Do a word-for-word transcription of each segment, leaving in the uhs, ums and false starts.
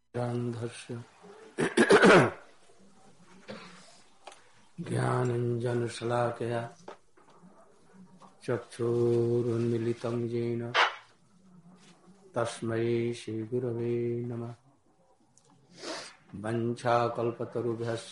अंधस्य ज्ञानञ्जनशलाकया चक्षुरुन्मीलितं येन तस्मै श्रीगुरवे नमः। वञ्चाकल्पतरुभ्यश्च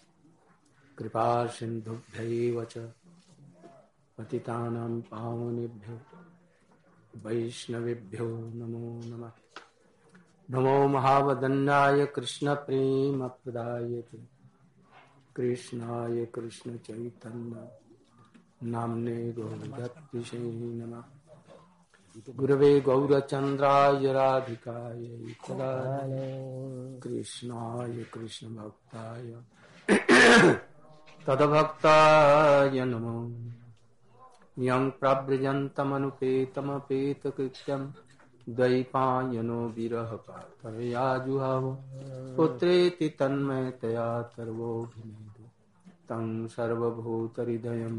कृपासिन्धुभ्यैव च पतितानां पावनेभ्यो वैष्णवेभ्यो नमो नमः। नमो महावदन्याय कृष्णप्रेमप्रदायते कृष्णाय कृष्णचैतन्य नाम्ने गौरभक्तिसे नमः। गुरवे गौरचन्द्राय राधिकायै तदालये कृष्णाय कृष्णभक्ताय तद्भक्ताय नमो। यं प्रव्रजन्तमनुपेतमपेतकृत्यं द्वैपायनो विरहकातरया जुहाव पुत्रेति तन्मयतया सर्वोऽभिनेदु तं सर्वभूतहृदयं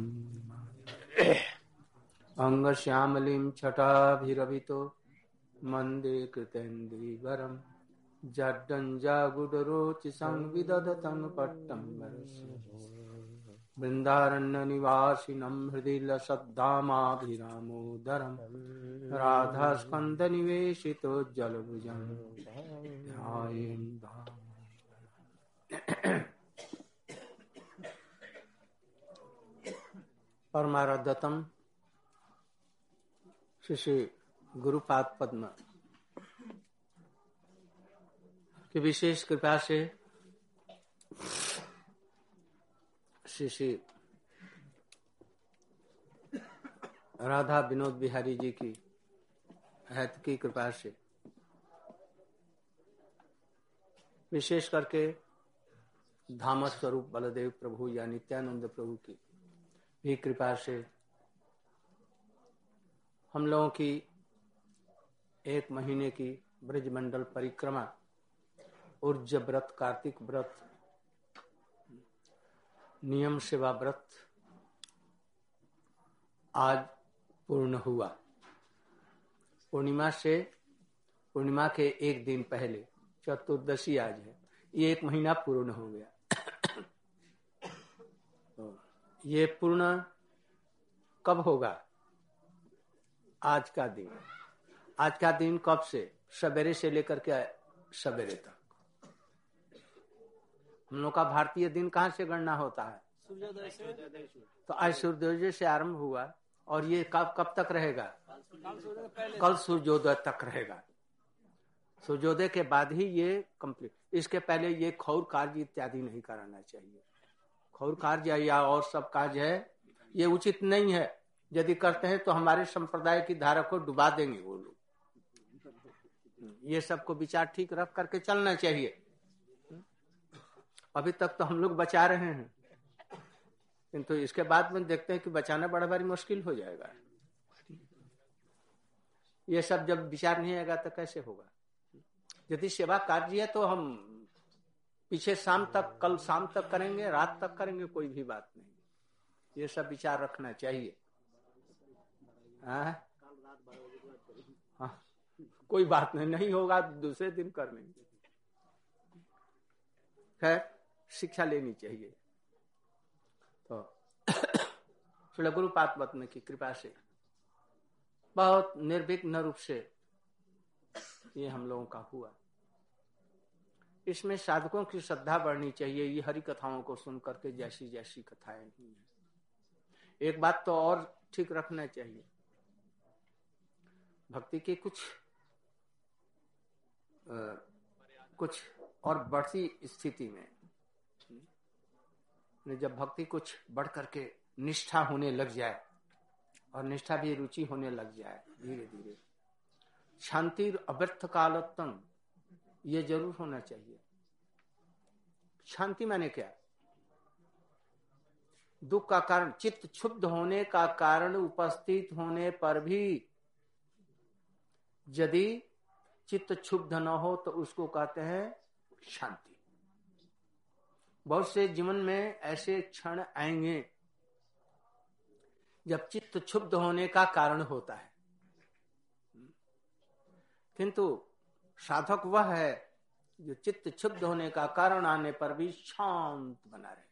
अंगश्यामलिं छटाभिरभितो मन्दे कृतेन्दुवरं जड्डञ्जागुडरोचि संविदधतं पट्टं वरस्य वृन्दारण्यनिवासिनं हृदि लसद्धामाभिरामोदरं राधास्कन्दनिवेशितो जलभुजं ध्यायेन् परमाराध्यतम श्री श्री गुरुपाद पद्म की विशेष कृपा से श्री श्री राधा विनोद बिहारी जी की हैत की कृपा से विशेष करके धाम स्वरूप बलदेव प्रभु या नित्यानंद प्रभु की भी कृपा से हम लोगों की एक महीने की ब्रजमंडल परिक्रमा ऊर्ज व्रत, कार्तिक व्रत, नियम सेवा व्रत आज पूर्ण हुआ। पूर्णिमा से पूर्णिमा के एक दिन पहले चतुर्दशी आज है, ये एक महीना पूर्ण हो गया। ये पूर्ण कब होगा? आज का दिन। आज का दिन कब से? सवेरे से लेकर के सवेरे तक। हम लोग का भारतीय दिन कहाँ से गणना होता है? सूर्योदय से। तो आज सूर्योदय से आरंभ हुआ और ये कब कब तक रहेगा? कल सूर्योदय तक रहेगा। सूर्योदय के बाद ही ये कंप्लीट। इसके पहले ये खौर कार्य इत्यादि नहीं कराना चाहिए। खौर कार्य या और सब कार्य है ये उचित नहीं है। यदि करते हैं तो हमारे संप्रदाय की धारा को डुबा देंगे वो लोग। ये सबको विचार ठीक रख करके चलना चाहिए। अभी तक तो हम लोग बचा रहे हैं, किंतु इसके बाद में देखते हैं कि बचाना बड़ा भारी मुश्किल हो जाएगा। ये सब जब विचार नहीं आएगा तो कैसे होगा? यदि सेवा कार्य है तो हम पीछे शाम तक, कल शाम तक करेंगे, रात तक करेंगे, कोई भी बात नहीं। ये सब विचार रखना चाहिए। हाँ, हाँ, कोई बात नहीं, नहीं होगा दूसरे दिन कर लेंगे। खैर, शिक्षा लेनी चाहिए। तो श्री गुरुपाद पद्म की कृपा से बहुत निर्विघ्न रूप से ये हम लोगों का हुआ। इसमें साधकों की श्रद्धा बढ़नी चाहिए। ये हरि कथाओं को सुन करके जैसी जैसी कथाएं हुई हैं। एक बात तो और ठीक रखना चाहिए, भक्ति की कुछ आ, कुछ और बढ़ती स्थिति में जब भक्ति कुछ बढ़ करके निष्ठा होने लग जाए और निष्ठा भी रुचि होने लग जाए धीरे धीरे, शांति अव्यर्थ कालोत्तम, ये जरूर होना चाहिए। शांति माने क्या? दुख का कारण, चित्त क्षुब्ध होने का कारण उपस्थित होने पर भी यदि चित्त क्षुब्ध न हो तो उसको कहते हैं शांति। बहुत से जीवन में ऐसे क्षण आएंगे जब चित्त क्षुब्ध होने का कारण होता है, किंतु साधक वह है जो चित्त क्षुब्ध होने का कारण आने पर भी शांत बना रहे।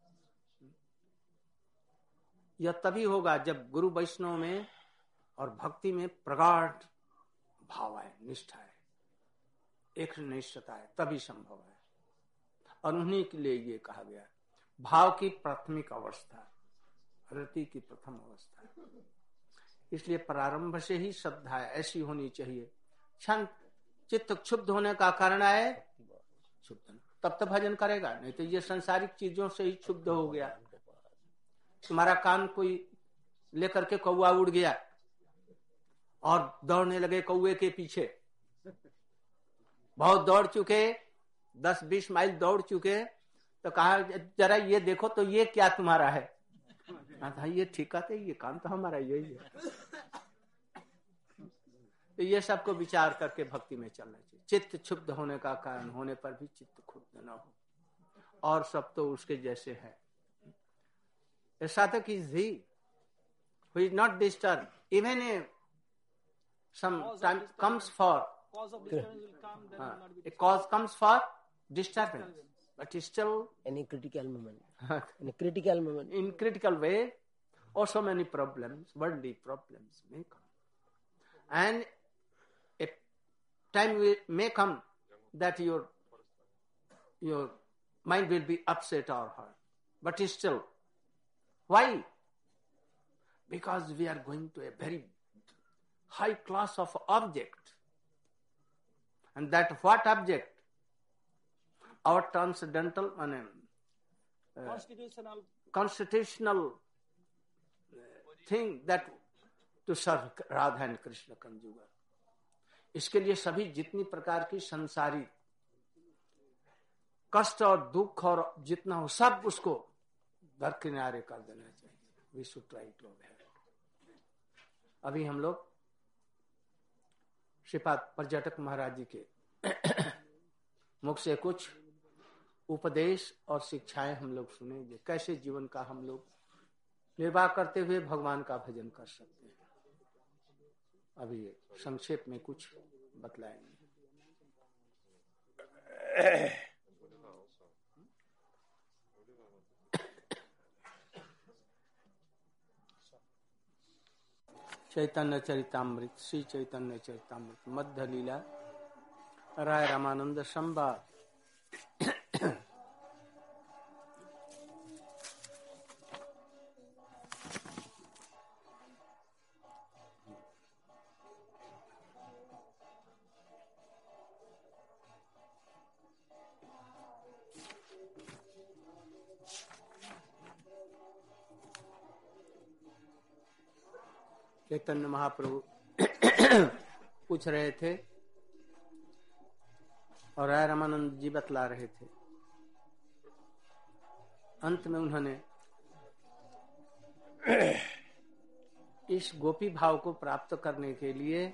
यह तभी होगा जब गुरु वैष्णव में और भक्ति में प्रगाढ़ भाव है, निष्ठा है, एक निष्ठता है, तभी संभव है। और उन्हीं के लिए ये कहा गया भाव की प्राथमिक अवस्था, रति की प्रथम अवस्था। इसलिए प्रारंभ से ही श्रद्धा ऐसी होनी चाहिए, क्षण चित्त क्षुब्ध होने का कारण है क्षुब्ध, तब तो भजन करेगा, नहीं तो ये संसारिक चीजों से ही क्षुब्ध हो गया। तुम्हारा कान कोई लेकर के कौवा उड़ गया और दौड़ने लगे कौवे के पीछे, बहुत दौड़ चुके, दस बीस माइल दौड़ चुके, तो कहा जरा ये देखो तो ये क्या तुम्हारा है? था ये ठीक है, ये काम तो हमारा यही है। तो ये सबको विचार करके भक्ति में चलना चाहिए। चित्त क्षुब्ध होने का कारण होने पर भी चित्त क्षुब्ध न हो, और सब तो उसके जैसे है। A sadhak is he who is not disturbed, even if some time comes for cause of disturbance will come, then uh, will not be a cause comes for disturbance, but still any critical moment, in a critical moment, in critical way, also many problems, worldly problems may come, and a time will, may come that your your mind will be upset or hurt, but still. Why? Because we are going to a very high class of object. And that what object? Our transcendental, uh, constitutional constitutional thing that to serve Radha and Krishna conjugal. इसके लिए सभी जितनी प्रकार की संसारी कष्ट और दुख और जितना हो सब उसको दर किनारे कर देना चाहिए। We should try to avoid. अभी हम लोग श्रीपाद पर्यटक महाराज जी के मुख से कुछ उपदेश और शिक्षाएं हम लोग सुनेंगे, कैसे जीवन का हम लोग निर्वाह करते हुए भगवान का भजन कर सकते हैं। अभी संक्षेप में कुछ बतलाएंगे। चैतन्य चरितामृत, श्री चैतन्य चरितामृत, मध्य लीला, राय रामानंद संवाद। चैतन्य महाप्रभु पूछ रहे थे और राय रामानंद जी बतला रहे थे। अंत में उन्होंने इस गोपी भाव को प्राप्त करने के लिए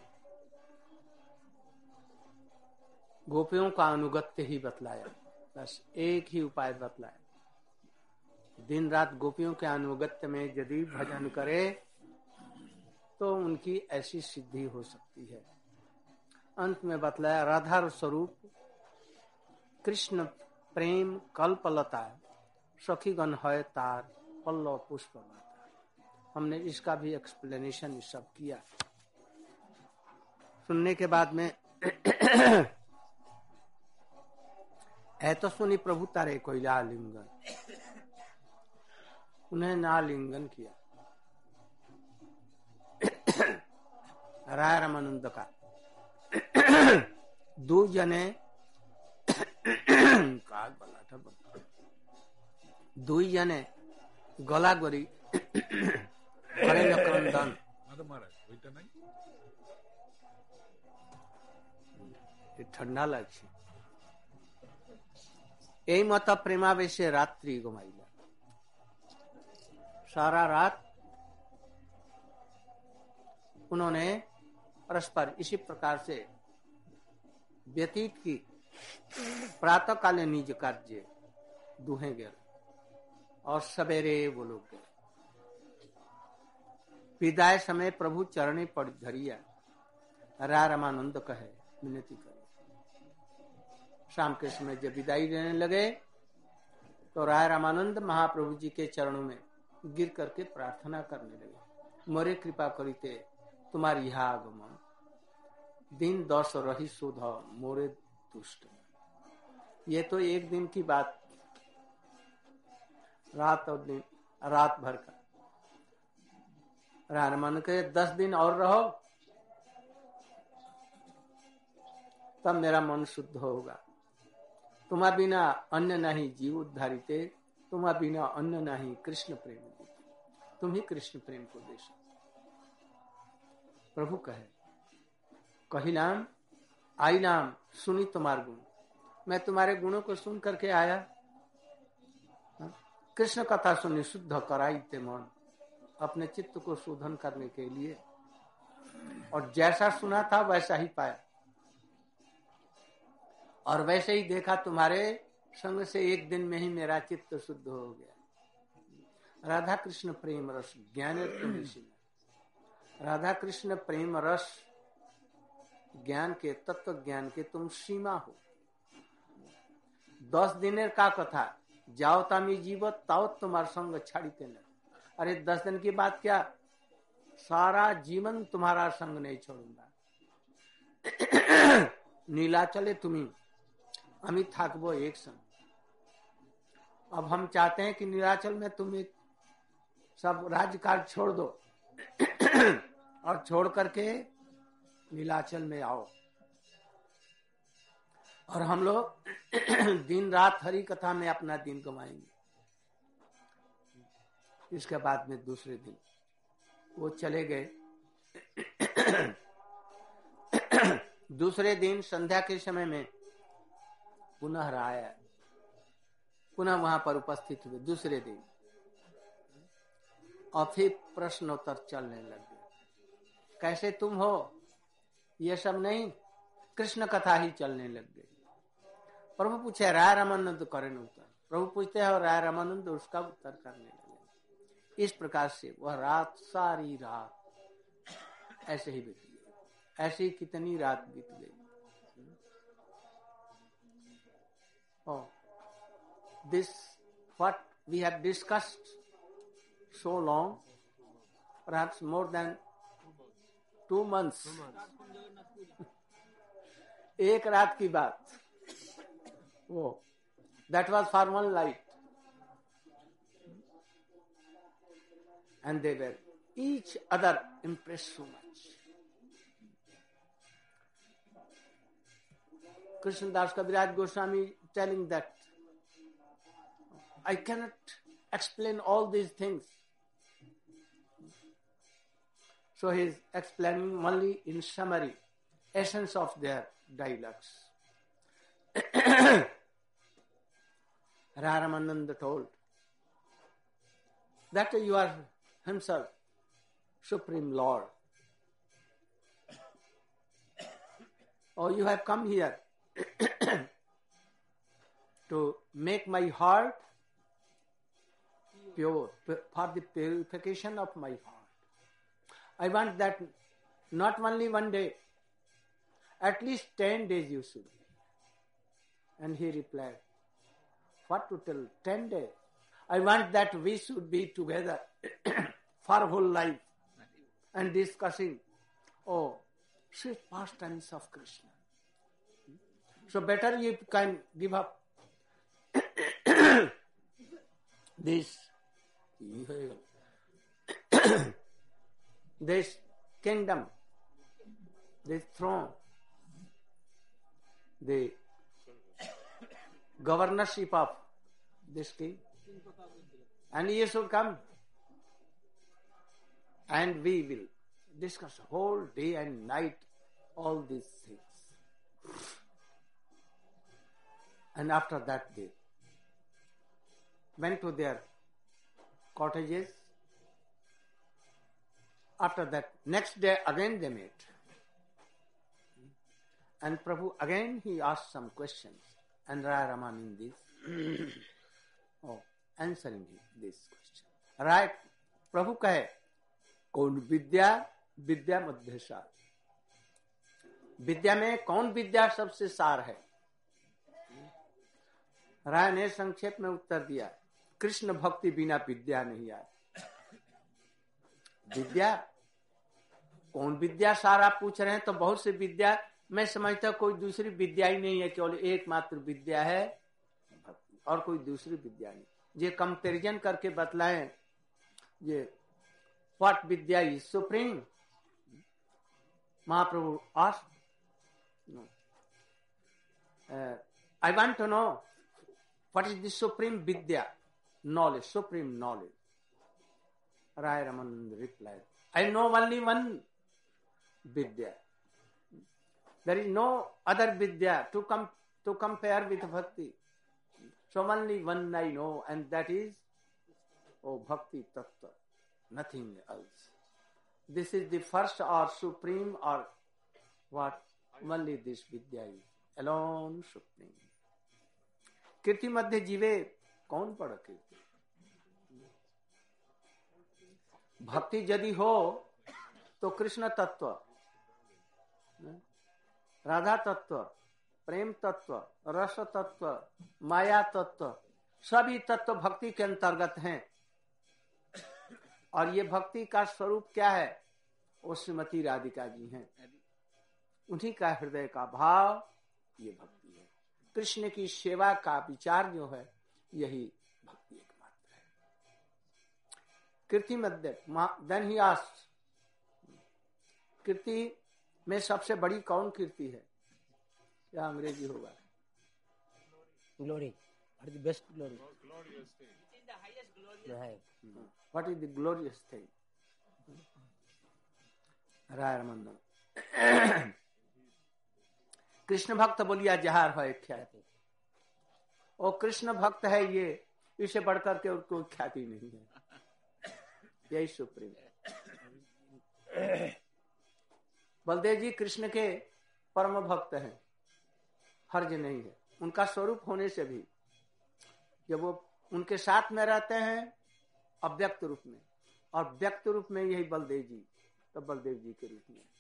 गोपियों का अनुगत्य ही बतलाया, बस एक ही उपाय बतलाया। दिन रात गोपियों के अनुगत्य में यदि भजन करे तो उनकी ऐसी सिद्धि हो सकती है। अंत में बतलाया राधा स्वरूप कृष्ण प्रेम कल्पलता सखीगण है तार पल्लव पुष्प माता। हमने इसका भी एक्सप्लेनेशन सब किया। सुनने के बाद में है तो सुनी प्रभु तारे कोई आलिंगन, उन्हें नालिंगन किया। राय रामानंद का दो जने काग बला था, दो जने गला गरी करे क्रंदन ठंडा লাগছে। এই মত প্রেমাবেশে রাত্রি ঘুমাইলা, सारा रात उन्होंने परस्पर इसी प्रकार से व्यतीत की। प्रातः काले निज कार्य दुहे गए और सवेरे वो लोग गए। विदाय समय प्रभु चरणे पड़ धरिया, राय रामानंद कहे विनती करे शाम के समय जब विदाई देने लगे तो राय रामानंद महाप्रभु जी के चरणों में गिर करके प्रार्थना करने लगे, मोरे कृपा करिते तुम्हारी यह आगमन, दिन दस रही सुध मोरे दुष्ट। ये तो एक दिन की बात, रात और दिन, रात भर का। राय रामानंद के दस दिन और रहो तब मेरा मन शुद्ध होगा। तुम्हारा बिना अन्न नहीं जीव उद्धारिते, तुम्हारा बिना अन्न नहीं कृष्ण प्रेम, तुम ही कृष्ण प्रेम को दे सकते। प्रभु कहे, कही नाम आई नाम सुनी तुम्हारे गुण, मैं तुम्हारे गुणों को सुन करके आया। कृष्ण कथा सुनी शुद्ध कराई ते मन, अपने चित्त को शोधन करने के लिए, और जैसा सुना था वैसा ही पाया और वैसे ही देखा। तुम्हारे संग से एक दिन में ही मेरा चित्त शुद्ध हो गया। राधा कृष्ण प्रेम रस ज्ञान, राधा कृष्ण प्रेम रस ज्ञान के, तत्व ज्ञान के तुम सीमा हो। दस दिनेर का कथा, जाओ तामी जीव ताओ तुम्हार संग छाड़ीते न। अरे दस दिन की बात क्या, सारा जीवन तुम्हारा संग नहीं छोड़ूंगा। नीलाचले तुम्ही अमी थाकबो एक संग। अब हम चाहते हैं कि नीलाचल में तुम एक सब राज्यकाल छोड़ दो और छोड़ करके नीलाचल में आओ और हम लोग दिन रात हरि कथा में अपना दिन गवाएंगे। इसके बाद में दूसरे दिन वो चले गए। दूसरे दिन संध्या के समय में पुनः आया, पुनः वहां पर उपस्थित हुए। दूसरे दिन और फिर प्रश्नोत्तर चलने लगे। कैसे तुम हो, ये सब नहीं, कृष्ण कथा ही चलने लग गई। प्रभु पूछे राय रामानंद करें उत्तर, प्रभु पूछते हैं और राय रामानंद उसका उत्तर करने लगे। इस प्रकार से वह रात, सारी रात ऐसे ही बीत गई। ऐसे ही कितनी रात बीत गई। Oh, this what we have discussed so long, perhaps more than two months. एक रात की बात, वो that was for one night, and they were each other impressed so much. Krishnadas Kaviraj Goswami telling that I cannot explain all these things. So he is explaining only in summary, essence of their dialogues. Ramananda told that you are himself Supreme Lord. Or you have come here to make my heart pure, for the purification of my heart. I want that not only one day, at least ten days you should. And he replied, what to tell, ten days? I want that we should be together for whole life and discussing, oh, sweet pastimes of Krishna. So better you can give up this this kingdom, this throne, the governorship of this king, and you should come and we will discuss whole day and night all these things. And after that they went to their cottages. After that, next day again they met. And Prabhu again he asked some questions. And Raya Ramanand is oh, answering this question. Right? Prabhu kahe, कौन विद्या विद्या मध्य सार, विद्या में कौन विद्या सबसे सार है? राय ने संक्षेप में उत्तर दिया, कृष्ण भक्ति बिना विद्या नहीं आती। विद्या कौन विद्या सार आप पूछ रहे हैं, तो बहुत सी विद्या, मैं समझता कोई दूसरी विद्या ही नहीं है, केवल एकमात्र विद्या है भक्ति, और कोई दूसरी विद्या नहीं। ये कंपैरिजन करके बतलाएं, ये what vidya is supreme, Mahaprabhu asked, I want to know what is the supreme vidya, knowledge, supreme knowledge. Rai Ramananda replied, I know only one Vidya. There is no other Vidya to come to compare with Bhakti. So only one I know, and that is, oh, Bhakti Tattva, nothing else. This is the first or supreme or what? Only this Vidya is alone supreme. कीर्ति मध्य जीवे कौन पढ़ कीर्ति? भक्ति यदि हो तो कृष्ण तत्व, राधा तत्व, प्रेम तत्व, रस तत्व, माया तत्व, सभी तत्व भक्ति के अंतर्गत हैं। और ये भक्ति का स्वरूप क्या है? वो श्रीमती राधिका जी हैं, उन्हीं का हृदय का भाव ये भक्ति है। कृष्ण की सेवा का विचार जो है यही भक्ति एकमात्र है। कीर्ति मध्य देन ही आस्क्ड, कीर्ति में सबसे बड़ी कौन कीर्ति है? क्या अंग्रेजी होगा? Glory. What is the best glory? Glorious thing. It is the highest glorious. Right. What is the glorious thing? राय रमन कृष्ण भक्त बोलिया जहार है ख्याति। ओ कृष्ण भक्त है ये, इसे बढ़कर के और कोई ख्याति नहीं है, यही सुप्रीम है। बलदेव जी कृष्ण के परम भक्त हैं, हर्ज नहीं है उनका स्वरूप होने से भी। जब वो उनके साथ में रहते हैं अव्यक्त रूप में, और व्यक्त रूप में यही बलदेव जी, तो बलदेव जी के रूप में,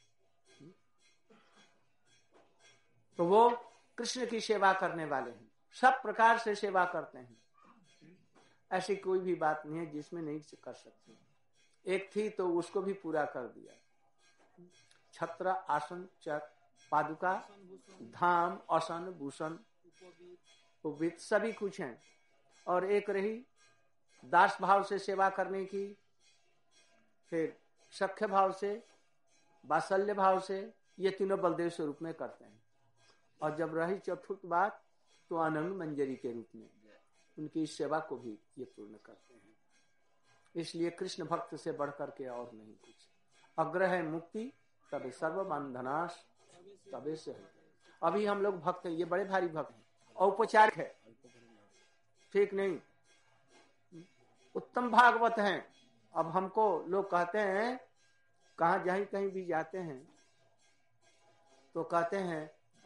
तो वो कृष्ण की सेवा करने वाले हैं, सब प्रकार से सेवा करते हैं। ऐसी कोई भी बात नहीं है जिसमें नहीं कर सकते। एक थी तो उसको भी पूरा कर दिया। छत्र, आसन, चक, पादुका, धाम, आसन, भूषण, उपवीत सभी कुछ हैं। और एक रही दास भाव से सेवा करने की, फिर सख्य भाव से, वात्सल्य भाव से, ये तीनों बलदेव स्वरूप में करते हैं। और जब रही चतुर्थ बात तो आनंद मंजरी के रूप में उनकी सेवा को भी ये पूर्ण करते हैं। इसलिए कृष्ण भक्त से बढ़कर के और नहीं कुछ। अग्र है मुक्ति तबे सर्व बंधनाश तबे से है। अभी हम लोग भक्त हैं, ये बड़े भारी भक्त हैं, औपचारिक है, ठीक नहीं, उत्तम भागवत हैं। अब हमको लोग कहते हैं, कहाँ जहीं कहीं भी जाते हैं तो कहते हैं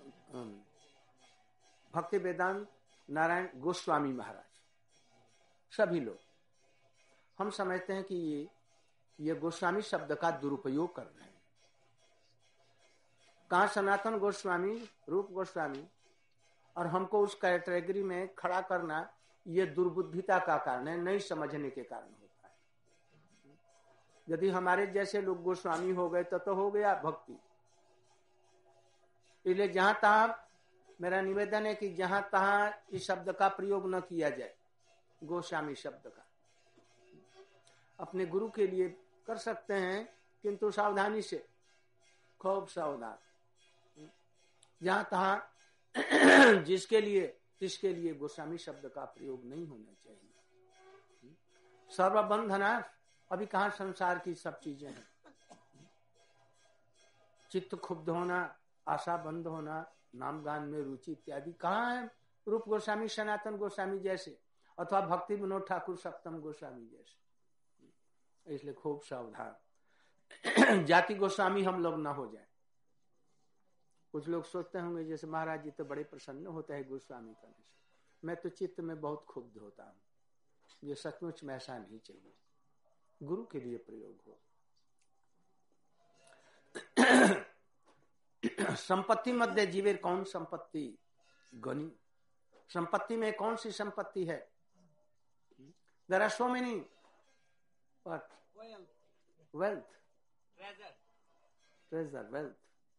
भक्ति वेदांत नारायण गोस्वामी महाराज, सभी लोग। हम समझते हैं कि ये ये गोस्वामी शब्द का दुरुपयोग कर रहे हैं। कहाँ सनातन गोस्वामी, रूप गोस्वामी, और हमको उस कैटेगरी में खड़ा करना ये दुर्बुद्धिता का कारण है, नहीं समझने के कारण होता है। यदि हमारे जैसे लोग गोस्वामी हो गए तो तो हो गया भक्ति। इसलिए जहां तहां मेरा निवेदन है कि जहां तहां इस शब्द का प्रयोग न किया जाए, गोस्वामी शब्द का। अपने गुरु के लिए कर सकते हैं किंतु सावधानी से, खूब सावधान। जहां तहां जिसके लिए तिसके लिए गोस्वामी शब्द का प्रयोग नहीं होना चाहिए। सर्वबंधना, अभी कहाँ संसार की सब चीजें हैं। चित्त क्षुब्ध होना, आशा बंद होना, नाम गान में रुचि इत्यादि कहाँ है? रूप गोस्वामी, सनातन गोस्वामी जैसे, अथवा भक्ति विनोद ठाकुर सप्तम गोस्वामी जैसे। इसलिए खूब सावधान, जाति गोस्वामी हम लोग ना हो जाए। कुछ लोग सोचते होंगे जैसे महाराज जी तो बड़े प्रसन्न होते हैं गोस्वामी करने से। मैं तो चित्त में बहुत क्षुब्ध होता हूँ। ये सचमुच में ऐसा नहीं चाहिए, गुरु के लिए प्रयोग हो। संपत्ति मध्य जीवेर कौन संपत्ति गणी, संपत्ति में कौन सी संपत्ति है? There are so many what wealth treasure wealth.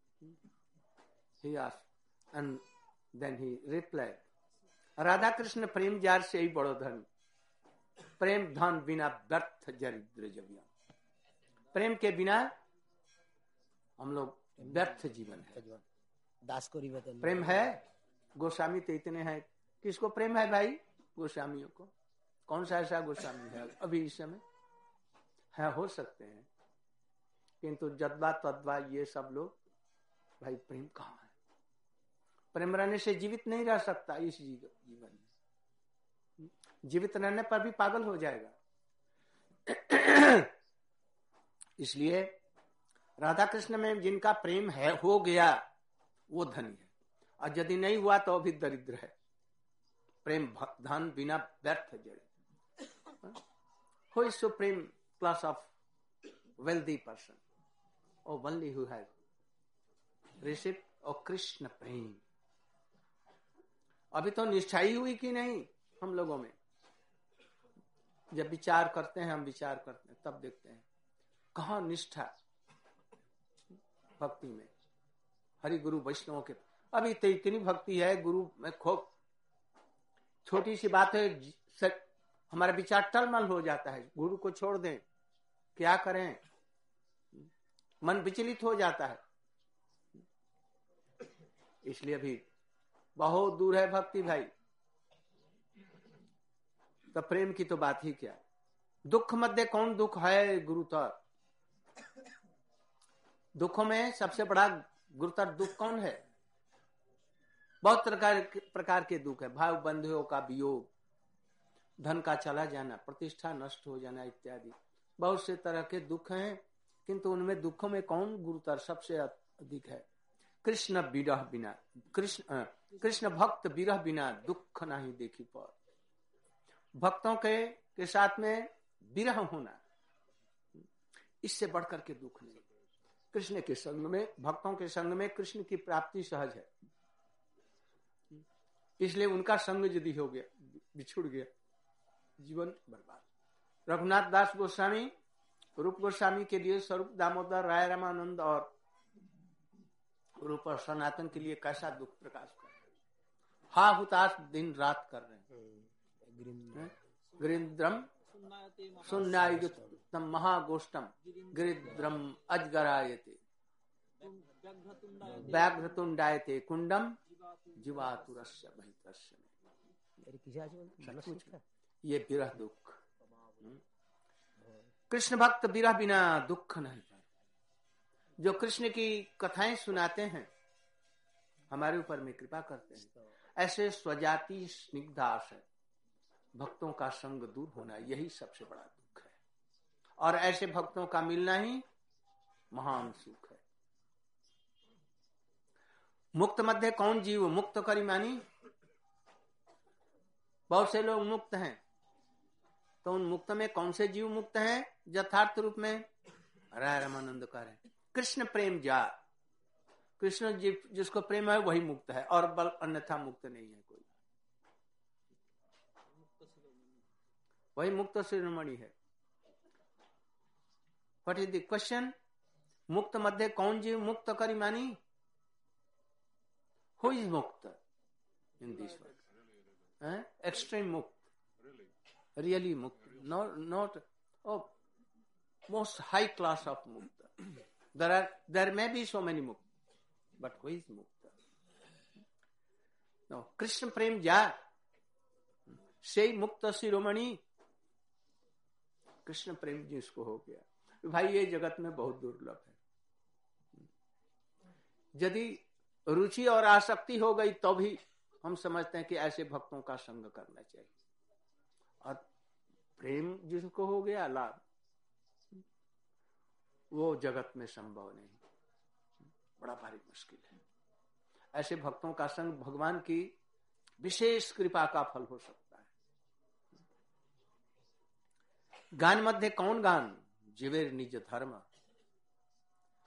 He asked and then he replied, Radha Krishna प्रेम जार से ही बड़ो धन, प्रेम धन बिना व्यर्थ दरिद्र जबिया। प्रेम के बिना हम लोग व्यर्थ जीवन है। दास को रिवतन प्रेम है, गोस्वामी तो इतने हैं। किसको प्रेम है भाई? गोस्वामियों को। कौन सा ऐसा गोस्वामी है अभी इस समय? है, हो सकते हैं, किंतु जद्वा तद्वा ये सब लोग, भाई प्रेम कहाँ है? प्रेम रहने से जीवित नहीं रह सकता इस जीवन में। जीवित रहने पर भी पागल हो जाएगा। इसलिए राधा कृष्ण में जिनका प्रेम है, हो गया, वो धनी है, और यदि नहीं हुआ तो अभी दरिद्र है। प्रेम धन बिना व्यर्थ जड़े। Who is supreme class of wealthy person? or only who has received और कृष्ण प्रेम। अभी तो निष्ठा ही हुई कि नहीं हम लोगों में? जब विचार करते हैं, हम विचार करते हैं, तब देखते हैं कहाँ निष्ठा भक्ति में। हरि गुरु वैष्णव के अभी तो इतनी भक्ति है गुरु में, खूब छोटी सी बात है हमारा विचार टलमल हो जाता है। गुरु को छोड़ दें, क्या करें? मन विचलित हो जाता है। इसलिए अभी बहुत दूर है भक्ति भाई। तो प्रेम की तो बात ही क्या। दुख मध्य कौन दुख है गुरुतर? दुखों में सबसे बड़ा गुरुतर दुख कौन है? बहुत प्रकार प्रकार के दुख है। भाव बंधुओं का वियोग, धन का चला जाना, प्रतिष्ठा नष्ट हो जाना इत्यादि बहुत से तरह के दुख हैं। किंतु उनमें दुखों में कौन गुरुतर सबसे अधिक है? कृष्ण विरह बिना, कृष्ण कृष्ण भक्त विरह बिना दुख नहीं देखी पर। भक्तों के के साथ में विरह होना, इससे बढ़कर के दुख नहीं। कृष्ण के संग में, भक्तों के संग में कृष्ण की प्राप्ति सहज है। इसलिए उनका संग यदि हो गया, बिछुड़ गया, जीवन बर्बाद। रघुनाथ दास गोस्वामी रूप गोस्वामी के लिए स्वरूप दामोदर राय रामानंद और रूप और सनातन के लिए कैसा दुख प्रकाश कर रहे हैं। हा हुताश दिन रात कर रहे हैं। गिरिद्रम सुन्नायुतम महागोष्ठम गिरिद्रम अजगरायते व्याघ्रतुंडायते कुंडम जीवातुरस्य बहितस्य। ये विरह दुख। कृष्ण भक्त विरह बिना दुख नहीं पाए। जो कृष्ण की कथाएं सुनाते हैं, हमारे ऊपर में कृपा करते हैं, ऐसे स्वजाति स्निग्धास है। भक्तों का संग दूर होना, यही सबसे बड़ा दुख है। और ऐसे भक्तों का मिलना ही महान सुख है। मुक्त मध्य कौन जीव मुक्त करी मानी? बहुत से लोग मुक्त हैं, तो उन मुक्त में कौन से जीव मुक्त हैं यथार्थ रूप में? राय रामानंद कह रहे कृष्ण प्रेम जा। कृष्ण जी जिसको प्रेम है वही मुक्त है, और बल अन्यथा मुक्त नहीं है कोई। वही मुक्त शिरोमणि है। What is the question? मुक्त मध्य कौन जीव मुक्त करी मानी? Who is mukta in this world? Extreme mukta, really मुक्त, not not oh most high class of mukta. There are there may be so many mukta, but who is mukta? No, Krishna prem ja से मुक्त शिरोमणि। कृष्ण प्रेम जिसको हो गया भाई, ये जगत में बहुत दुर्लभ है। यदि रुचि और आसक्ति हो गई तो भी हम समझते हैं कि ऐसे भक्तों का संग करना चाहिए। और प्रेम जिसको हो गया लाभ, वो जगत में संभव नहीं, बड़ा भारी मुश्किल है। ऐसे भक्तों का संग भगवान की विशेष कृपा का फल हो सकता है। गान मध्य कौन गान? जीवेर निज धर्म।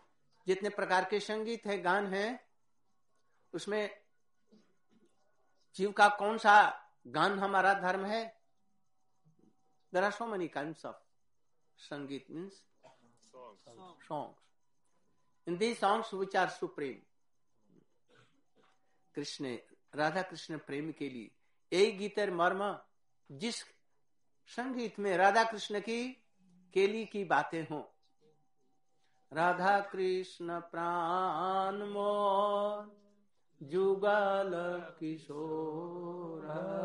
जितने प्रकार के संगीत है, गान है, उसमें जीव का कौन सा गान हमारा धर्म है? There are so many kinds of sangeet, means songs. In these songs which are supreme, Krishna Radha Krishna प्रेम के लिए एक गीतर मर्म, जिस संगीत में राधा कृष्ण की केली की बातें हों। राधा कृष्ण प्राण मोर जुगल किशोर,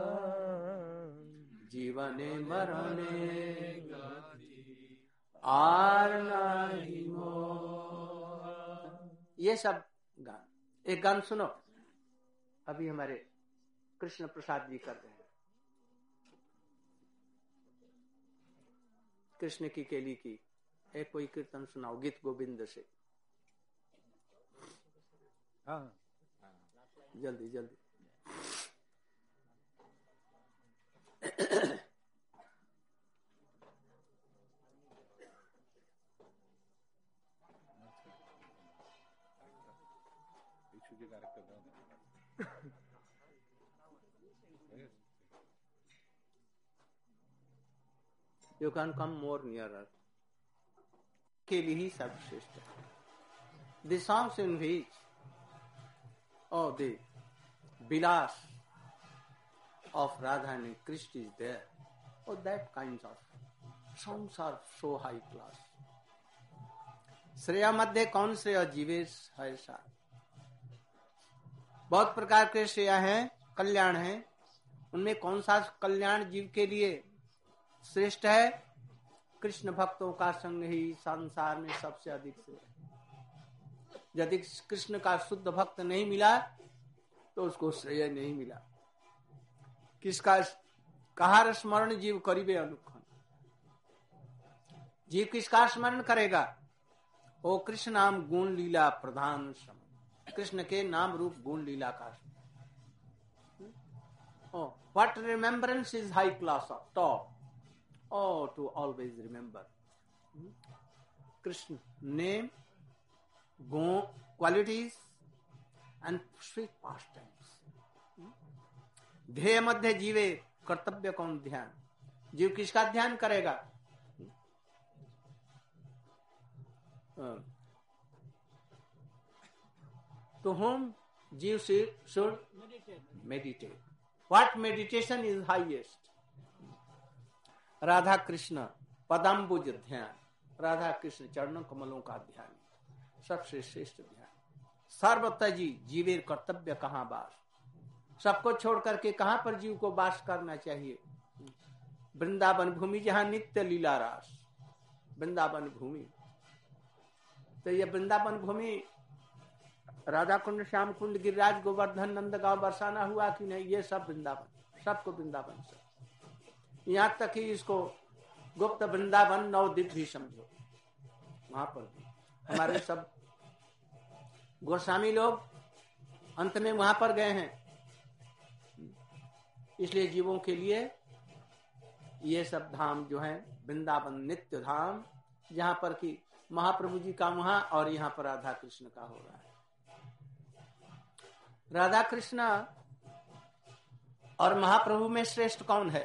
जीवने मरणे आर नाही मोर। ये सब गान, एक गान सुनो, अभी हमारे कृष्ण प्रसाद जी कर रहे हैं कृष्ण की केली की। एक कोई कीर्तन सुनाओ गीत गोविंद से। हाँ जल्दी जल्दी। You can come more nearer. के लिए ही सर्वश्रेष्ठ है। The songs in which, oh, the vilas of Radha and Krishna is there. Oh, that kinds of songs are so high class. Shreya मध्य कौन श्रेय जीवेश है सा। बहुत प्रकार के श्रेया हैं, कल्याण हैं, उनमें कौन सा कल्याण जीव के लिए श्रेष्ठ है? कृष्ण भक्तों का संग ही संसार में सबसे अधिक श्रेय। यदि कृष्ण का शुद्ध भक्त नहीं मिला तो उसको श्रेय नहीं मिला। किसका कहार स्मरण जीव करीबे अनुखन। जीव किसका स्मरण करेगा? ओ कृष्ण नाम गुण लीला प्रधान श्रम। कृष्ण के नाम रूप गुण लीला का oh what remembrance is high class of top. Oh, to always remember Krishna name, go, qualities and sweet pastimes. ध्येय मध्य जीवे कर्तव्य कौन ध्यान। जीव किसका ध्यान करेगा? To whom जीव should meditate. What meditation is highest? Radha Krishna पदाम्बुज ध्यान, राधा कृष्ण चरणों कमलों का ध्यान सबसे श्रेष्ठ ध्यान। सर्वतजी जीवेर कर्तव्य कहाँ बास। सबको छोड़ करके कहाँ पर जीव को वास करना चाहिए? वृंदावन भूमि जहाँ नित्य लीला रास। वृंदावन भूमि, तो ये वृंदावन भूमि राधा कुंड, श्याम कुंड, गिरिराज, गोवर्धन, नंदगांव, बरसाना हुआ कि नहीं? ये सब वृंदावन, सबको वृंदावन से। यहाँ तक ही इसको गुप्त वृंदावन नवद्वीप भी समझो। वहां पर भी हमारे सब गोस्वामी लोग अंत में वहां पर गए हैं। इसलिए जीवों के लिए ये सब धाम जो है वृंदावन नित्य धाम, जहां पर कि महाप्रभु जी का वहां और यहाँ पर राधा कृष्ण का हो रहा है। राधा कृष्ण और महाप्रभु में श्रेष्ठ कौन है?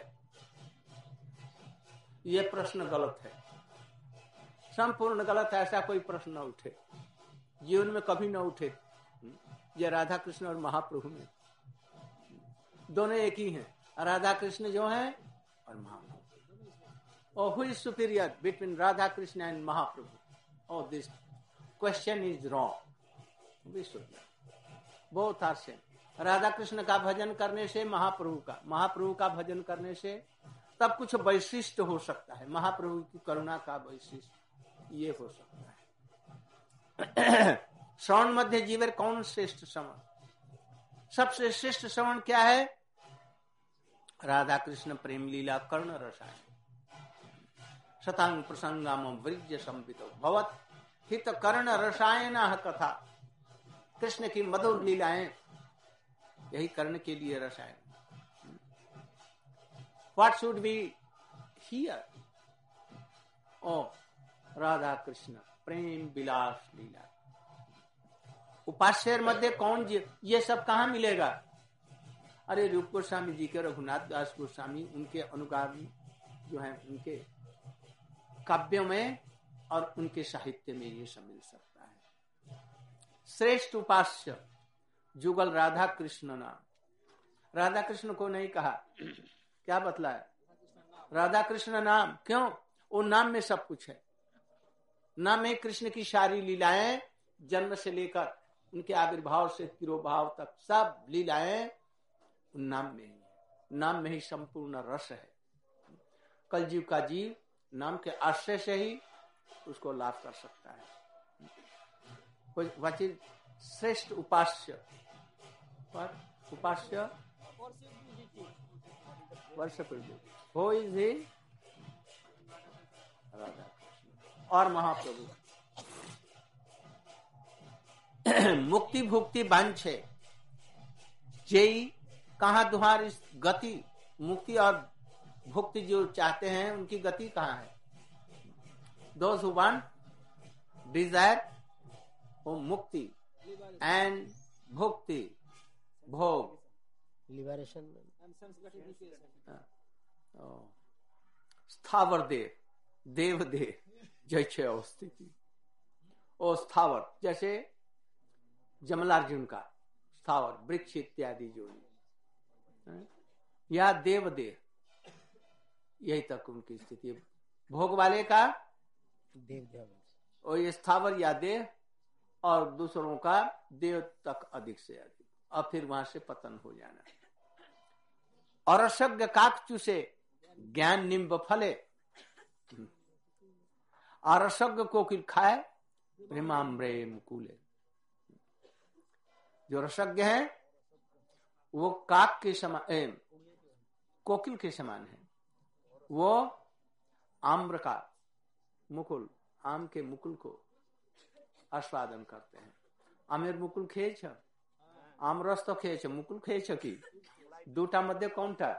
ये प्रश्न गलत है, संपूर्ण गलत है। ऐसा कोई प्रश्न न उठे, जीवन में कभी न उठे। ये राधा कृष्ण और महाप्रभु में दोनों एक ही हैं। राधा कृष्ण जो है और महाप्रभु। और who is superior between Radha Krishna and Mahaprabhu? Oh, this question is wrong. We should know. Both are same. Radha Krishna का भजन करने से महाप्रभु का, महाप्रभु का भजन करने से तब कुछ वैशिष्ट हो सकता है। महाप्रभु की करुणा का वैशिष्ट ये हो सकता है। श्रवण मध्य जीवर कौन श्रेष्ठ श्रवण? सबसे श्रेष्ठ श्रवण क्या है? राधा कृष्ण प्रेम लीला कर्ण रसायन शतांग प्रसंगाम वृज्य संबितो भवत हित कर्ण रसायन कथा। कृष्ण की मधुर लीलाएं, यही कर्ण के लिए रसायन। What should we hear? Oh, Radha Krishna प्रेम विलास लीला। उपास्य मध्य कौन जी? ये सब कहाँ मिलेगा? अरे रूप गोस्वामी जी के, रघुनाथ दास गोस्वामी, उनके अनुगामी जो हैं, उनके काव्यों में और उनके साहित्य में ये सब मिल सकता है। श्रेष्ठ उपास्य जुगल राधा कृष्ण नाम। राधा कृष्ण को नहीं कहा, क्या बतलाया? राधा कृष्ण नाम। क्यों? वो नाम में सब कुछ है। नाम में कृष्ण की सारी लीलाएं, जन्म से लेकर उनके आविर्भाव से तिरोभाव तक सब लीलाएं नाम में ही है। नाम में ही संपूर्ण रस है। कलजीव का जीव नाम के आश्रय से ही उसको लाभ कर सकता है। वचिर श्रेष्ठ उपास्य पर उपास्य वर्ष हो इज ही राधा कृष्ण और महाप्रभु। मुक्ति भुक्ति बांछे जय कहाँ दुहार इस गति, मुक्ति और भुक्ति जो चाहते हैं उनकी गति कहाँ है? Those who want desire for मुक्ति and भुक्ति भोग लिबरेशन स्थावर देव देव देव जैसे अवस्थिति, ओ स्थावर जैसे जमलार्जुन का स्थावर वृक्ष इत्यादि जो या देव देव, यही तक उनकी स्थिति। भोग वाले का देव देव और ये स्थावर या देव, और दूसरों का देव तक अधिक से अधिक, और फिर वहां से पतन हो जाना। और असज्ञ काकचु से ज्ञान निम्ब फले, और असज्ञ कोकिल खाए प्रेमाम्रे मुकुले। जो रसज्ञ है वो काक के समान, कोकिल के समान है। वो आम्र का मुकुल, आम के मुकुल को आस्वादन करते हैं। आमेर मुकुल खेये छ, आम रस तो खेये छ, मुकुल खेये छ की দুটা মধ্যে কোনটা?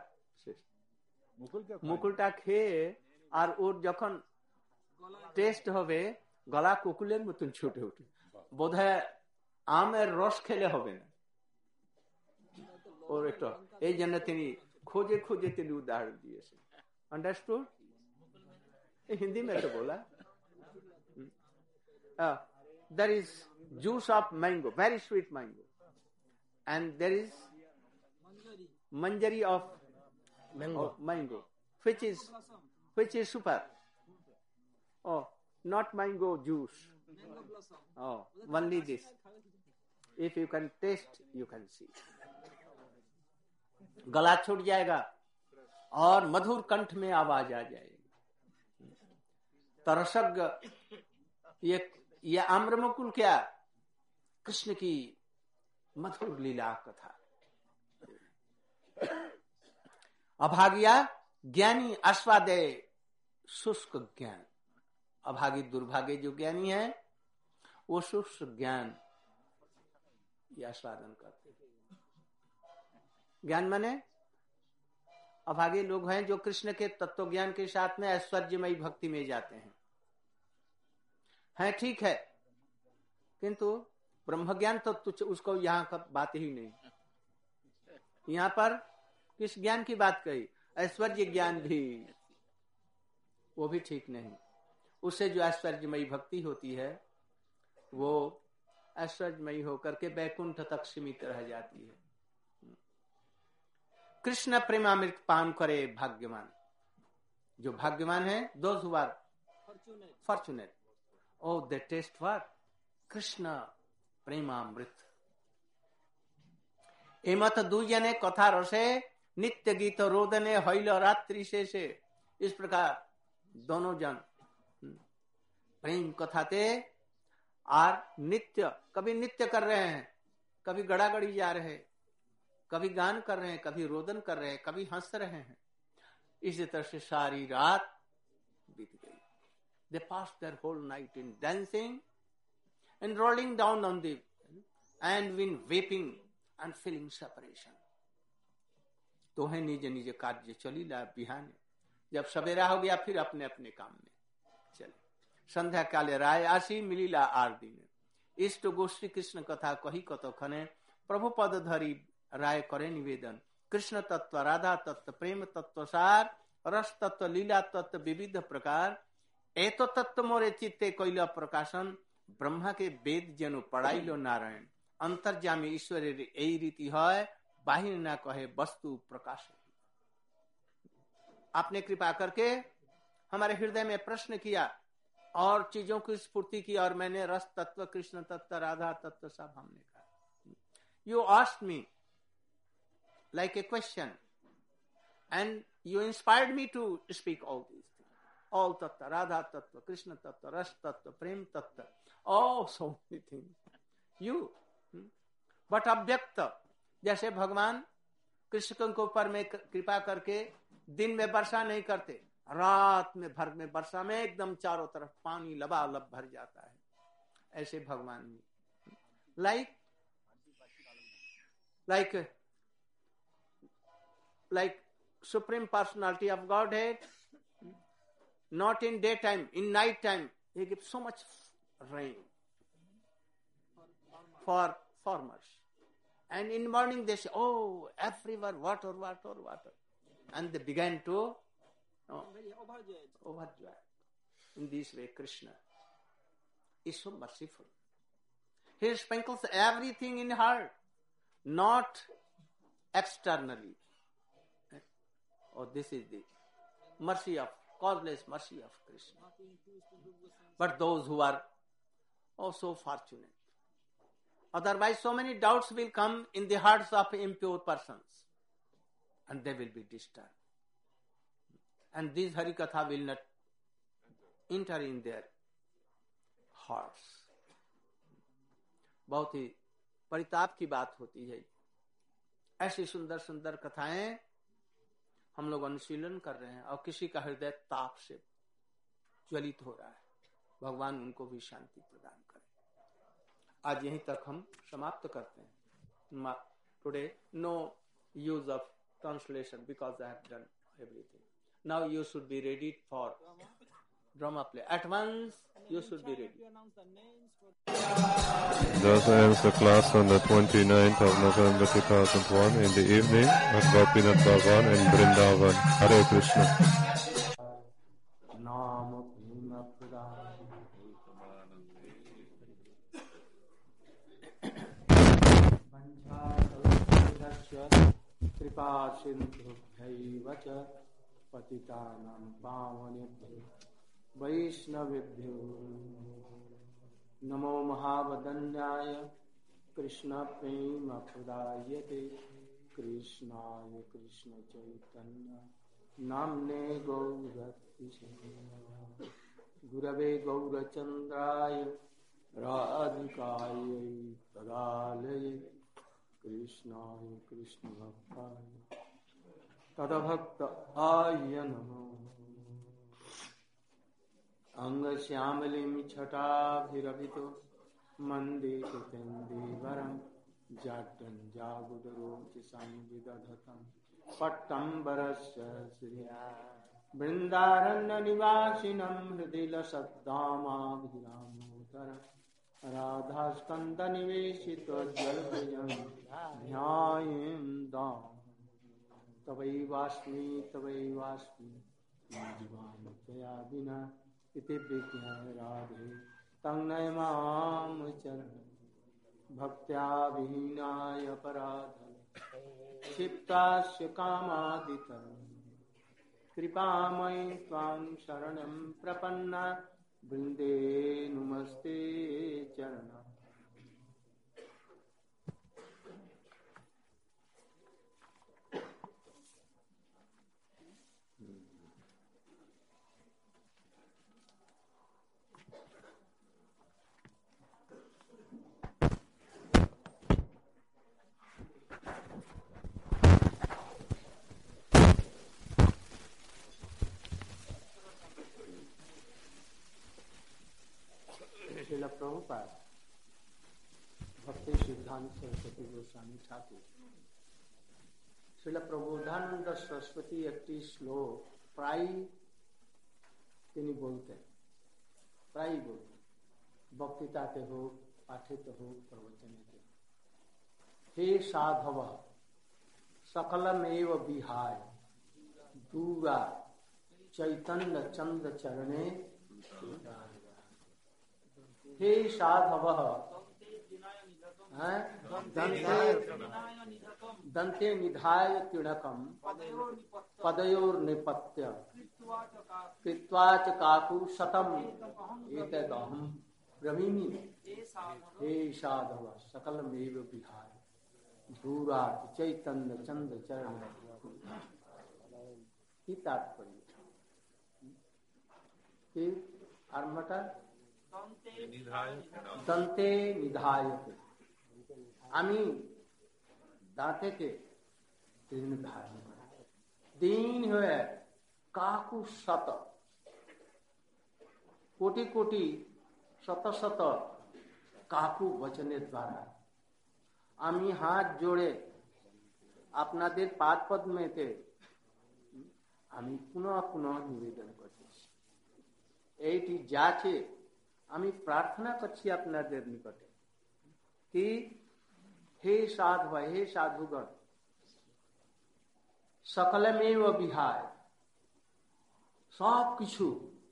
মুকুলটা খেয়ে আর ওর যখন টেস্ট হবে গলা কুকুলের মতন ছুটে ওঠে। বোধহয় আমের রস খেলে হবে না। ওর একটা এই জন্য তিনি खोजे खोजे তিনি उदाहरण दिए। अंडरस्टूड? हिंदी में तो बोला। There is juice of mango, very sweet mango, and there is manjari of mango, of mango which is which is super. Oh, not mango juice. Oh, only this. If you can taste, you can see. गला छूट जाएगा और मधुर कंठ में आवाज आ जाएगी। तरसज्ञ ये ये आम्रमुकुल क्या? कृष्ण की मधुर लीला कथा। अभागिया ज्ञानी आस्वादे शुष्क ज्ञान। अभागी दुर्भाग्य जो ज्ञानी है वो शुष्क ज्ञान आस्वादन करते हैं। ज्ञान माने अभागे लोग हैं जो कृष्ण के तत्व ज्ञान के साथ में ऐश्वर्यमयी भक्ति में जाते हैं। है ठीक है, किंतु ब्रह्म ज्ञान तो तुच्छ, उसको यहाँ का बात ही नहीं। यहाँ पर किस ज्ञान की बात कही? ऐश्वर्य ज्ञान भी, वो भी ठीक नहीं। उससे जो ऐश्वर्यमयी भक्ति होती है वो ऐश्वर्यमयी होकर के बैकुंठ तक सीमित रह जाती है। कृष्ण प्रेमामृत पान करे भाग्यवान। जो भाग्यवान है, those who are fortunate, oh they taste for Krishna premamrita. एमत दुजने कथा रसे नित्य गीत रोदने हईल रात्रि से से। इस प्रकार दोनों जन प्रेम कथाते और नित्य, कभी नित्य कर रहे हैं, कभी गड़ागड़ी जा रहे, कभी गान कर रहे हैं, कभी रोदन कर रहे हैं, कभी हंस रहे हैं। इसी तरह से सारी रात बीत गई। They pass their whole night in dancing and rolling down on the and win weeping and feeling separation. तो है निज निज कार्य चली ला बिहाने। जब सवेरा हो गया फिर अपने अपने काम में चले। संध्या काले राय आसी मिलीला आर दिन। इष्ट गोष्ठी कृष्ण कथा कही कत खने प्रभु पद धरी राय करे निवेदन। कृष्ण तत्व, राधा तत्व, प्रेम तत्व सार, रस तत्व, लीला तत्व विविध प्रकार, एतो तत्व मोरे चित्ते कैल प्रकाशन, ब्रह्मा के वेद जेनु पढ़ाइलो नारायण, अंतर्जामी ईश्वर यही रीति है, बाहिर ना कहे वस्तु प्रकाश। आपने कृपा करके हमारे हृदय में प्रश्न किया और चीजों की स्फूर्ति की, और मैंने रस तत्व, कृष्ण तत्व, राधा तत्व सब हमने कहा। You asked me like a question and you inspired me to speak all these things, all tattva, Radha tattva, Krishna tattva, rasa tattva, prema tattva, all so many things you. But अव्यक्त, जैसे भगवान कृष्ण के ऊपर में कृपा करके दिन में वर्षा नहीं करते, रात में भर में वर्षा में एकदम चारों तरफ पानी लबालब भर जाता है, ऐसे भगवान like like like supreme personality of Godhead, not in day time, in night time he gives so much rain for farmers, and in morning they say, oh, everywhere water, water, water, and they began to oh, overjoyed. In this way, Krishna is so merciful. He sprinkles everything in heart, not externally. Oh, this is the mercy of, causeless mercy of Krishna. But those who are also fortunate, otherwise so many doubts will come in the hearts of impure persons, and they will be disturbed. And this Harikatha will not enter in their hearts. बहुत ही परिताप की बात होती है। ऐसी सुंदर सुंदर कथाएं हम लोग अनुशीलन कर रहे हैं और किसी का हृदय ताप से ज्वलित हो रहा है, भगवान उनको भी शांति प्रदान करें। आज यहीं तक हम समाप्त करते हैं। Today no use of translation because I have done everything. Now you should be ready for drama play. At once you should be ready. Thus ends the class on the twenty-ninth of November two thousand one in the evening at Gopinath Bhavan in Vrindavan. Hare Krishna. कृपा सिंधुभ्यैव पतितानां पावनेभ्यो वैष्णवेभ्यो नमो महावदन्याय कृष्ण प्रेम प्रदायते कृष्णाय कृष्ण चैतन्य नाम्ने गौरतिसे गुरवे गौरचन्द्राय राधिकायै तदालये कृष्णाय कृष्ण भक्ताय तदभक्त आय नमो। अंग श्यामलिं छटाभिरभितो मंदे कृतेन्दीवरं जाड्यं जागुदरोचि संविदधतं पट्टम्बरस्य श्रिया वृन्दारण्यनिवासिनं हृदि लसद्दामाभिरामोदरं राधास्कन्दनिवेशितोज्ज्वलभुजं ध्यायेन्दाम् तवैवास्मि तवैवास्मि जीवामि त्वया विना इति विज्ञाय राधे तन्नय मां चरणं भक्त्या विहीनाय अपराधं क्षिप्तास्य कामादितरं कृपामयि त्वां शरणं प्रपन्ना वृन्दे नुमस्ते चरणम्। श्रील प्रभुपाद भक्ति सिद्धांत सरस्वती गोस्वामी ठाकुर श्रील प्रबोधानंद सरस्वती একটি শ্লোক প্রায় তিনি বলতেন, প্রায় বলতেন, বক্তৃতাতে হোক, পাঠিত হোক, প্রবচনেতে। हे साधव स सकलमेव विहाय दूरा चैतन्य चंद्र चरणे हे साधव दंते दंते निधाय तिणकम पदयोर निपत्य कृत्वा च काकु शतम एतदहं ब्रवीमि हे साधव सकलमेव विहाय दूरात् चैतन्य चंद्र चरण की तात्पर्य आरमटा दंते निधायते আমি দাঁতেকে তিনি ধারণ করে দিন হয়ে কাকু শত কোটি কোটি শত শত কাকু বচনের দ্বারা আমি হাত জোড়ে আপনাদের পাদ পদ্মেতে আমি পুনঃ পুনঃ নিবেদন করতেছি এইটি যাচ্ছে আমি প্রার্থনা করছি আপনাদের নিকটে কি हे साधु हे साधुगण सकलमेव विहाय सब किछु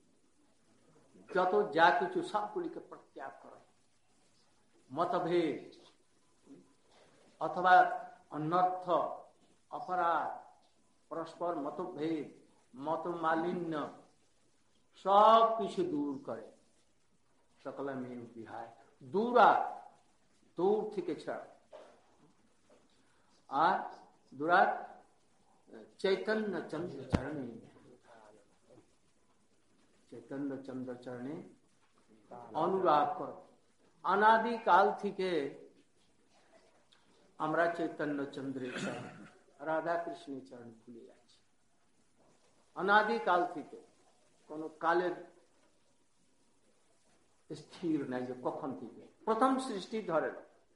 যত যা কিছু সবগুলিকে প্রত্যাগ করে মতভেদ অথবা অনর্থ অপরাধ পরস্পর মতভেদ মতমালিন্য সব কিছু দূর করে সকলমেव विहाय दूरा दूर থেকে ছাড় আর দুরাত চৈতন্য চন্দ্র চরণে চৈতন্য চন্দ্র চরণে অনুরাগ করো অনাদি কাল থেকে আমরা চৈতন্য চন্দ্রের চরণ রাধা কৃষ্ণের চরণ ভুলে যাচ্ছি অনাদি কাল থেকে কোন কালের স্থির নাই যে কখন থেকে প্রথম সৃষ্টি ধরে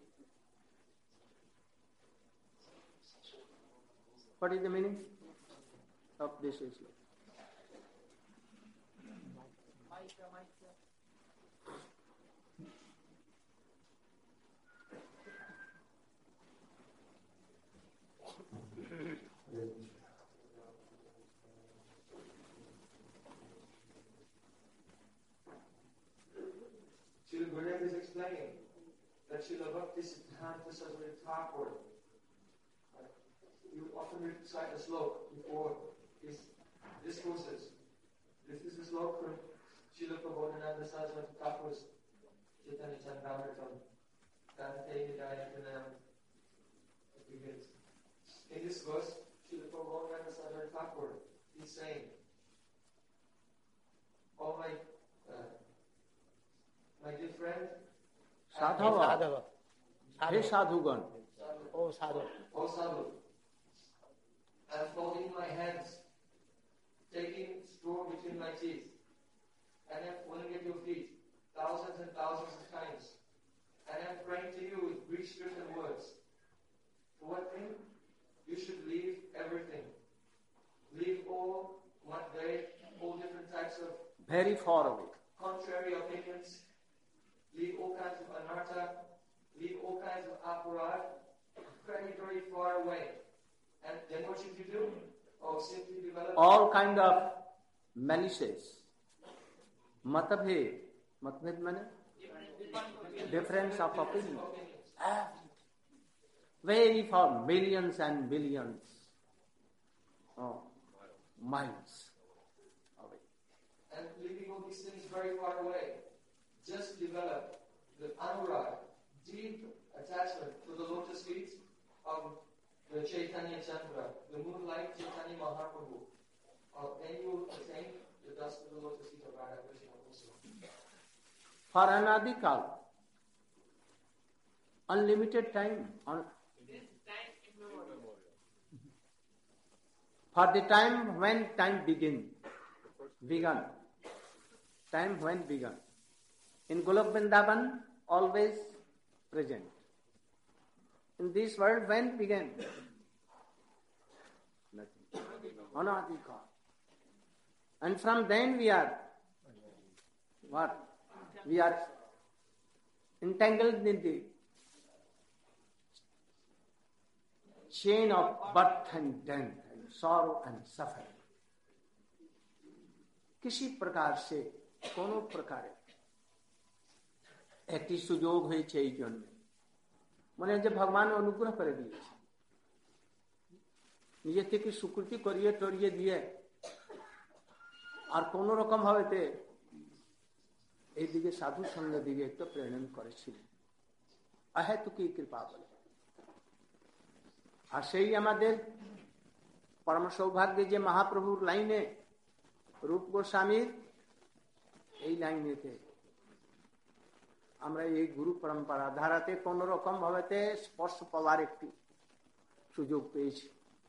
What is the meaning of this Islam? Srila Gurudev is explaining that Srila Bhakti Siddhanta Saraswati Thakur, you often recite a sloka before his discourses. This is the sloka from Srila Prabodhananda Saraswati Thakur's Chaitanya Chandramritam. Dante Hidayatanam. It begins. In this verse, Srila Prabodhananda Saraswati Thakur is saying, "Oh my, uh, my dear friend, Sadhava, hey sadhugan, oh sadhu, oh sadhu, I am folding my hands, taking straw between my teeth, and I am falling at your feet thousands and thousands of times, and I am praying to you with grief-stricken words. For what thing? You should leave everything. Leave all one day, all different types of very far away. Contrary opinions. Leave all kinds of anartha. Leave all kinds of aparad. Very, very far away. And then what should you do? Oh, simply develop all kind of malices. Matbhed. Matbhed means difference of opinion. Ah, very far, millions and billions of miles away. And leaving all these things very far away. Just develop the anurag, deep attachment to the lotus feet of the Chaitanya Chandra, the moonlight Chaitanya Mahaprabhu. Or then you will attain the dust of the lotus feet of Radha Krishna also. For another call, unlimited time. Un- for the time when time begin, began. Time when began. In Golok Vrindavan, always present. In this world, when began? Nothing. Anadika. And from then we are, what? We are entangled in the chain of birth and death and sorrow and suffering. किसी प्रकार से कोनो प्रकारे একটি সুযোগ হয়েছে এই জন্য মনে যে ভগবান অনুগ্রহ করে দিয়েছে নিজে থেকে সুকৃতি করিয়ে টরিয়ে দিয়ে আর কোন রকম ভাবে এইদিকে সাধু সঙ্গের দিকে একটু প্রেরণ করেছিলেন অহেতুকী কৃপা বলে। আর সেই আমাদের পরম সৌভাগ্য যে মহাপ্রভুর লাইনে রূপ গোস্বামীর এই লাইনেতে আমরা এই গুরু পরম্পরা ধারাতে কোন রকম ভাবে স্পর্শ পাওয়ার একটি সুযোগ পেয়েছি।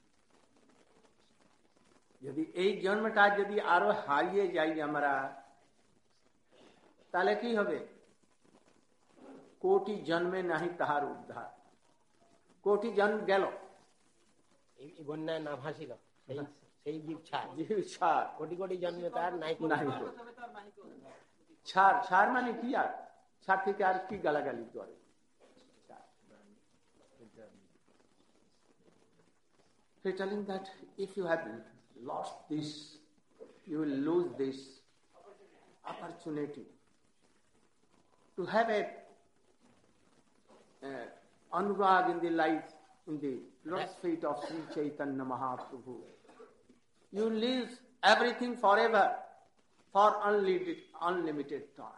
যদি এই জন্মটা যদি আরো হারিয়ে যাই আমরা তাহলে কি হবে? কোটি জন্মে নাহি তাহার উদ্ধার। কোটি জন্ম গেল এই বন্যায় না ভাসিল সেই সেই জীব ছাড় জীব ছাড় কোটি কোটি জন্মে তার নাই নাই ছাড় ছাড় মানে কি? আর ছাড় থেকে আর কি গালাগালি করে? He's telling that if you have lost this, you will lose this opportunity to have a uh, anurag in the life, in the lotus feet of Sri Chaitanya Mahaprabhu. You lose everything forever for unlimited, unlimited time.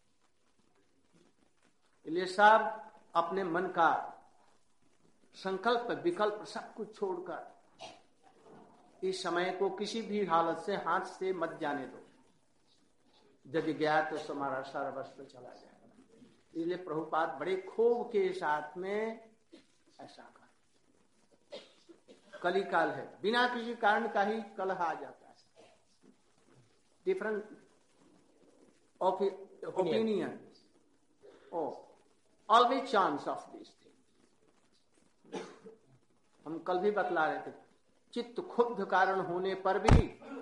इसलिए सब अपने मन का संकल्प विकल्प सब कुछ छोड़कर इस समय को किसी भी हालत से हाथ से मत जाने दो। यदि गया तो हमारा सर्वस्व चला जाएगा। इसलिए प्रभुपाद बड़े खूब के साथ में ऐसा कहा। कलिकाल है, बिना किसी कारण का ही कलह आ जाता है। Different opinion oh always chance of this thing. हम कल भी बतला रहे थे, चित्त खुद कारण होने पर भी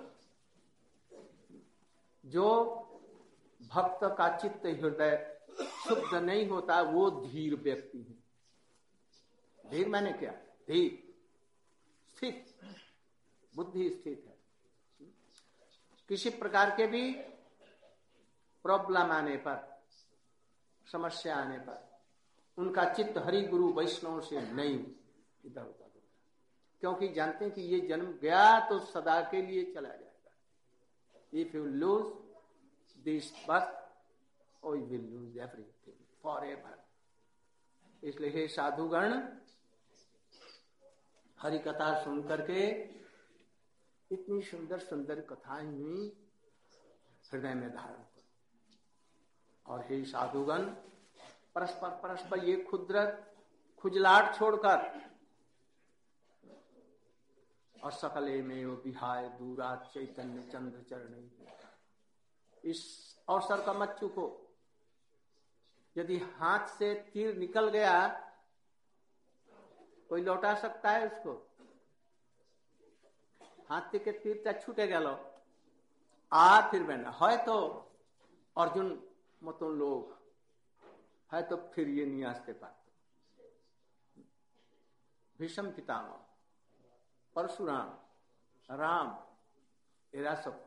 जो भक्त का चित्त हृदय शुद्ध नहीं होता वो धीर व्यक्ति है। धीर मैंने क्या? धीर स्थित, बुद्धि स्थित है। किसी प्रकार के भी प्रॉब्लम आने पर, समस्या आने पर उनका चित्त हरि गुरु वैष्णव से नहीं इधर उधर, क्योंकि जानते हैं कि ये जन्म गया तो सदा के लिए चला जाएगा। If you lose this birth or you will lose everything forever. इसलिए हे साधुगण, हरि कथा सुन करके इतनी सुंदर सुंदर कथाएं हुई, हृदय में धारण करो। और हे साधुगण, परस्पर परस्पर ये क्षुद्र खुजलाट छोड़कर और सकले में वो विहाय दूरा चैतन्य चंद्र चरण, इस अवसर का मत चूको। यदि हाथ से तीर निकल गया, कोई लौटा सकता है उसको? हाथ থেকে তীরটা ছুটে গেল আর ফিরবে না। হয়তো অর্জুন মতন লোক হয়তো ফিরিয়ে নিয়ে আসতে পারত, ভীষ্ম পিতামহ, পরশুরাম, রাম, এরা সব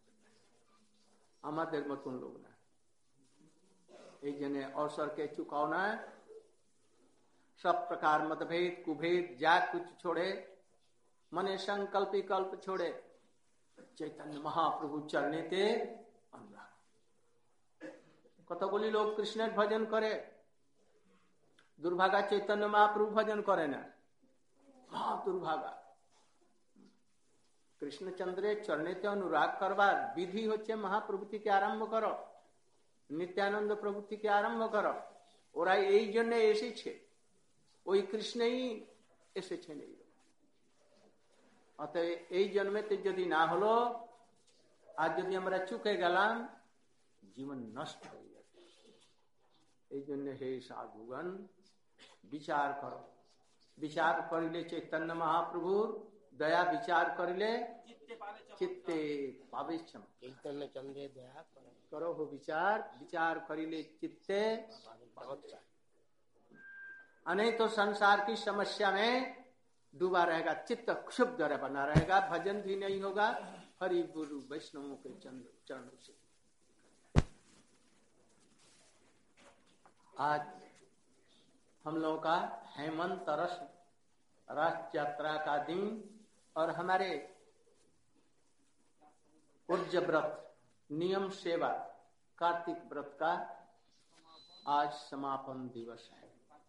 আমাদের মতন লোক না। এই জন্য अवसर के चुकावना, सब प्रकार मतभेद कुभेद जा कुछ छोड़े, मने संकल्प कल्प छोड़े, चैतन्य महाप्रभु चरणेते अनुराग। কতগুলি লোক কৃষ্ণের ভজন করে, দুর্ভাগা চৈতন্য মহাপ্রভু ভজন করে না, মহা দুর্ভাগা। কৃষ্ণচন্দ্রের চরণেতে অনুরাগ করবার বিধি হচ্ছে মহাপ্রভু থেকে আরম্ভ করো, নিত্যানন্দ প্রভু থেকে আরম্ভ করো। ওরা এই জন্য এসেছে, ওই কৃষ্ণই এসেছেন। এই অতএব এই জন্মেতে যদি না হলো, আর যদি আমরা চুকে গেলাম, জীবন নষ্ট হয়ে যাবে। এই জন্য হে সাধুগণ, বিচার করো। বিচার করিলে চৈতন্য মহাপ্রভুর দয়া, বিচার করিলে চিত্তে পাবে क्षमा। चैतन्य चंद्र दया करो हो विचार, विचार करिले चित्ते। नहीं तो संसार की समस्या में डूबा रहेगा, चित्त क्षुब्ध बना रहेगा, भजन भी नहीं होगा हरि गुरु वैष्णवों के चरणों से। आज हम लोगों का हेमंत रस राष्ट्र यात्रा का दिन और हमारे ऊर्ज व्रत नियम सेवा कार्तिक व्रत का आज समापन दिवस है।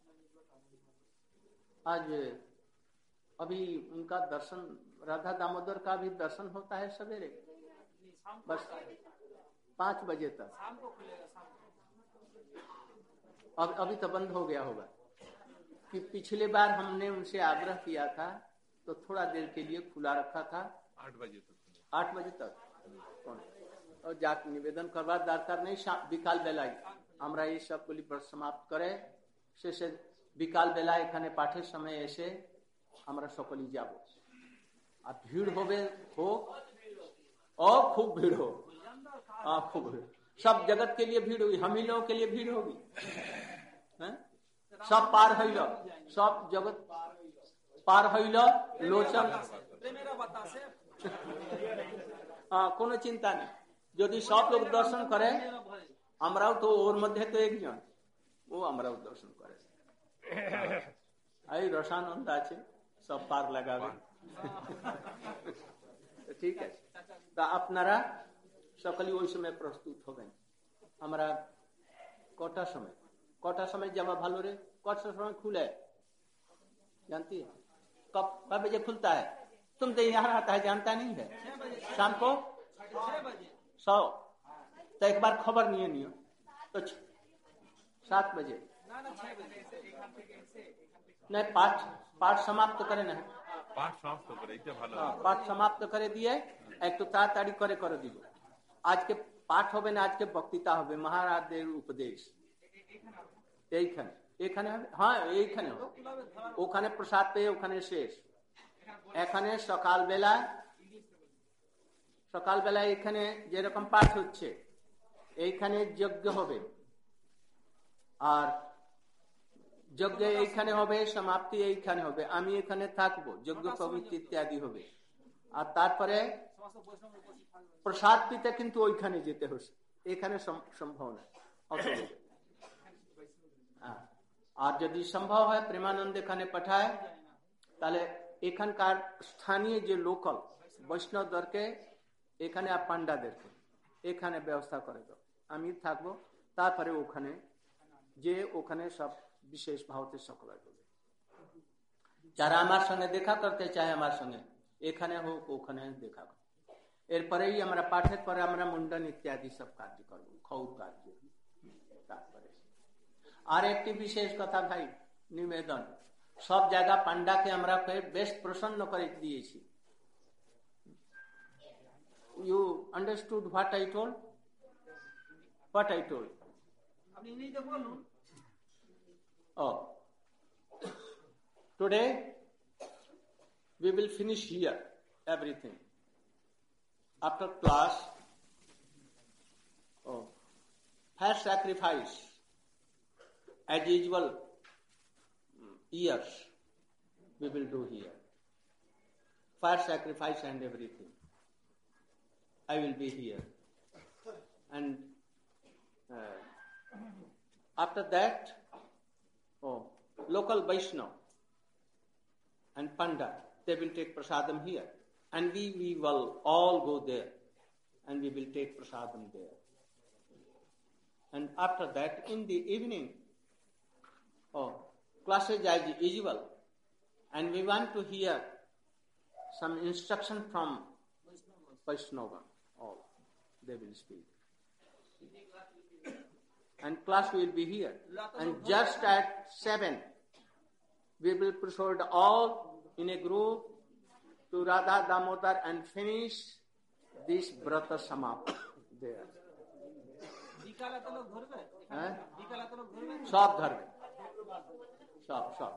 आज अभी उनका दर्शन, राधा दामोदर का भी दर्शन होता है सवेरे, बस पांच बजे तक। अब अभी तो बंद हो गया होगा कि पिछले बार हमने उनसे आग्रह किया था तो थोड़ा देर के लिए खुला रखा था, आठ बजे तक आठ बजे तक और जाके निवेदन करवा दरकार नहीं, বিকাল বেলায় আমরা এই সবগুলি समाप्त করে শেষে বিকাল বেলা এখানে পাঠের সময় এসে আমরা সকলেই যাব। আর ভিড় হবে, হোক और खूब भीड़ हो, हाँ खूब भीड़, सब जगत के लिए भीड़ हुई, हम ही लोगों के लिए भीड़ होगी। सब पार হইল, सब जगत पार হইল লোচন, हाँ কোনো চিন্তা নেই। যদি সব লোক দর্শন করে, আমরাও তো ওর মধ্যে তো একজন, ও আমরাও দর্শন করে। এই রসানন্দ আছে, সব পার লাগাবে। ঠিক আছে, তা আপনারা সকলেই ওই সময় প্রস্তুত হবেন। আমরা কটার সময় কটার সময় যাওয়া ভালো রে? কটার সময় खुले जानती है? कब कब बजे खुलता है? तुम तो यहाँ आता है, जानता नहीं है। शाम को सौ तो एक बार खबर नहीं नहीं हो तो सात बजे नहीं, पाठ पाठ समाप्त करे ना, पाठ समाप्त करे क्या भालो, पाठ समाप्त करे दिए एक तो ताड़ाताड़ी करे करे দিব। আজকে পাঠ হবে না, আজকে বক্তৃতা হবে, মহারাজের উপদেশ এইখানে এখানে হবে, হ্যাঁ এইখানে হবে, ওখানে প্রসাদ পেয়ে ওখানে শেষ। এখানে সকালবেলা সকালবেলা এখানে যেরকম পাঠ হচ্ছে এইখানে যজ্ঞ হবে, আর যজ্ঞ এইখানে হবে, সমাপ্তি এইখানে হবে, আমি এখানে থাকবো, যজ্ঞ পবিত্র ইত্যাদি হবে। আর তারপরে প্রসাদ পিতে কিন্তু ওইখানে যেতে হচ্ছে, এখানে সম্ভব না, অসম্ভব। আর যদি সম্ভব হয় প্রেমানন্দ এখানে পাঠায়, তাহলে এখানকার স্থানীয় যে লোকাল বৈষ্ণবদেরকে এখানে আর পান্ডাদেরকে এখানে ব্যবস্থা করে দাও, আমি থাকবো। তারপরে ওখানে যে ওখানে সব বিশেষ ভাবতে সকল করবে। যারা আমার সঙ্গে দেখা করতে চায় আমার সঙ্গে এখানে হোক ওখানে দেখা করবে। এরপরেই আমরা পাঠের পরে আমরা মুন্ডন ইত্যাদি সব কার্য করবো, খৌর কার্য। তারপরে আর একটি বিশেষ কথা ভাই, নিবেদন, সব জায়গা পান্ডাকে আমরা বেশ প্রসন্ন করে দিয়েছি। You understood what I told? What I told? Oh, today we will finish here everything. After class, oh, fire sacrifice as usual years we will do here. Fire sacrifice and everything. I will be here. And uh, after that, oh, local Vaishnava and Panda, they will take prasadam here. And we, we will all go there. And we will take prasadam there. And after that, in the evening, oh, classes as usual. And we want to hear some instruction from Vaishnava. All they will speak. And class will be here. And just at seven, we will proceed all in a group to Radha Damodar and finish this Brata Samapta there. সব ধরবে, সব সব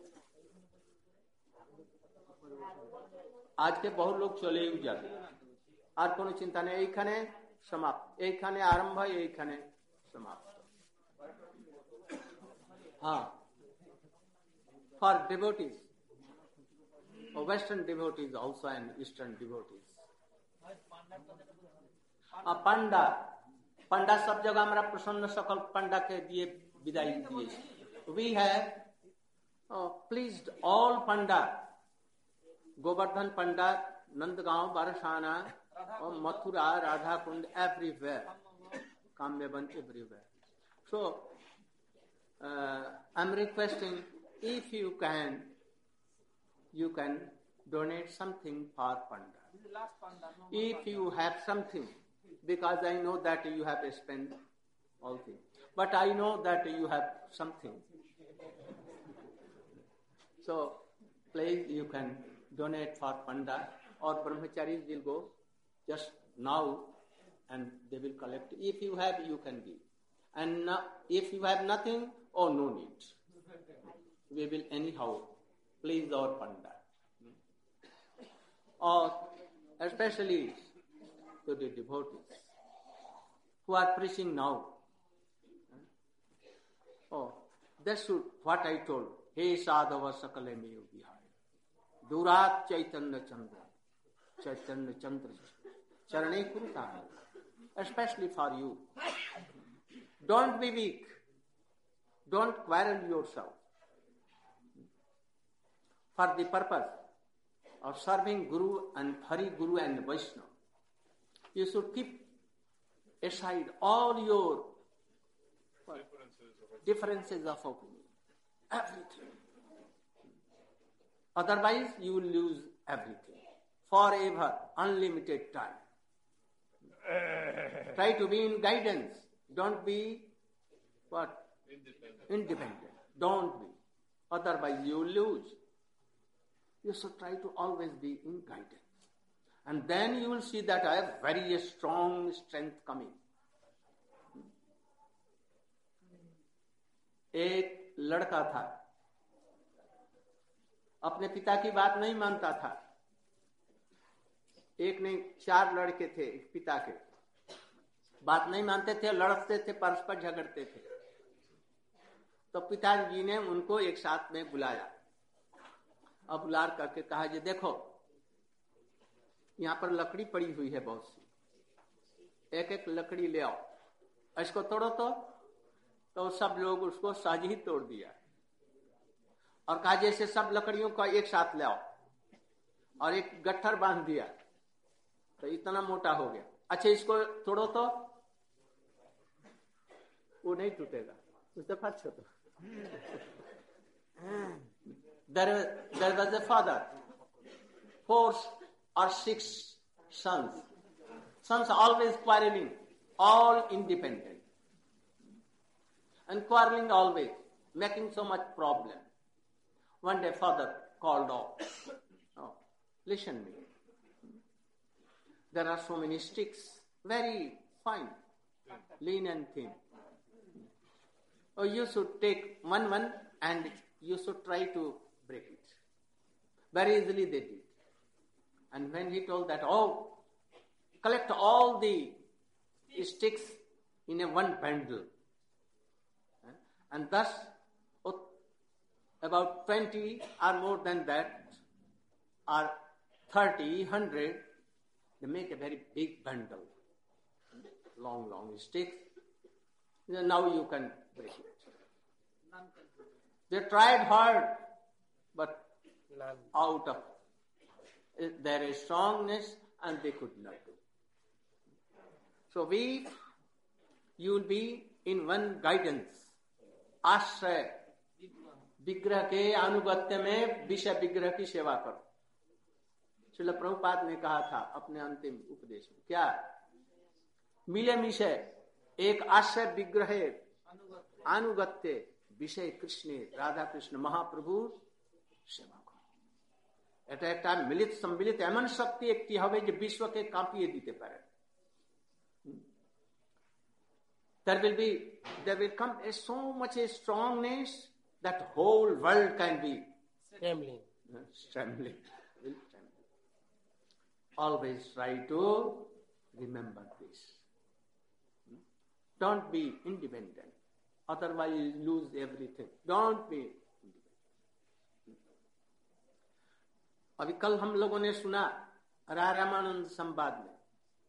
আজকে বহু লোক চলেও যাবে, আর কোনো চিন্তা নেই। এইখানে সমাপ্ত, এইখানে আরম্ভ, এইখানে সমাপ্ত। হ্যাঁ, for devotees or Western devotees also and Eastern devotees. आ पंडा पंडा सब जगह हमारा प्रसन्न सकल पंडा के दिए विदाई दिए. We have uh, pleased all पंडा, गोवर्धन पंडा, नंदगांव, बारसाना, और Mathura, Radha Kund, everywhere, Kamyavan everywhere. So uh, I'm requesting, if you can, you can donate something for panda. If you have something, because I know that you have spent all things, but I know that you have something. So please, you can donate for panda, or brahmacharis will go just now and they will collect. If you have, you can give. And no, if you have nothing, oh, no need. We will anyhow please our panda. Or especially to the devotees who are preaching now. Oh, that should, what I told, He sadhava sakale meyo vihaya, durat chaitanya chandra, chaitanya chandra, charane kuruta, especially for you. Don't be weak. Don't quarrel yourself. For the purpose of serving Guru and Hari Guru and Vaishnava, you should keep aside all your what, differences of opinion, everything. Otherwise, you will lose everything forever, unlimited time. Try to be in guidance. Don't be what? Independent. Independent. Don't be. Otherwise, you will lose. You should try to always be in guidance. And then you will see that I have very strong strength coming. एक लड़का था, अपने पिता की बात नहीं मानता था. एक नहीं, चार लड़के थे पिता के, बात नहीं मानते थे, लड़ते थे, परस्पर झगड़ते थे. तो पिताजी ने उनको एक साथ में बुलाया. अब बुला करके कहा, जी देखो, यहाँ पर लकड़ी पड़ी हुई है बहुत सी, एक एक लकड़ी ले आओ, इसको तोड़ो. तो तो सब लोग उसको सहज ही तोड़ दिया और कहा जैसे सब लकड़ियों को एक साथ ले आओ और एक गट्ठर बांध दिया तो इतना मोटा हो गया. अच्छा इसको तोड़ो तो वो नहीं टूटेगा, उस दफा छोड़ो. There, there was a father, four or six sons. Sons always quarreling, all independent. And quarreling always, making so much problem. One day father called off. Oh, listen me. There are so many sticks, very fine, lean and thin. Oh, you should take one one and you should try to break it. Very easily they did. And when he told that, oh, collect all the sticks in a one bundle. And thus, oh, about twenty or more than that, or thirty, hundred, they make a very big bundle. Long, long sticks. Now you can break it. They tried hard, but out of their strongness, and they could not do. So we, you will be in one guidance. आश्रय विग्रह के अनुगत्य में विषय विग्रह की सेवा करो. श्रील प्रभुपाद ने कहा था अपने अंतिम उपदेश में, क्या मिले विषय एक आश्रय विग्रह अनुगत्य विषय कृष्ण राधा कृष्ण महाप्रभु सेवा करो. এটা একটা মিলিত সম্মিলিত এমন শক্তি একটি হবে যে বিশ্বকে কাঁপিয়ে দিতে পারে. There will be, there will come a so much a strongness that whole world can be trembling. Trembling. Always try to remember this. Don't be independent. Otherwise you lose everything. Don't be independent. अभी कल हम लोगों ने सुना राय रामानंद संवाद में,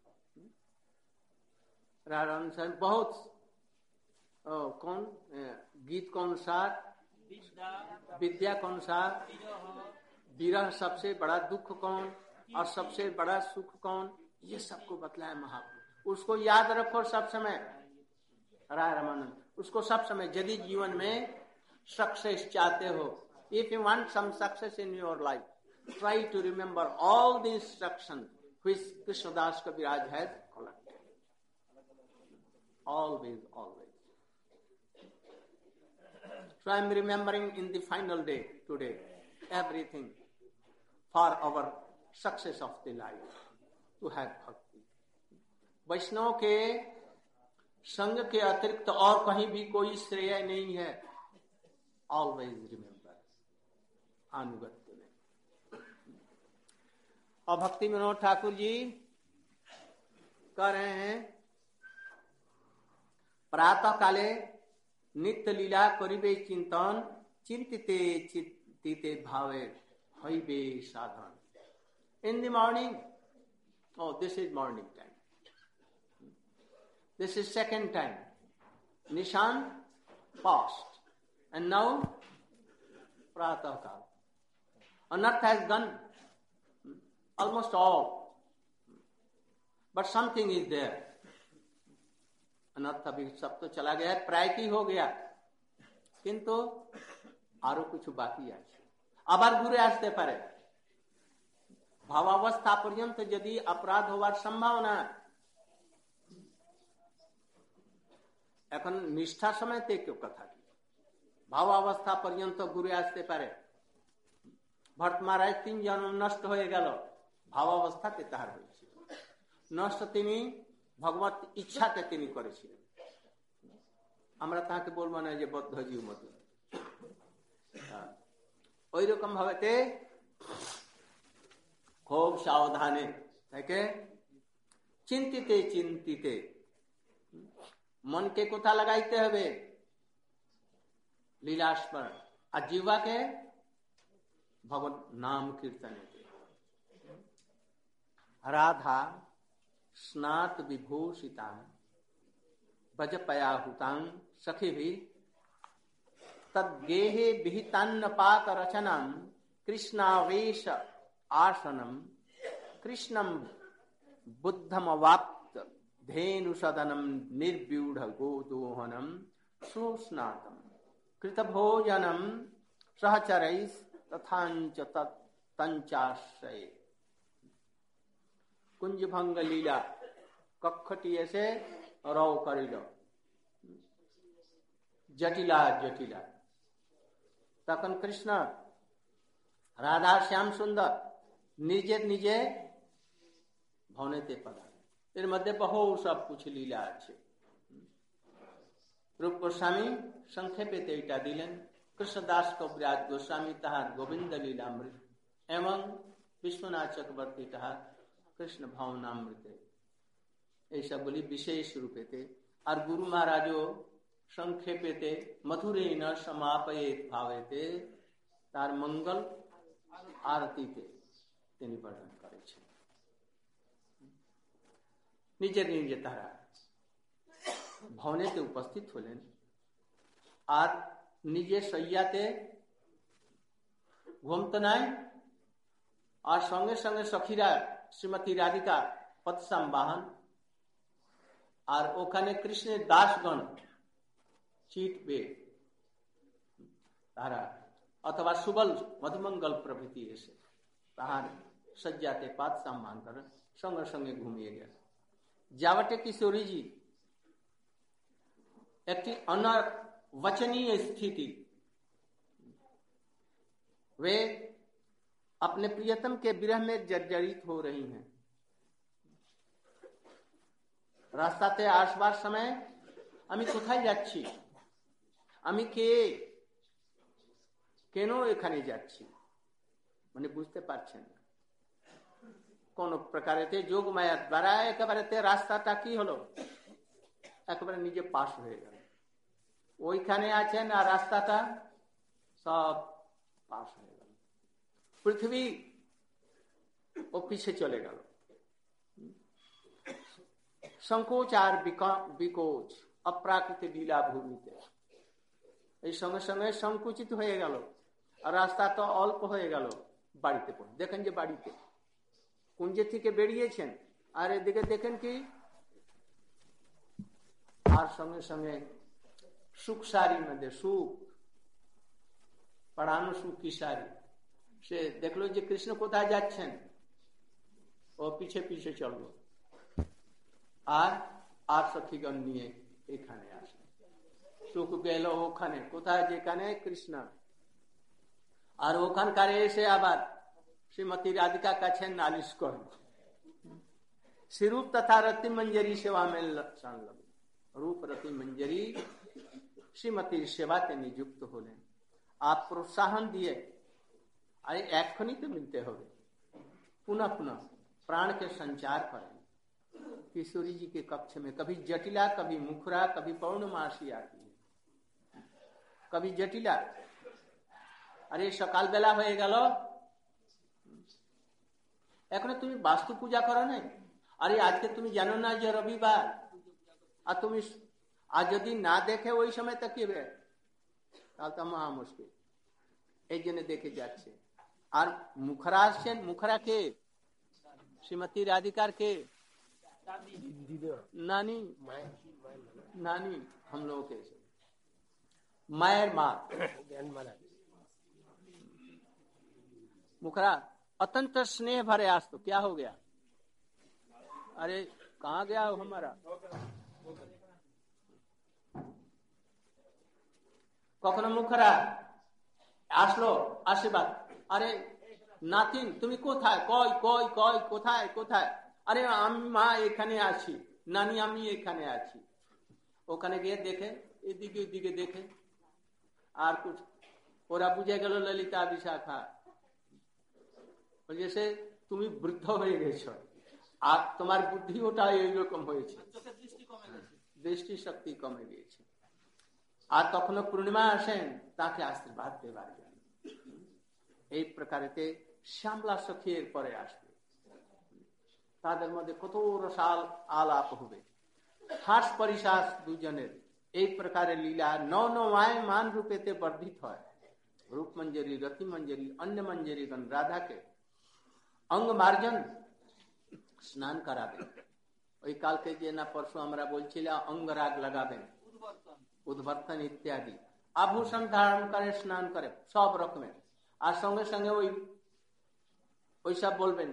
राय रामानंद संवाद बहुत ओ, कौन गीत कौन सा, विद्या कौन सा, विरह सबसे बड़ा दुख कौन और सबसे बड़ा सुख कौन, ये सबको बतलाया महाप्रभु। उसको याद रखो सब समय, राय रामानंद, उसको सब समय यदि जीवन में सक्सेस चाहते हो, if you want some success in your life, try to remember all the instruction which Krishnadas Kaviraj has collected. Always, always. So I am remembering in the final day today everything for our success of the life to have bhakti. Vaishnava के संग के अतिरिक्त और कहीं भी कोई श्रेय नहीं है। Always remember अनुगत्य में। और भक्ति विनोद ठाकुर जी कह रहे हैं, प्रातः काले नित्य लीला करिबे चिंतन, चिंतिते चिंतिते भावे हइबे साधन। In the morning, oh this is morning time, this is second time, nishan past and now pratah kal. Unearth has gone almost all, but something is there. अनर्थ अभी सब तो चला गया है, प्राय की हो गया, किंतु आरो कुछ बाकी আছে। আবার ঘুরে আসতে পারে। ভাবাবস্থা পর্যন্ত যদি অপরাধ হওয়ার সম্ভাবনা, এখন নিষ্ঠার সময়তে কেউ কথা কি, ভাবাবস্থা পর্যন্ত ঘুরে আসতে পারে। ভট্ট মহারাজ তিন জন্ম নষ্ট হয়ে গেল, ভাবাবস্থাতে তাহার হয়েছিল নষ্ট, তিনি ভগবত ইচ্ছাতে তিনি করেছিলেন। আমরা তাকে বলবো না যে বদ্ধ জীব মতো, ওই রকম ভাবেতে খুব সাবধানে তাকে চিন্তিতে চিন্তিতে মনকে কোথা লাগাইতে হবে, লীলাস্মরণ, আর জিহ্বাকে ভগবত নাম কীর্তনে। राधा स्नात विभूषिता भजपयाहुतां सखी भी तद्गेहे विहितान्न पाक रचनम कृष्णावेश आसनम कृष्णम बुद्धमवाप्त धेनु सदनम निर्व्यूढ़ गोदोहनम सुस्नातम कृतभोजनम सहचरैः तथांच तंचाश्रये। कुंज भंग लीला कक्षटीय से रव करिल जटिला जटिला। तखन कृष्ण राधा श्याम सुंदर निजे निजे भवनेते पधारे। एर मध्य बहु सब कुछ लीला আছে। रूप गोस्वामी संक्षेपे এটা দিলেন, कृष्णदास कविराज गोस्वामी তাহার गोविंद लीलामृत एवं विश्वनाथ चक्रवर्ती তাহার कृष्ण भावनामृत, ऐसा बोली विशेष रूपे थे। और गुरु महाराजो संक्षेपे थे मधुरे न समापयेत भावे थे, तार मंगल आरती थे तेनी वर्णन करे छे। निजे निजे तारा भवनेते उपस्थित होलेन और निजे शय्याते घुमतनाय और संगे संगे सखीरा श्रीमती राधिका पद संवाहन और ओखाने कृष्ण दासगण चीट पे तारा अथवा सुबल मधुमंगल प्रभृति एसे ताहार सज्जाते पाद सम्मान कर संगे संगे घूमिए गया। जावटे किशोरी जी एक अनवचनीय स्थिति, वे अपने प्रियतम के विरह में जर्जरित हो रही हैं। रास्ताते आसবার समय আমি কোথায় যাচ্ছি, আমি কে, কেন এখানে যাচ্ছি, মানে বুঝতে পারছেন না। কোন প্রকারেতে যোগ মায়ার দ্বারা একেবারেতে রাস্তাটা কি হলো, একেবারে নিজে পাশ হয়ে গেল। ওইখানে আছেন আর রাস্তাটা সব পাশ হয়ে গেল। पृथ्वी ও পিছে চলে গেল। সংকোচ আর বিকোচ অপ্রাকৃত লীলা ভূমিতে এই সঙ্গে সঙ্গে সংকুচিত হয়ে গেল, আর রাস্তা তো অল্প হয়ে গেল, বাড়িতে পড়ে দেখেন যে বাড়িতে কুঞ্জে থেকে বেরিয়েছেন, আর এদিকে দেখেন কি আর সঙ্গে সঙ্গে সুখ সারি মধ্যে সুখ পড়ানো সুখ কি সারি, সে দেখলো যে কৃষ্ণ কোথায় যাচ্ছেন, ও পিছে পিছে চললো আর আর সখীগণ নিয়ে এখানে আসে। সুখ গেল ওখানে, কোথায় যেখানে কৃষ্ণ, আর ওখানকার এসে আবার শ্রীমতী রাধিকা কাছে নালিশ করেন, শ্রীরূপ তথা রতি মঞ্জরি সেবা में সংলগ্ন, রূপ রতি মঞ্জরি শ্রীমতীর সেবাতে নিযুক্ত হলেন। आप प्रोत्साहन दिए, अरे एखनी तो मिलते हो, पुनः पुनः प्राण के संचार करें। किशोरी जी के कक्ष में कभी जटिला, कभी मुखरा, कभी पौर्णमासी आती है, कभी जटिला। अरे सकाल बेला হয়ে গেল, এখন তুমি বাস্তু পূজা করো না, আরে আজকে তুমি জানো না যে রবিবার, আর তুমি আর যদি না দেখে ওই সময় তাকিয়ে তাহলে তো মহা মুশকিল, এই জন্য দেখে যাচ্ছে। আর মুখরা আসছেন, মুখরা কে? শ্রীমতী রাধিকার কে? नानी, नानी हम लोगों के मायर माँ मुखरा अत्यंत स्नेह भरे। आज तो क्या हो गया, अरे कहाँ गया हो हमारा, কখনো মুখরা আসলো আশীর্বাদ, আরে নাতিন তুমি কোথায়, কই কই কই কোথায় কোথায়, আরে আমি মা এখানে আছি, নানি আমি এখানে আছি। ওখানে গিয়ে দেখে এদিকে ওদিকে দেখে আর কুছ, ওরা বুঝে গেল ললিতা বিশাখা, বলছে তুমি বৃদ্ধ হয়ে গেছো আর তোমার বুদ্ধি ওটা এইরকম হয়েছে, দৃষ্টি শক্তি কমে গিয়েছে। আর তখনও পূর্ণিমা আসেন তাকে আশীর্বাদ দেবার জন্য। এই প্রকারেতে শ্যামলা সখী এর পরে আসবে, তাদের মধ্যে কত রসাল আলাপ হবে, হাস পরিশ্বাস দুজনের। এই প্রকারে লীলা নौ नौवाएं मान रूपेते वर्धित হয়। रूप मंजरी, रति मंजरी, अन्य मंजरी गण রাধাকে অঙ্গ মার্জন স্নান করাবেন। ওই কালকে যে না পরশু আমরা বলছিলাম অঙ্গরাগ লাগাবেন, উদ্বর্তন ইত্যাদি আভূষণ ধারণ করে স্নান করে সব রকমের। আর সঙ্গে সঙ্গে ওই ওইসব বলবেন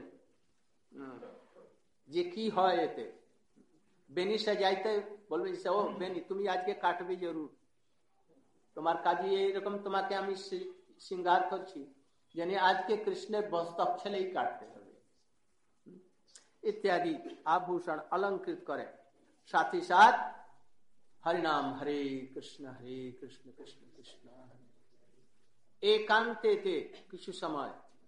যে কি হয় এতে, বেনি সাজাইতে বলবেন, ও বেনি তুমি আজকে কাটবে জরুর, তোমার কাজে এইরকম, তোমাকে আমি श्रृंगार করছি, জানি আজকে কৃষ্ণের বস্তক ছেলেই কাটতে হবে ইত্যাদি আভূষণ অলঙ্কৃত করে। সাথ ही साथ हरिनाम हरे कृष्ण हरे कृष्ण कृष्ण कृष्ण एकांते কিছু সময়।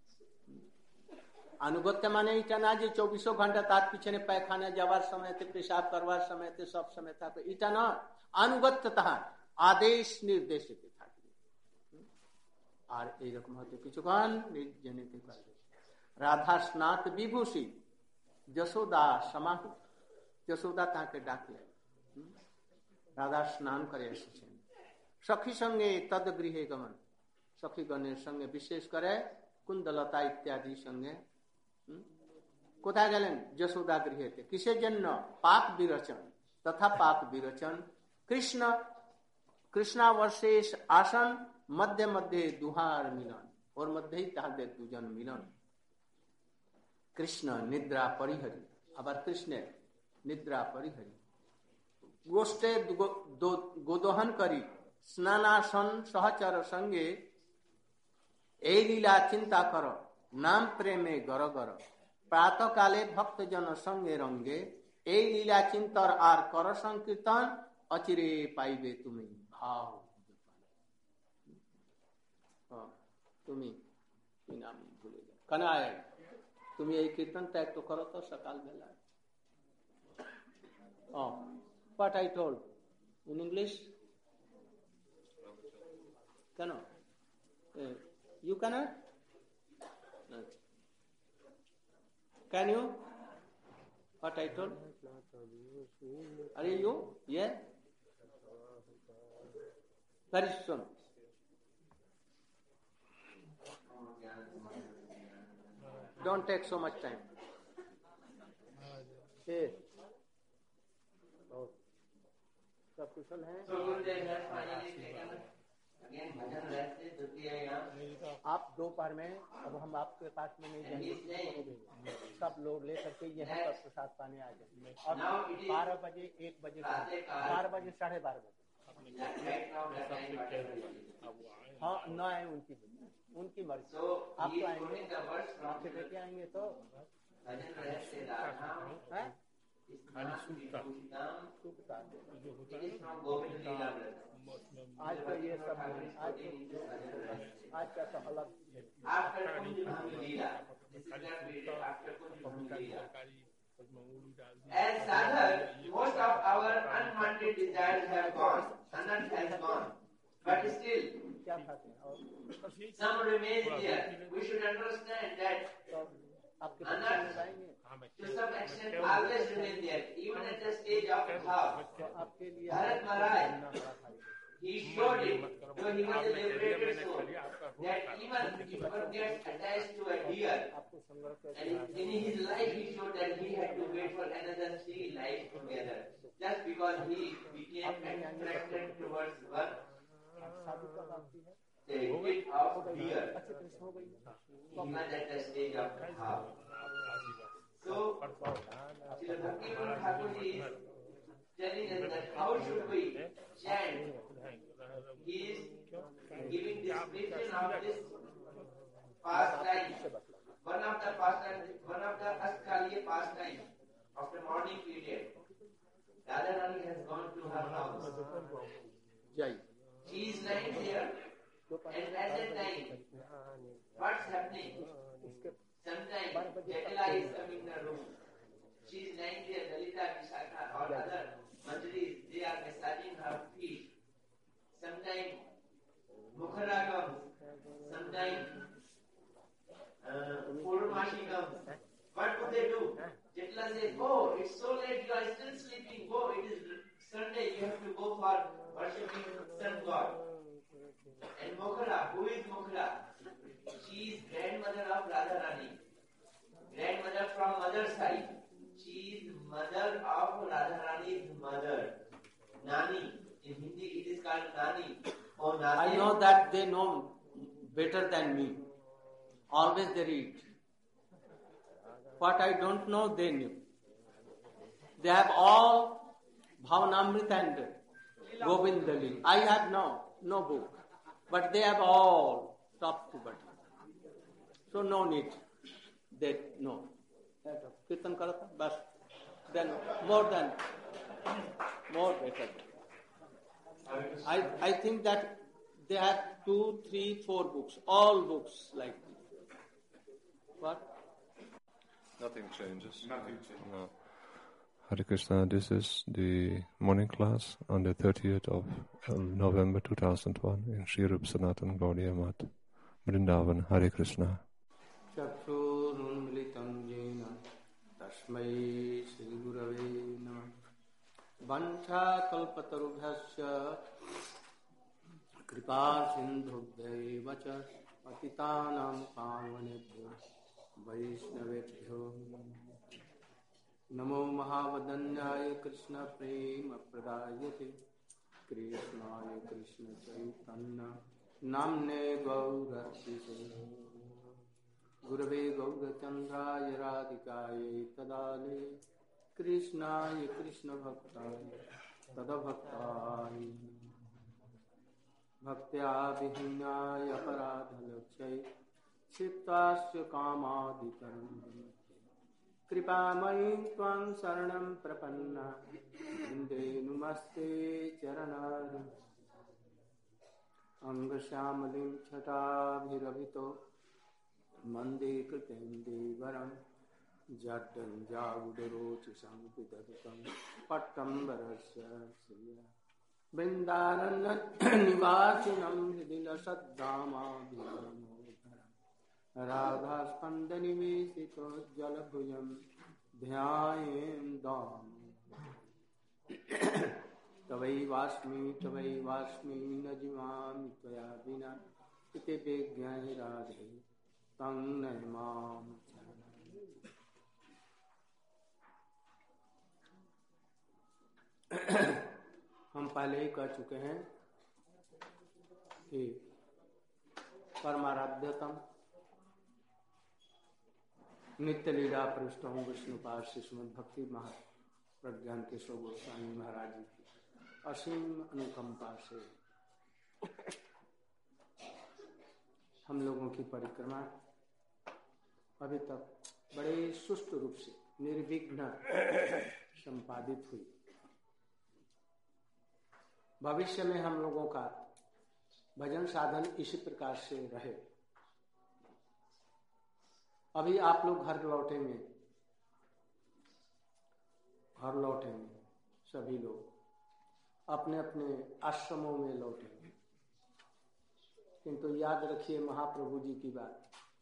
আনুগত্য মানে এটা না যে চব্বিশো ঘন্টা তার পিছনে পায়খানা যাবার সময়তে, পেশাব করবার সময়তে সব সময় থাকবে, এটা নয়। আনুগত্য তাহার আদেশ নির্দেশে থাকবে। আর এইরকম হয়তো কিছুক্ষণ নির্জনিতে করবে। রাধা স্নাত বিভূষী যশোদা সমাহু, যশোদা তাকে ডাকলে, রাধা স্নান করে এসেছেন। সখী সঙ্গে তদ গৃহে গমন, সখীগণের সঙ্গে বিশেষ করে কুন্দলতা ইত্যাদি সঙ্গে কোথায় গেলেন? যশোদা গৃহেতে। কিসের জন্য? পাক বিরোচন তথা পাক বিরোচন। কৃষ্ণ কৃষ্ণাবশেষ আসন, মধ্যে মধ্যে দুহার মিলন, ওর মধ্যেই তাহাদের দুজন মিলন। কৃষ্ণ নিদ্রা পরিহরি, আবার কৃষ্ণের নিদ্রা পরিহরি। গোষ্ঠে গোদহন করি স্নানাসন সহচর সঙ্গে, এই লীলা চিন্তা কর নাম প্রেমে গর গর। প্রাতকালে ভক্তজন সঙ্গে রঙ্গে, এই লীলা চিন্তর আর কর সংকীর্তন, অচিরে পাইবে তুমি ভাও। তুমি কি নাম ভুলে যাও, কানায় তুমি এই কীর্তনটা একটু করো তো সকাল বেলা। Oh, what I told in English? কেন? You cannot? Can you? What I told? Are you? Yeah? Very soon. Don't take so much time. Yes. सब कुशल हैं? आप दोपहर में, अब हम आपके पास में नहीं जाएंगे, सब लोग लेकर के यहाँ पर प्रसाद पाने आ जाएंगे और बारह बजे एक बजे बारह बजे साढ़े बारह बजे हाँ न आए उनकी उनकी मर्जी। आप तो आएंगे, आपके बेटे आएंगे तो आज का ये सब आज आज का सब अलग As sadhak, most of our unwanted desires have gone, anant has gone, but still some remains there. We should understand that anant to some extent always remain there, even at the stage of bhav. Bharat Maharaj, he showed it, though he was a liberated soul, that even if one gets attached to a deer, and in his life he showed that he had to wait for another three lives together, just because he became attracted towards one the bit of deer, even at the stage of bhav. So, Srila Bhaktivinoda Thakur is telling us that how should we chant. He is giving description of this pastime. One of the pastime, one of the Astkaliya pastime of the morning period. Radharani has gone to her house. She is lying there, and at that time, what's happening? Sometimes Jatila is coming in the room. She is lying there, Lalita, Vishakha, or other Manjaris, they are massaging her feet. Sometimes Mukhara comes, sometimes uh, Purmashi comes. What would they do? Jatila says, oh, it's so late, you are still sleeping. Go, it is Sunday, you have to go for worshipping sun god. And Mukhara, who is Mukhara? She is grandmother of Radharani. Grandmother from mother's side. She is mother of Radharani's mother. Nani. In Hindi it is called Nani. Oh, Nani. I know that they know better than me. Always they read. What I don't know, they knew. They have all Bhavanamrita and Govindali. I have no, no book. But they have all top to bottom. So no need. They know. Kirtan karata, but then more than, more better. I, I think that they have two, three, four books, all books like this. What? Nothing changes. Nothing changes. No. Hare Krishna, this is the morning class on the thirtieth of November two thousand one in Sri Rup Sanatan Gaudiya Math, Vrindavan. Hare Krishna. Chakshurunmilitam jena tasmai Shri Gurave namah vancha kalpatarubhyasya kripa sindhubhya vacha patitanam pavanebhyo vaishnavebhyo namo mahavadanyaya krishna prema pradayate krishnaya krishna chaitanya namne gaurasise Gurave Gaurachandraya Radhikaya Tadale Krishnaya Krishna Bhaktaya Tadabhaktaya Bhaktya Vihinaya Paradhalakshaya Chittasya Kamadikaram Kripamayi Tvam Saranam Prapanna Vinde Numaste Charanari Angashyamalim Chhatabhiravito Mande Kritem Varam Jatan Javudarochi Sampidadatam Patambarasya Sriya Vrindaran Nivasinam Hridila Saddama Bhiramodharam Radha स्कंद निवेशितो जलभुजं ध्यायेन्दाम् तवैवास्मि तवैवास्मि न जीवामि त्वया विना इति विज्ञाहि राधे तं नमाम। हम पहले ही कह चुके हैं कि परमाराध्यतम नित्य लीला पृष्ठ हूँ विष्णुपाद श्रीमद् भक्ति महा प्रज्ञान केशव गोस्वामी महाराज जी की असीम अनुकंपा से हम लोगों की परिक्रमा अभी तक बड़े सुस्त रूप से निर्विघ्न संपादित हुई। भविष्य में हम लोगों का भजन साधन इसी प्रकार से रहे। अभी आप लोग घर लौटेंगे, घर लौटेंगे, सभी लोग अपने अपने आश्रमों में लौटेंगे, किंतु याद रखिए महाप्रभु जी की बात।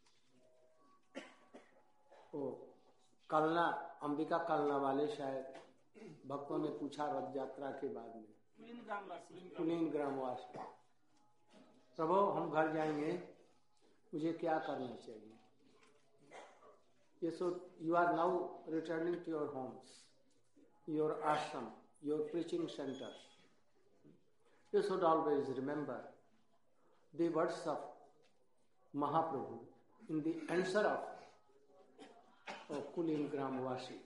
वो कलना अंबिका कलना वाले शायद भक्तों ने पूछा रथ यात्रा के बाद में कुलीन ग्रामवास, प्रभु हम घर जाएंगे, मुझे क्या करना चाहिए? ये so you are now returning to your homes, your ashram, your preaching centre. You should always remember the words of Mahaprabhu in the answer of, of Kulin Gramwasi.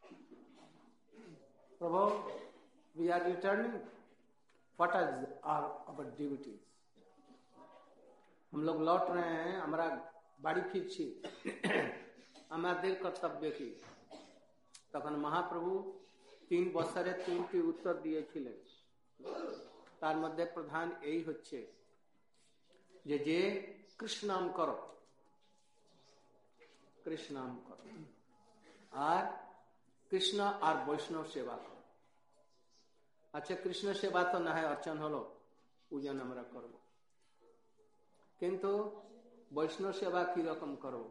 Prabhu, we are returning. What are our, our duties? हम लोग लौट रहे हैं, हमारा बाड़ी फिरछी আমাদের কর্তব্য কি? তখন মহাপ্রভু তিন বছরে তিনটি উত্তর দিয়েছিলেন। তার মধ্যে প্রধান এই হচ্ছে যে যে কৃষ্ণ নাম করো, কৃষ্ণ নাম করো, আর কৃষ্ণ আর বৈষ্ণব সেবা করো। আচ্ছা, কৃষ্ণ সেবা তো না হয় অর্চন হলো, পূজন আমরা করব, কিন্তু বৈষ্ণব সেবা কি রকম করব?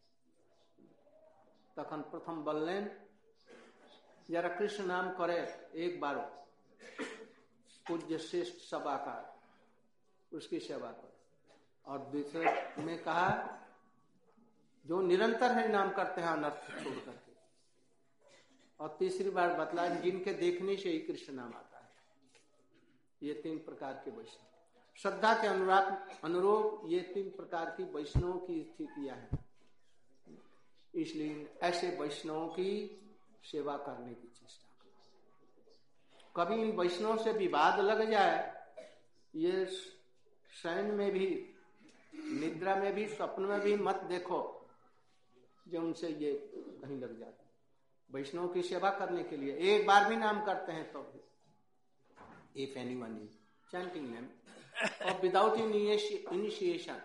তখন প্রথম বললেন যারা কৃষ্ণ नाम करे एक बार पूज्य श्रेष्ठ सभाकार, उसकी सेवा करो। और दूसरे में कहा जो निरंतर है नाम करते हैं अनर्थ छोड़ करके। और तीसरी बार बतलाया जिनके देखने से ही कृष्ण नाम आता है। ये तीन प्रकार के वैष्णव, श्रद्धा के अनुरूप अनुरूप ये तीन प्रकार की वैष्णव की स्थितियां हैं। इसलिए ऐसे वैष्णवों की सेवा करने की चेष्टा करो। कभी इन वैष्णव से विवाद लग जाए, ये शयन में भी, निद्रा में भी, स्वप्न में भी मत देखो जो उनसे ये कहीं लग जाता। वैष्णव की सेवा करने के लिए एक बार भी नाम करते हैं तो if anyone is chanting them or without initiation,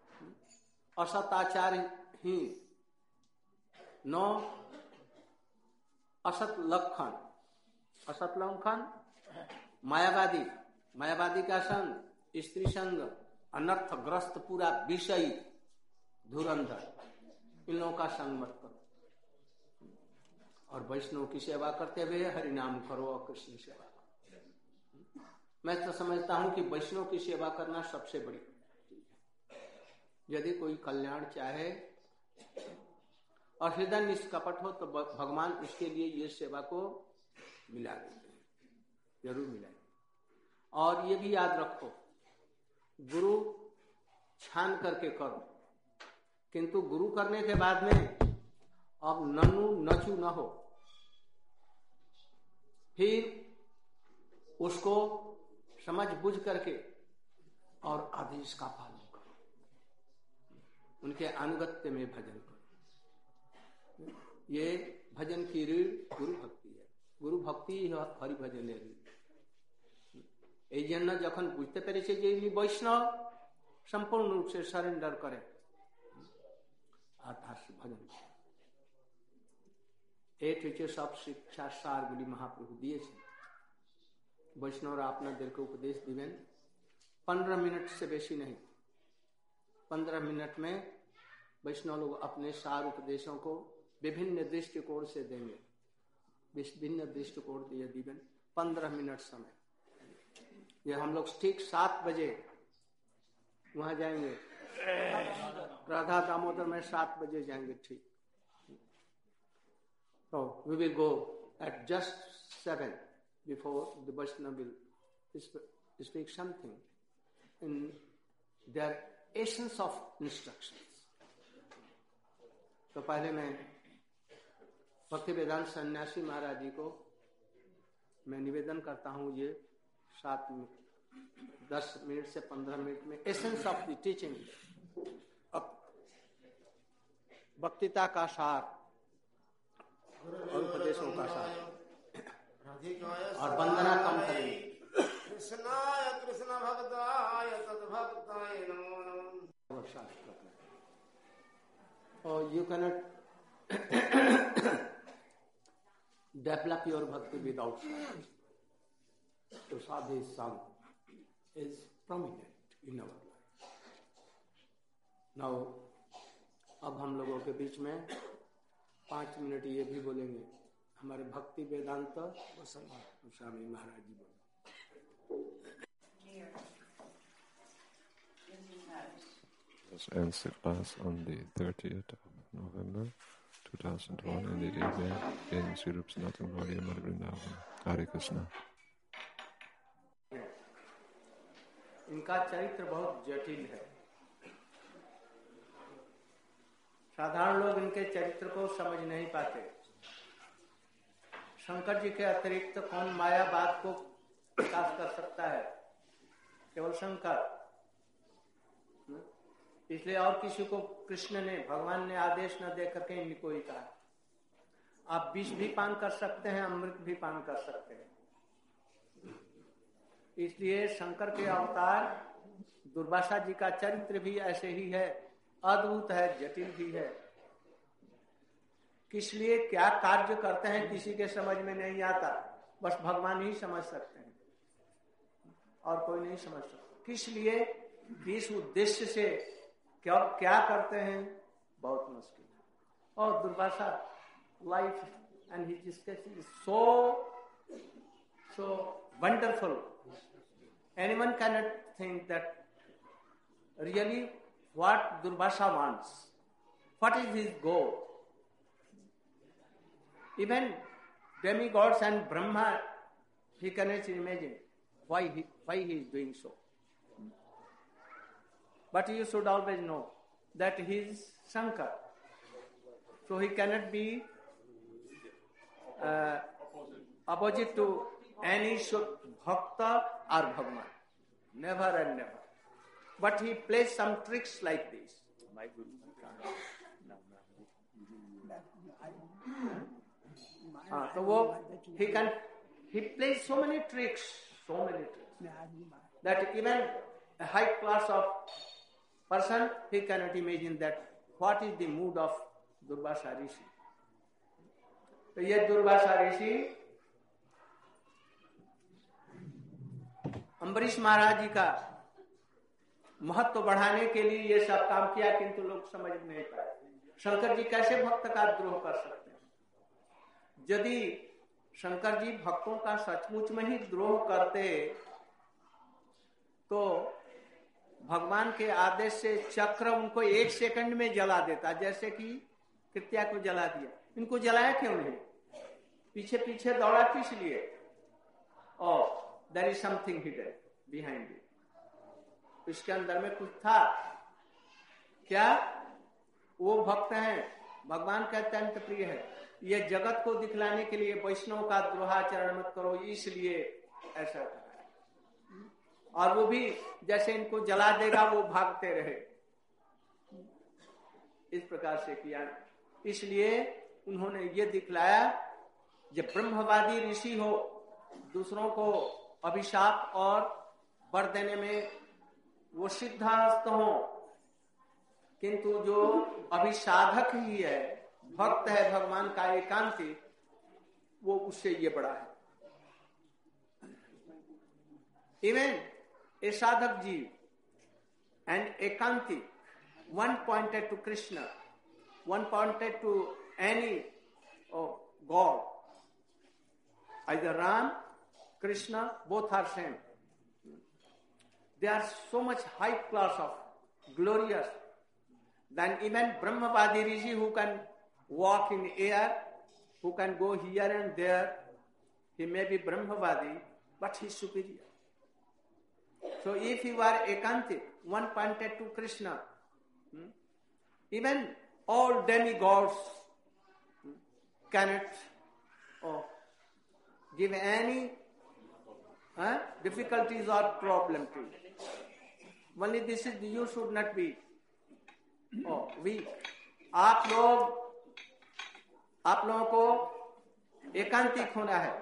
असताचारहीन, नो असत लक्षण, असत लक्षण मायावादी, मायावादी का संग, स्त्री संग, अनर्थग्रस्त पूरा विषयी धुरंधर, इन लोगों का संग मत करो। और वैष्णव की सेवा करते हुए हरिनाम करो और कृष्ण सेवा करो। मैं तो समझता हूं कि वैष्णव की सेवा करना सबसे बड़ी चीज है। यदि कोई कल्याण चाहे और हृदय निष्कपट हो तो भगवान उसके लिए ये सेवा को मिला देते हैं, जरूर मिलाएंगे। और ये भी याद रखो, गुरु छान करके करो, किंतु गुरु करने के बाद में अब ननु नचू न हो, फिर उसको समझ बुझ करके और आदेश का पालन करो, उनके अनुगत्य में भजन करो। ये भजन की रीढ़ गुरु भक्ति है। गुरु भक्ति हरि भजन रीढ़। এই জন্য যখন বুঝতে পেরেছে যে ইনি বৈষ্ণব, সম্পূর্ণ রূপ से সারেন্ডার করে আর তার ভজন করে। এই হচ্ছে সব শিক্ষার সারগুলি মহাপ্রভু দিয়েছেন। বৈষ্ণবরা আপনাদেরকে উপদেশ দিবেন, पंद्रह मिनट से बेसी नहीं, पंद्रह मिनट में वैष्णव लोग अपने सार उपदेशों को विभिन्न दृष्टिकोण से देंगे। विभिन्न दृष्टिकोण दिए दिवन पंद्रह मिनट समय। ये हम लोग ठीक सात बजे वहां जाएंगे, राधा दामोदर में सात बजे जाएंगे ठीक। तो we will go at just seven before the Vaishnava will speak something in their essence of instructions. तो पहले मैं भक्ति वेदांत सन्यासी महाराज जी को मैं निवेदन करता हूं, ये सात दस मिनट से पंद्रह मिनट में एसेंस ऑफ द टीचिंग, भक्तिता का सार और उपदेशों का सार, और वंदना कम करेंगे। कृष्णाय कृष्ण भक्ताय तद्भक्ताय नमो नमः। और you cannot develop your bhakti without sadhana. So sadhu song is prominent in our life. Now, अब हम लोगों के बीच में पांच मिनट ये भी बोलेंगे, हमारे भक्ति वेदांत स्वामी महाराज जी बोले। This ends the class on the thirtieth of November two thousand one in the evening in Sri Rupa Sanatana Gaudiya Math Vrindavan. Hare Krishna. इनका चरित्र बहुत जटिल है। साधारण लोग इनके चरित्र को समझ नहीं पाते। शंकर जी के अतिरिक्त कौन मायावाद को विकास कर सकता है? केवल शंकर। इसलिए और किसी को कृष्ण ने, भगवान ने आदेश न दे करके इनको ही कहा, आप विष भी पान कर सकते हैं, अमृत भी पान कर सकते हैं। इसलिए शंकर के अवतार दुर्वासा जी का चरित्र भी ऐसे ही है, अद्भुत है, जटिल भी है। किस लिए क्या कार्य करते हैं किसी के समझ में नहीं आता, बस भगवान ही समझ सकते हैं और कोई नहीं समझ सकता। किस लिए, किस उद्देश्य से क्या क्या करते हैं, बहुत मुश्किल है। और Durvasa life and his discussion is so so wonderful. Anyone cannot think that really what Durvasa wants, what is his goal. Even demigods and Brahma, he cannot imagine why he, why he is doing so. But you should always know that he is Shankar. So he cannot be uh, opposite to any bhakta or Bhagwan. Never and never. But he plays some tricks like this. हाँ, तो वो he can he plays so many tricks, so many tricks that even a high class of person he cannot imagine that what is the mood of Durvasa Rishi. तो ये दुर्वासा ऋषि अम्बरीश महाराज जी का महत्व बढ़ाने के लिए ये सब काम किया, किंतु लोग समझ नहीं पाए। शंकर जी कैसे भक्त का द्रोह कर सकते हैं? यदि शंकर जी भक्तों का सचमुच में ही द्रोह करते तो भगवान के आदेश से चक्र उनको एक सेकंड में जला देता, जैसे कि कृत्या को जला दिया। इनको जलाया क्यों नहीं? पीछे पीछे दौड़ा किस लिए? और there is something hidden behind it. इसके अंदर में कुछ था क्या? वो भक्त हैं, भगवान का अत्यंत प्रिय है। ये जगत को दिखलाने के लिए वैष्णव का द्रोहाचरण मत करो, इसलिए ऐसा कहा। और वो भी जैसे इनको जला देगा वो भागते रहे, इस प्रकार से किया। इसलिए उन्होंने ये दिखलाया, जब ब्रह्मवादी ऋषि हो, दूसरों को अभिशाप और वर देने में वो सिद्धहस्त हो, किंतु जो अभिसाधक ही है, भक्त है भगवान का एकांती, वो उससे ये बड़ा है। Even a sadhak jiva and ekanti one pointed to Krishna, one pointed to any oh, God. Either Ram, Krishna, both are same. They are so much high class of glorious than even Brahmavadi Rishi who can walk in air, who can go here and there. He may be Brahmavadi, but he is superior. So if you are Ekantik, one pointed to Krishna, hmm, even all demigods hmm, cannot oh, give any uh, difficulties or problem to you. Only this is, you should not be oh, weak. आप लोग आप लोगों को एकांतिक होना है.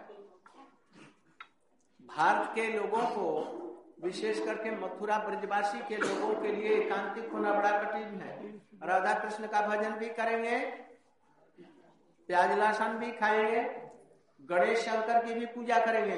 भारत के लोगों को, विशेष करके मथुरा ब्रजवासी के लोगों के लिए एकांतिक होना बड़ा कठिन है. राधा कृष्ण का भजन भी करेंगे, प्याज लहसुन भी खाएंगे, गणेश शंकर की भी पूजा करेंगे,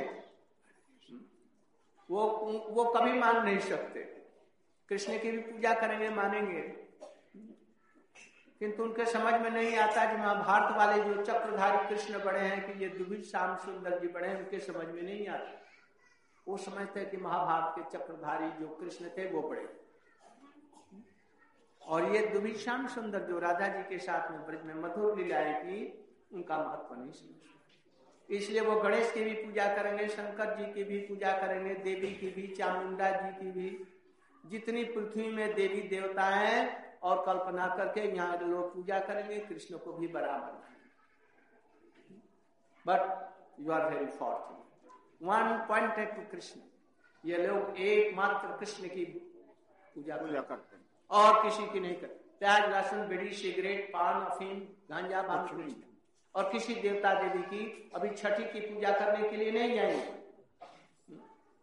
वो वो कभी मान नहीं सकते. कृष्ण की भी पूजा करेंगे, मानेंगे, किंतु उनके समझ में नहीं आता कि महाभारत वाले जो चक्रधारी कृष्ण बड़े हैं कि ये दुर्भिक्ष श्याम सुंदर जी बड़े हैं, उनके समझ में नहीं आता. वो समझते हैं कि महाभारत के चक्रधारी जो कृष्ण थे वो बड़े, और ये दुर्भिक्ष श्याम सुंदर जो राधा जी के साथ में ब्रज में मधुर लीलाएं की, उनका महत्व नहीं समझते. इसलिए वो गणेश की भी पूजा करेंगे, शंकर जी की भी पूजा करेंगे, देवी की भी, चामुंडा जी की भी, जितनी पृथ्वी में देवी देवता हैं, और कल्पना करके यहाँ लोग पूजा करेंगे, कृष्ण को भी बराबर. But you are very fortunate, one pointed to Krishna. ये लोग एकमात्र कृष्ण की पूजा करते हैं और किसी की नहीं करते. प्याज लहसुन बीड़ी सिगरेट पान अफीम गांजा भांग और किसी देवता देवी की अभी छठी की पूजा करने के लिए नहीं जाएंगे.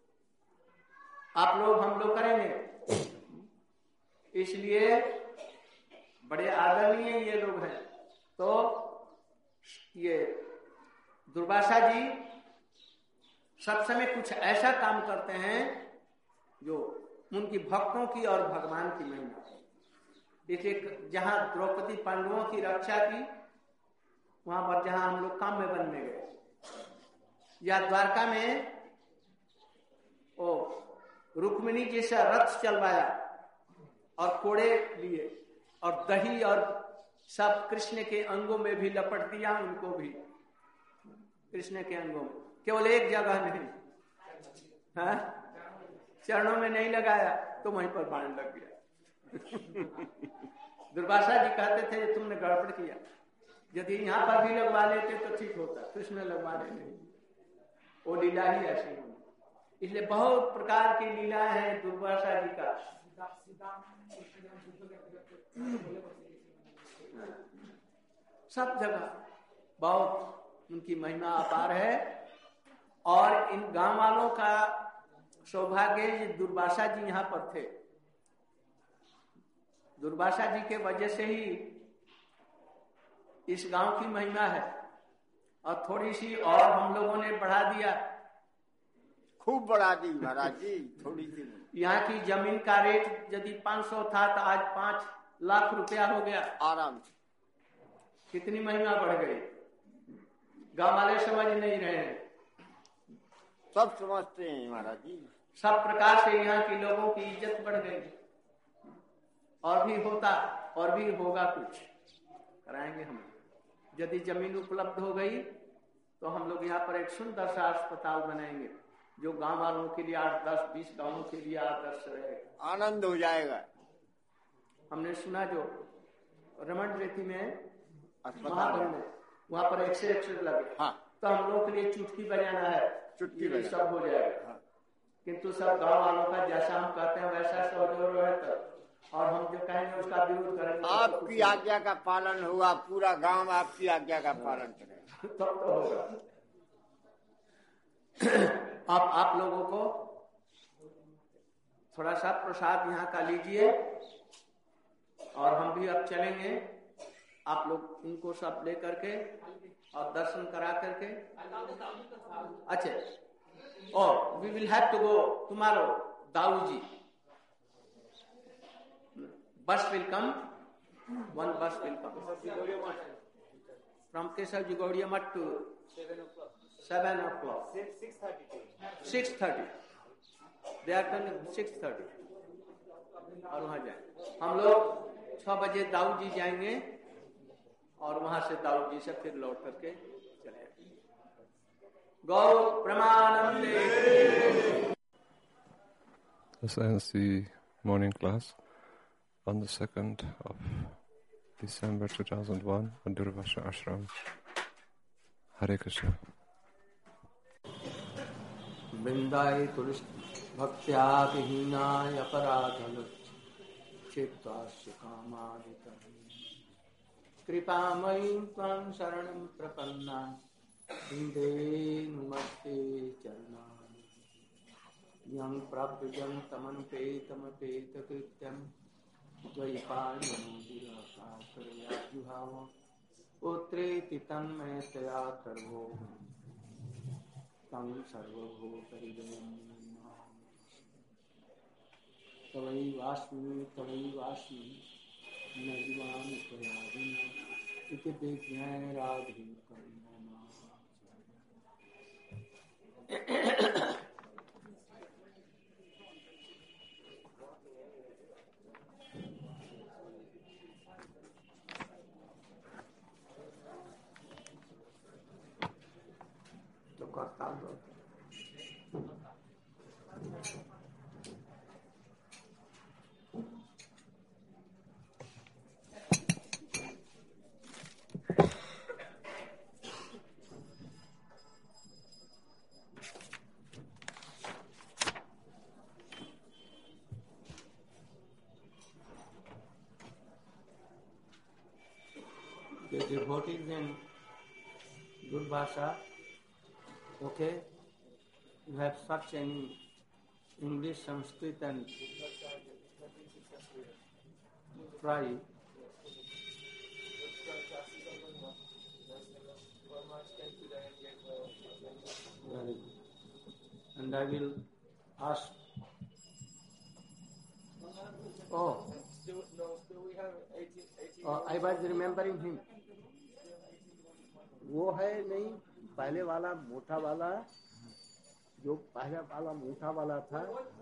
आप लोग हम लोग करेंगे. इसलिए बड़े आदरणीय ये लोग हैं. तो ये दुर्वासा जी सब समय कुछ ऐसा काम करते हैं जो उनकी भक्तों की और भगवान की महिमा. देखिए, जहां द्रौपदी पांडवों की रक्षा की, वहां पर जहां हम लोग काम में बनने गए, या द्वारका में ओ रुक्मिणी जैसा रथ चलवाया और कोड़े लिए और दही और सब कृष्ण के अंगों में भी लपट दिया, उनको भी कृष्ण के अंगों में, केवल एक जगह नहीं, हाँ? चरणों में नहीं लगाया तो वहीं पर बाण लग गया. दुर्वासा जी कहते थे तुमने गड़बड़ किया, यदि यहाँ पर भी लगवा लेते तो ठीक होता, कृष्ण लगवाने नहीं. वो लीला ही ऐसी है. इसलिए बहुत प्रकार की लीला है दुर्वासा जी का. सब जगह बहुत उनकी महिमा अपार है. और इन गांव वालों का सौभाग्य, दुर्वासा जी यहाँ पर थे. दुर्वासा जी के वजह से ही इस गांव की महिमा है. और थोड़ी सी और हम लोगों ने बढ़ा दिया, खूब बढ़ा दी महाराज जी. थोड़ी सी यहाँ की जमीन का रेट यदि पाँच सौ था तो आज पांच लाख रुपया हो गया आराम से. कितनी महिमा बढ़ गई. गांव वाले समझ नहीं रहे हैं, सब समझते हैं महाराज जी. सब प्रकार से यहाँ के लोगों की इज्जत बढ़ गई. और भी होता और भी होगा, कुछ कराएंगे हम. यदि जमीन उपलब्ध हो गई तो हम लोग यहाँ पर एक सुंदर सा अस्पताल बनाएंगे जो गांव वालों के लिए, आठ दस बीस गांवों के लिए आदर्श रहेगा. आनंद हो जाएगा. हमने सुना जो रमन रेती में अस्पताल में वहाँ पर एक्सरे एक्सरे लगे, हाँ, तो हम लोग के लिए चुटकी बजाना है, चुटकी ये सब हो जाएगा. हाँ. किंतु सब गांव वालों का जैसा हम कहते हैं वैसा सहयोग है तो, और हम जो कहेंगे उसका विरोध करेंगे. आपकी आज्ञा का पालन होगा, पूरा गांव आपकी आज्ञा का पालन करेगा. तब तो होगा. आप आप लोगों को थोड़ा सा प्रसाद यहाँ का लीजिए, और हम भी अब चलेंगे. आप लोग इनको सब ले करके और दर्शन करा करके. अच्छा, और we will have to go tomorrow. Dau ji bus will come. One bus will come from Keshavji Gaudiya Math to seven o'clock. Six thirty. They are coming six thirty. और वहाँ जाए हम लोग छह बजे दाऊद जी जाएंगे और वहाँ से दाऊद जी से फिर लौट करके चले गौ प्रमानंदे. This ends the morning class on the second of December two thousand one at Durvasha Ashram. Hare Krishna. Vrindaye tulsi bhaktya vihinay aparadhanut चित्तास्य कामादितम् कृपामयीं त्वां शरणं प्रपन्ना वन्दे नमस्ते चरणानि यं प्रव्रजन्तमनुपेतमपेतकृत्यं द्वैपायनो विरहकातरयाजुहाव पुत्रेति तन्मयतया सर्वो तं सर्वभूतहृदयं तवैवास्मि तवैवास्मि न जीवामि त्वया विना इति विज्ञाय राधे करुणा. तो करता दो the devotees in Durvasha, okay, you have such an English, Sanskrit and try. Very good. And I will ask. Oh. Uh, I was remembering him. वो है नहीं पहले वाला मोटा वाला जो पहले वाला मोटा वाला था.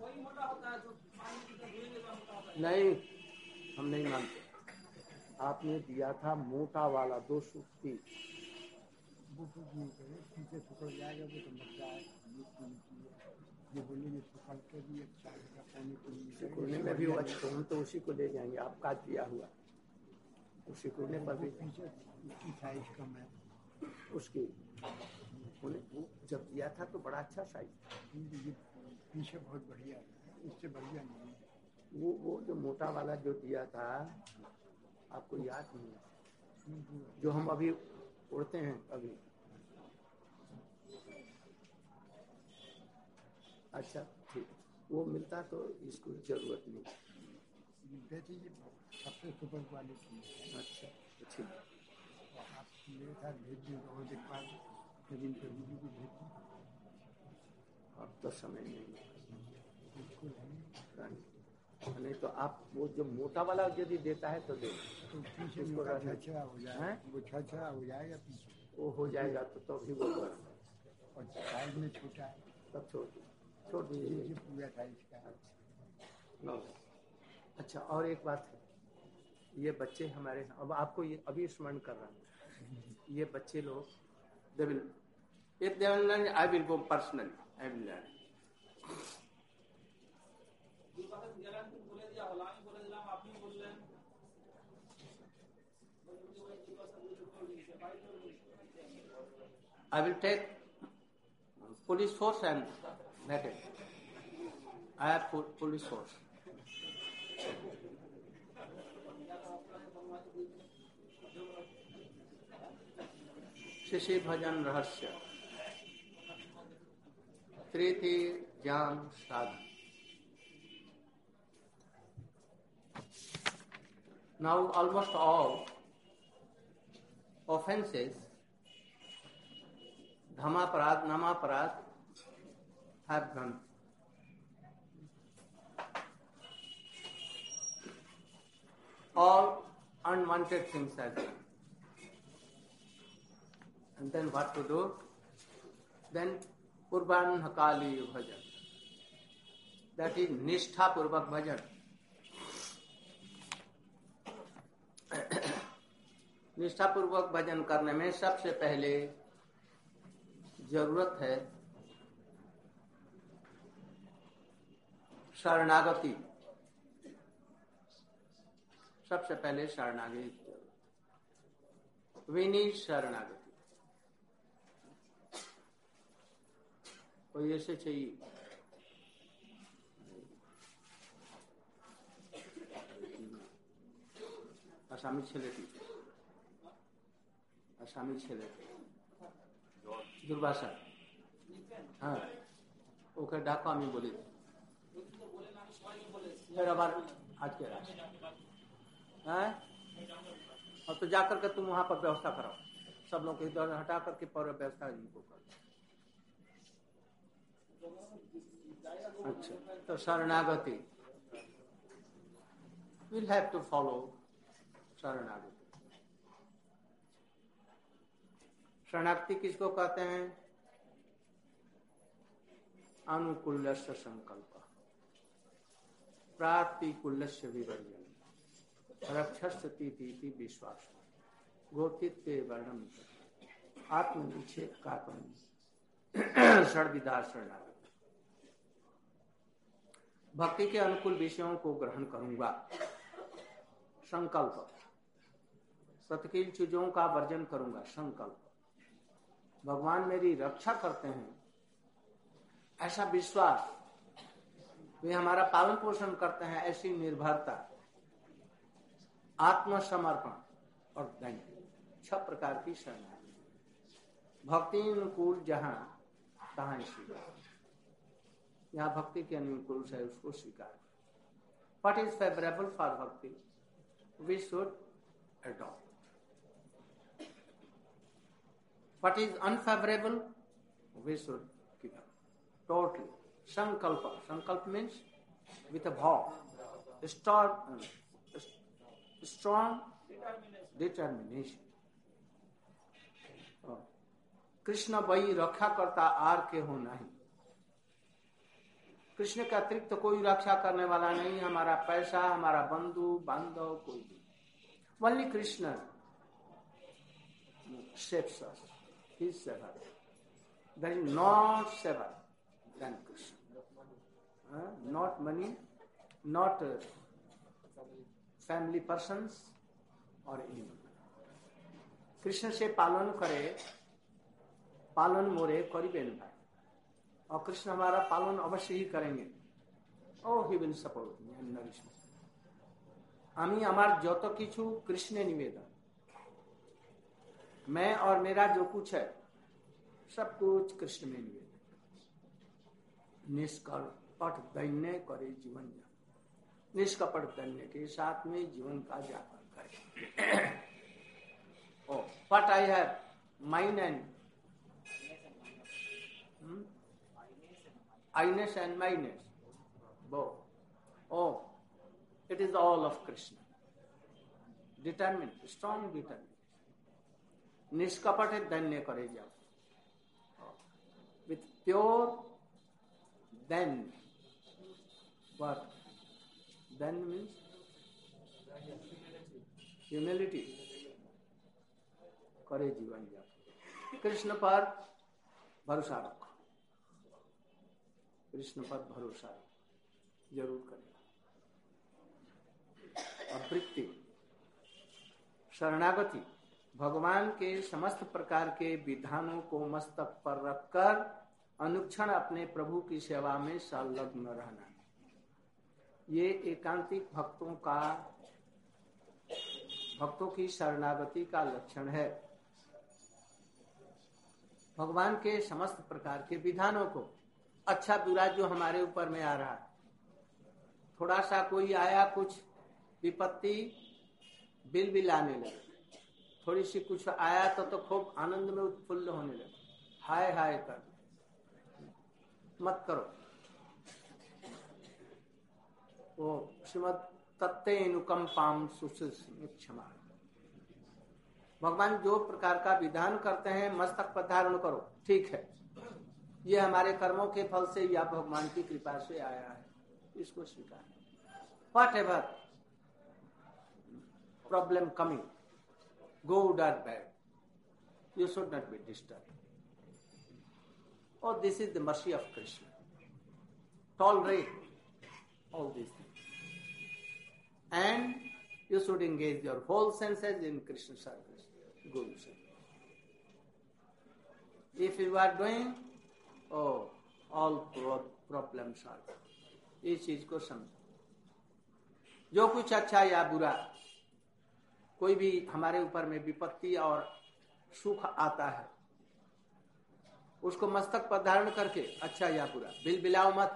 नहीं हम नहीं मानते. आपने दिया था मोटा वाला दो सौ तीस. सिकुड़ने में भी वो अच्छा हम तो उसी को ले जाएंगे. आपका दिया हुआ उसी सिकुड़ने पर भी साइज कम है उसकी. जब दिया था तो बड़ा अच्छा साइज पीछे बहुत बढ़िया है. इससे बढ़िया नहीं. वो वो जो मोटा वाला जो दिया था आपको याद नहीं है जो हम अभी उड़ते हैं अभी. अच्छा ठीक वो मिलता तो इसको जरूरत नहीं. बेटी जी सबसे सुपर क्वालिटी. अच्छा ठीक आप मेरे साथ भेज दिए और देख पा कभी कभी भी भेज. अब तो समय नहीं नहीं तो आप वो जो मोटा वाला यदि देता है तो दे तो पीछे छा हो जाएगा. वो छा छा हो जाएगा पीछे वो हो जाएगा तो तो भी वो और साइज में छोटा है तब छोड़ छोड़ दीजिए पूरा साइज का. अच्छा और एक बात है ये बच्चे हमारे अब आपको ये अभी स्मरण कर रहा हूँ. ये बच्चे लोग they will if they will learn I will go personally I will learn. I will take police force and that it. I have police force. शिशि भजन रहस्य त्रिथि ज्ञान साधन. Now almost all offences, धमापराध, नामापराध have gone. all unwanted things as well. And then what to do? Then Purvan Kali Bhajan. That is Nishtha Purvak Bhajan. निष्ठा पूर्वक भजन करने में सबसे पहले जरूरत है शरणागति। सबसे पहले शरणागति, विनीत शरणागति। कोई ऐसे चाहिए? আসামি ছেলেটি আসামি ছেলে দুর্বাসা, হ্যাঁ ওকে ডাকো, আমি বলি फिर আবার আজকে हैं और तो जाकर के तुम वहां पर व्यवस्था कराओ, सब लोग को इधर हटा करके पर व्यवस्था इनको करो। अच्छा, तो शरणागति, we'll have to follow शरणागति। शरणागति किसको कहते हैं? अनुकूलस्य संकल्प, प्रातिकूल्यस्य विवर्जन, रक्षस्तीति विश्वास, गोतित्वे वर्णम, आत्मनिक्षेप कापन, षड्विधा शरणागति। भक्ति के अनुकूल विषयों को ग्रहण करूंगा, संकल्प। प्रतिकूल चीजों का वर्जन करूंगा, संकल्प। भगवान मेरी रक्षा करते हैं, ऐसा विश्वास, वे हमारा पालन पोषण करते हैं, ऐसी निर्भरता, आत्मसमर्पण और दैन्य, छह प्रकार की शरणागति। भक्ति अनुकूल जहां तहां स्वीकार, यहाँ भक्ति के अनुकूल है उसको स्वीकार। What is favorable for bhakti, we should adopt. What is unfavorable, we should give up. Totally. Sankalpa. Sankalpa means with a vow. Strong, uh, strong determination. Oh. Krishna वही रक्षा करता, आर के हो नहीं। कृष्ण के अतिरिक्त तो कोई रक्षा करने वाला नहीं, हमारा पैसा, हमारा बंधु बांधव कोई नहीं। Only Krishna saves us. He is saver. There is not saver than Krishna. Uh, not money, not uh, family persons or anyone. Krishna से पालन करे, पालन मोरे करिबेन भाई, और कृष्ण हमारा पालन अवश्य ही करेंगे। Oh, he will support me and nourish me. আমি আমার যত কিছু কৃষ্ণে নিবেদন, मैं और मेरा जो कुछ है सब कुछ कृष्ण में निवेदन। निष्कपट दैन्य करे जीवन जापन, निष्कपट दैन्य के साथ में जीवन का जापन करे। Oh what I have mine and Iness and mineness, बो ओ it is all of Krishna. Determined, strong determined. निष्कपट धन्य करे जाओ, with pure then what then means humility करे जीवन जाओ। कृष्ण पर भरोसा रखो, कृष्ण पर भरोसा रखो, जरूर करें। और वृत्ति शरणागति, भगवान के समस्त प्रकार के विधानों को मस्तक पर रखकर अनुक्षण अपने प्रभु की सेवा में संलग्न रहना, ये एकांतिक भक्तों का भक्तों की शरणागति का लक्षण है। भगवान के समस्त प्रकार के विधानों को, अच्छा बुरा जो हमारे ऊपर में आ रहा है, थोड़ा सा कोई आया कुछ विपत्ति, बिल बिल आने लगे, थोड़ी सी कुछ आया तो तो खूब आनंद में उत्फुल्ल होने लगे, हाय हाय कर मत करो। वो श्रीमद् तत्तेनुकंपाम सुशिष्य क्षमा। भगवान जो प्रकार का विधान करते हैं, मस्तक पर धारण करो, ठीक है, ये हमारे कर्मों के फल से या भगवान की कृपा से आया है, इसको स्वीकार। Whatever problem coming, good और bad, you should not be disturbed. Oh, this is the mercy of Krishna. Tolerate all these things. And you should engage your whole senses in Krishna service, Guru service. If you are doing, oh, all problems are gone. इस चीज को समझो। जो कुछ अच्छा या बुरा, कोई भी हमारे ऊपर में विपत्ति और सुख आता है, उसको मस्तक पर धारण करके, अच्छा या बुरा, बिल बिलाओ मत,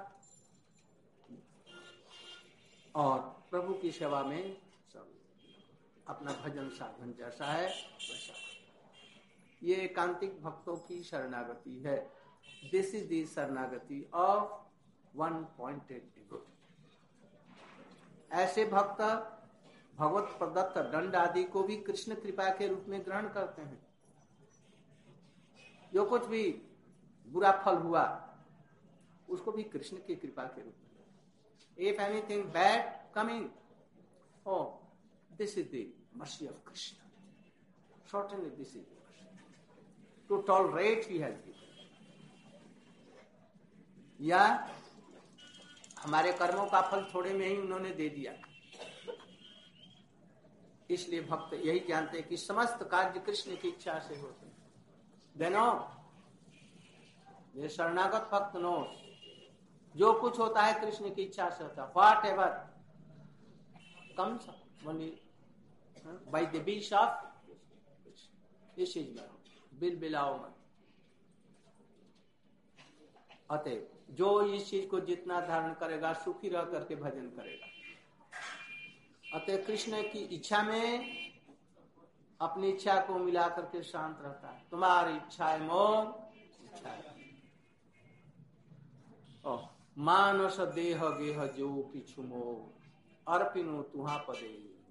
और प्रभु की सेवा में सब अपना भजन साधन जैसा है वैसा। ये एकांतिक भक्तों की शरणागति है। दिस इज दी शरणागति ऑफ वन पॉइंटेड डिवोटी। ऐसे भक्त भगवत प्रदत्त दंड आदि को भी कृष्ण कृपा के रूप में ग्रहण करते हैं। जो कुछ भी बुरा फल हुआ, उसको भी कृष्ण की कृपा के रूप में। If anything bad coming, oh, this is the mercy of Krishna. Certainly this is the mercy. To tolerate he has given. या हमारे कर्मों का फल थोड़े में ही उन्होंने दे दिया। इसलिए भक्त यही जानते हैं कि समस्त कार्य कृष्ण की इच्छा से होते हैं। They know, ये शरणागत भक्त नो, जो कुछ होता है कृष्ण की इच्छा से होता है। Whatever comes by the wish of, इस चीज में बिल बिलाओ मत। अतः जो इस चीज को जितना धारण करेगा, सुखी रह करके भजन करेगा। अतः कृष्ण की इच्छा में अपनी इच्छा को मिला करके शांत रहता है। तुम्हारी इच्छा है मोर इच्छा है। मानस देह गेह जो किछु मोर अर्पिनो तुहा पदे।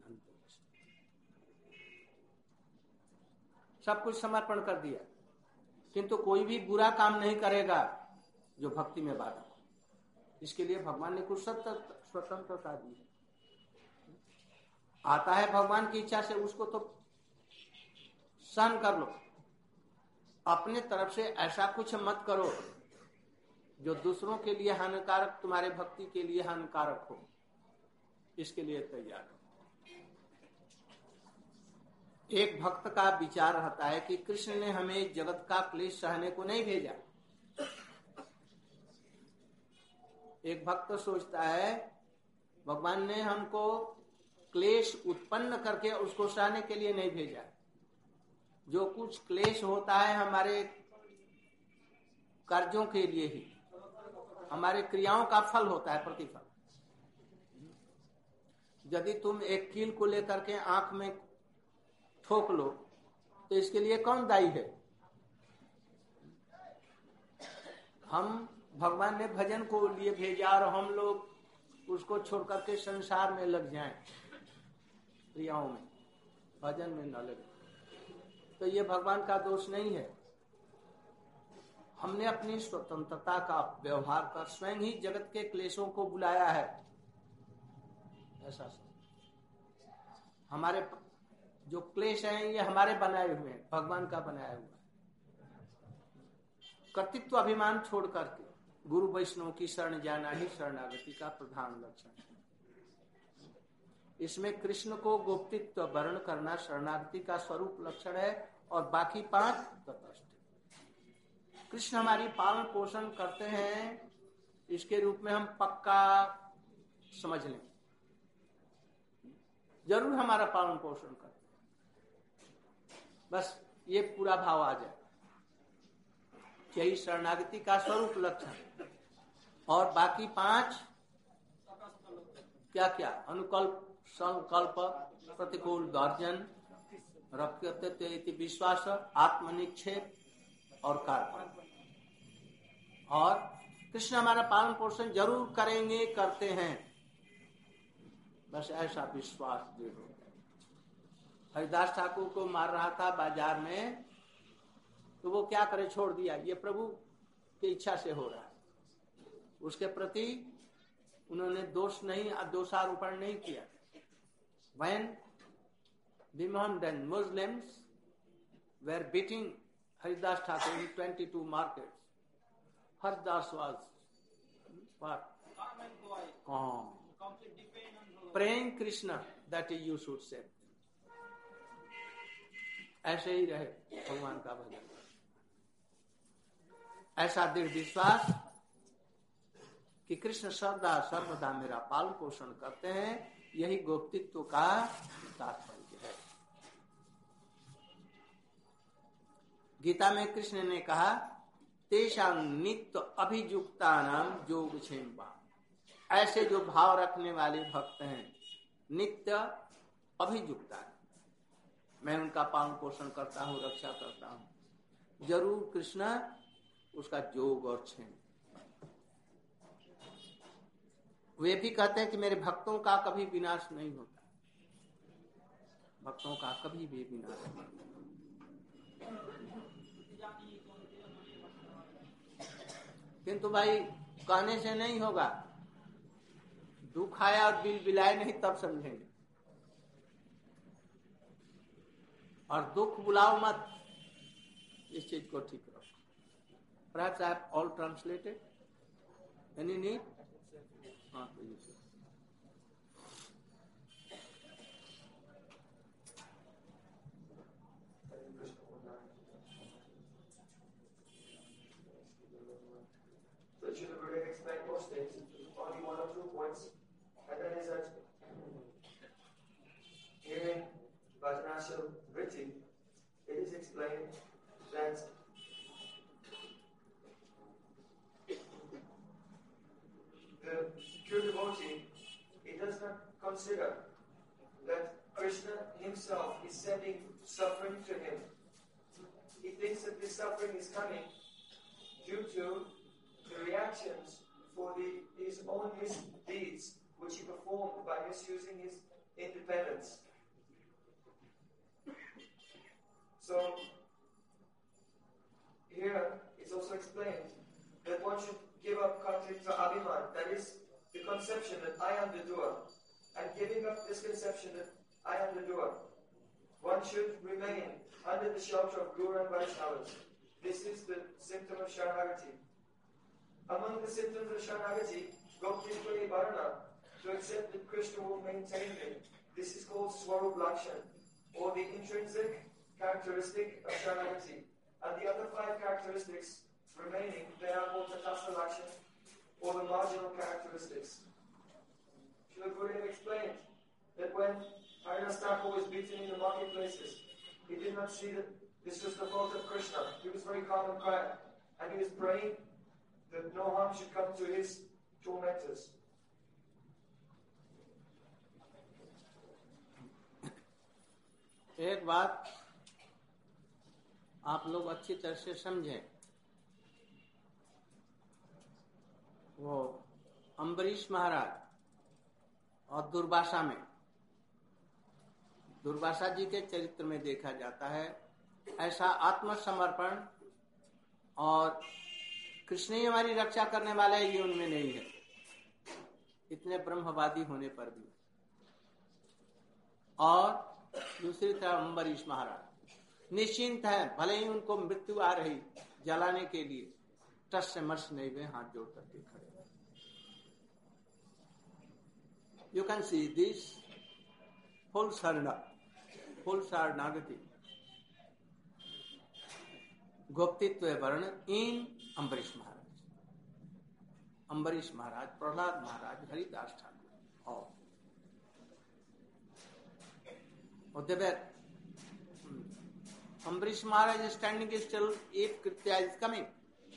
सब कुछ समर्पण कर दिया, किंतु कोई भी बुरा काम नहीं करेगा जो भक्ति में बाधा हो। इसके लिए भगवान ने कुछ स्वतंत्रता दी। आता है भगवान की इच्छा से, उसको तो सहन कर लो। अपने तरफ से ऐसा कुछ मत करो जो दूसरों के लिए हानिकारक, तुम्हारे भक्ति के लिए हानिकारक हो। इसके लिए तैयार हो। एक भक्त का विचार रहता है कि कृष्ण ने हमें जगत का क्लेश सहने को नहीं भेजा। एक भक्त सोचता है भगवान ने हमको क्लेश उत्पन्न करके उसको सहने के लिए नहीं भेजा। जो कुछ क्लेश होता है हमारे कार्यों के लिए ही, हमारे क्रियाओं का फल होता है, प्रतिफल। यदि तुम एक कील को लेकर के आंख में ठोक लो तो इसके लिए कौन दायी है? हम भगवान ने भजन को लिए भेजा और हम लोग उसको छोड़ करके संसार में लग जाएं, क्रियाओं में, भजन में न लगे, तो ये भगवान का दोष नहीं है। हमने अपनी स्वतंत्रता का व्यवहार कर स्वयं ही जगत के क्लेशों को बुलाया है। ऐसा हमारे जो क्लेश हैं ये हमारे बनाए हुए हैं, भगवान का बनाया हुआ है। कर्तृत्व अभिमान छोड़ करके गुरु वैष्णव की शरण जाना ही शरणागति का प्रधान लक्षण है। इसमें कृष्ण को गोप्तित्व वर्ण करना शरणागति का स्वरूप लक्षण है, और बाकी पांच तटस्थ। कृष्ण हमारी पालन पोषण करते हैं, इसके रूप में हम पक्का समझ लें। जरूर हमारा पालन पोषण करते हैं, बस ये पूरा भाव आ जाए, यही शरणागति का स्वरूप लक्षण। और बाकी पांच क्या क्या? अनुकल्प, संकल्प, प्रतिकूल वर्जन, रक्तत्व विश्वास, आत्मनिक्षेप और कार्य। और कृष्ण हमारा पालन पोषण जरूर करेंगे, करते हैं, बस ऐसा विश्वास दृढ़ हो गया। हरिदास ठाकुर को मार रहा था बाजार में, तो वो क्या करे, छोड़ दिया, ये प्रभु की इच्छा से हो रहा है। उसके प्रति उन्होंने दोष नहीं, दोषारोपण नहीं किया। When the Mohammedan Muslims were beating Haridas Thakur in twenty-two markets, Haridas was what? Calm and quiet. Calm. Complete depend on Allah. Praying Krishna that you should say. ऐसे ही रहे भगवान का भजन। ऐसा दृढ़ विश्वास कि कृष्ण सदा सर्वदा मेरा पालन पोषण करते हैं, यही गोप्तित्व का तात्पर्य है। गीता में कृष्ण ने कहा, तेषां नित्य अभियुक्तानां योग क्षेमा, ऐसे जो भाव रखने वाले भक्त हैं, नित्य अभियुक्ता, मैं उनका पालन पोषण करता हूँ, रक्षा करता हूँ। जरूर कृष्ण उसका जोग और क्षेम। वे भी कहते हैं कि मेरे भक्तों का कभी विनाश नहीं होता, भक्तों का कभी भी विनाश नहीं होता। किंतु भाई कहने से नहीं होगा, दुख आया और बिल बिलाए नहीं तब समझेंगे। और दुख बुलाओ मत, इस चीज को ठीक रखो। Perhaps I have all translated. Any need? हाँ, please. So Srila Gurudev explained most things, only one or two points, and that is that here in Vajanashram Vritti, it is explained that the pure devotee, he does not consider that Krishna himself is sending suffering to him. He thinks that this suffering is coming due to the reactions for the, his own misdeeds which he performed by misusing his independence. So, here it's also explained that one should give up Kartrika Abhiman, that is the conception that I am the doer, and giving up this conception that I am the doer, one should remain under the shelter of Guru and Vaishnavas. This is the symptom of Sharanagati. Among the symptoms of Sharanagati, Goptishwari Varna, to accept that Krishna will maintain me. This is called Swarup Lakshan, or the intrinsic characteristic of Sharanagati. And the other five characteristics remaining, they are called Tatastha Lakshan, or the marginal characteristics. Srila Gurudev explained that when Haridas Thakur was beaten in the marketplaces, he did not see that this was the fault of Krishna. He was very calm and quiet, and he was praying that no harm should come to his tormentors. एक बात आप लोग अच्छी तरह से समझें, वो अम्बरीश महाराज और दुर्वासा में, दुर्वासा जी के चरित्र में देखा जाता है ऐसा आत्मसमर्पण, और कृष्ण ही हमारी रक्षा करने वाला है ये उनमें नहीं है, इतने ब्रह्मवादी होने पर भी। और दूसरी तरफ अम्बरीश महाराज निश्चिंत है, भले ही उनको मृत्यु आ रही जलाने के लिए, टस से मस नहीं हुए, हाथ जोड़ करके खड़े। You can see this full sharan, full sharanagati, गोप्तित्व वर्ण इन अम्बरीश महाराज, अम्बरीश महाराज, प्रहलाद महाराज, हरिदास ठाकुर और Uddhav. Ambarish Maharaj is standing still if Kritya is coming.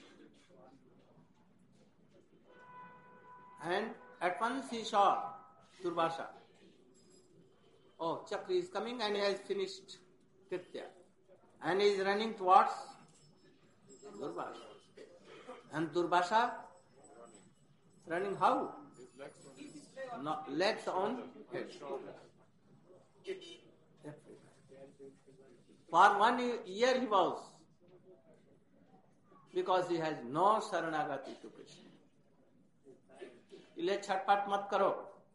And at once he saw Durvasa. Oh, Chakri is coming and he has finished Kritya. And he is running towards Durvasa. And Durvasa running how? No, legs on head. For one year he was, because he has no Saranagati to Krishna. इसलिए छटपट मत करो,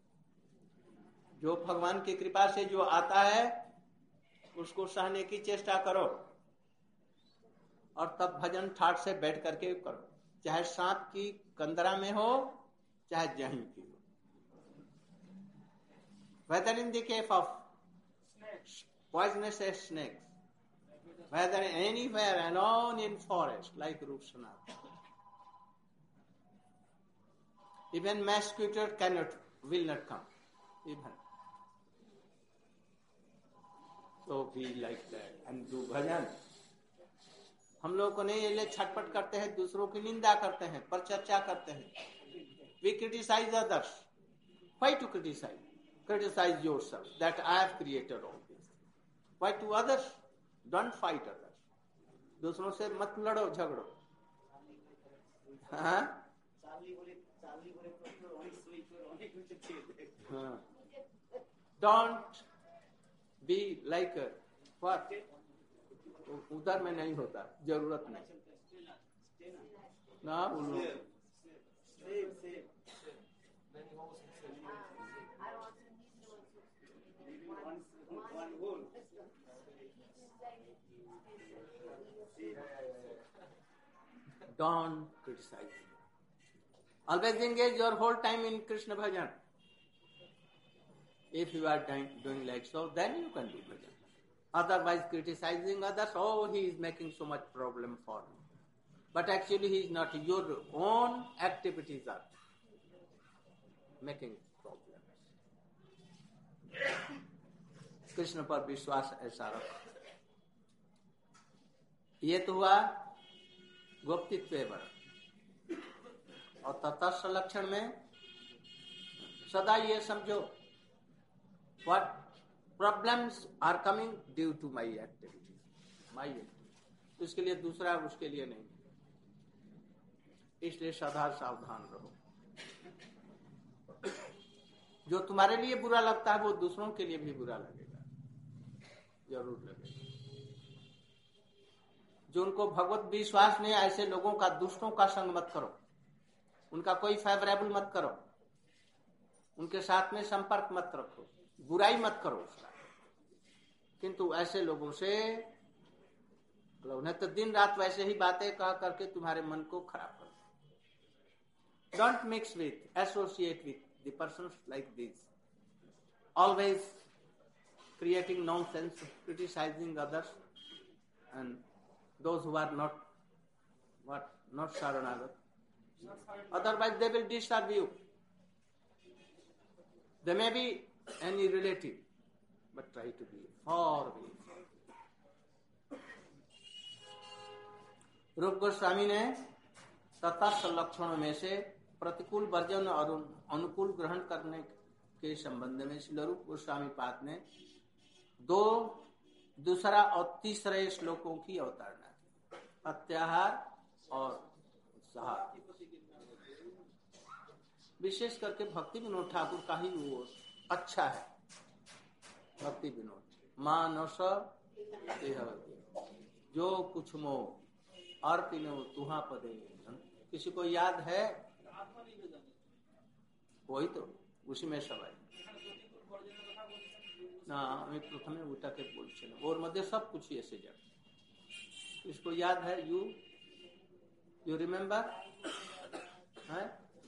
जो भगवान की कृपा से जो आता है उसको सहने की चेष्टा करो, और तब भजन ठाट से बैठ करके करो, चाहे सांप की कंदरा में हो चाहे जहीं की हो. Whether in the cave of poisonous snakes, whether anywhere alone in forest like Rupsanath, even mosquito cannot, will not come, even. So be like that and do bhajan. हम लोग को नहीं, ये ले छटपट करते हैं, दूसरों की निंदा करते हैं, पर चर्चा करते हैं. We criticize others. Why to criticize? Criticize yourself that I have created all this. Why to others? Don't fight others. दूसरों से मत लड़ो झगड़ो. हाँ? हाँ. Don't be like a, what? उधर में नहीं होता, जरूरत नहीं ना बोलो. Don't criticize. Always engage your whole time in Krishna bhajan. If you are doing, doing like so, then you can do bhajan. Otherwise, criticizing others, oh, he is making so much problem for me. But actually, he is not. Your own activities are making problems. Krishna पर विश्वास ऐसा रखो. ये तो हुआ गोप्तित्व व्रत. और तटस्थ लक्षण में सदा ये समझो, what problems are coming due to my activities, my activities. इसके लिए दूसरा, उसके लिए नहीं. इसलिए सदा सावधान रहो. जो तुम्हारे लिए बुरा लगता है वो दूसरों के लिए भी बुरा लगेगा, जरूर लगेगा. जो उनको भगवत विश्वास नहीं, ऐसे लोगों का, दुष्टों का संग मत करो, उनका कोई फेवरेबल मत करो, उनके साथ में संपर्क मत रखो, बुराई मत करो उसका. किंतु ऐसे लोगों से उन्हें तो दिन रात वैसे ही बातें कह करके तुम्हारे मन को खराब करो. Don't mix with, associate with the persons like these, always creating nonsense, criticizing others, and those who are not, what, not Saranagat. Otherwise they will disturb you. They may be any relative, but try to be far away. रूप गोस्वामी ने तटस्थ लक्षणों में से प्रतिकूल version और अनुकूल ग्रहण करने के संबंध में श्रील रूप गोस्वामी पाद ने दो, दूसरा और तीसरे श्लोकों की अवतारणा की. अत्याहार और उत्साह. विशेष करके भक्ति विनोद ठाकुर का ही वो अच्छा है. भक्ति विनोद मानस जो कुछ मो अर्पिनो तुहा पदे. किसी को याद है? वही तो उसी में सब है ना. আমি প্রথমে ওটাকে বলছিলাম, ওর মধ্যে সব কিছু এসে যাবে. इसको याद है? You you remember? है?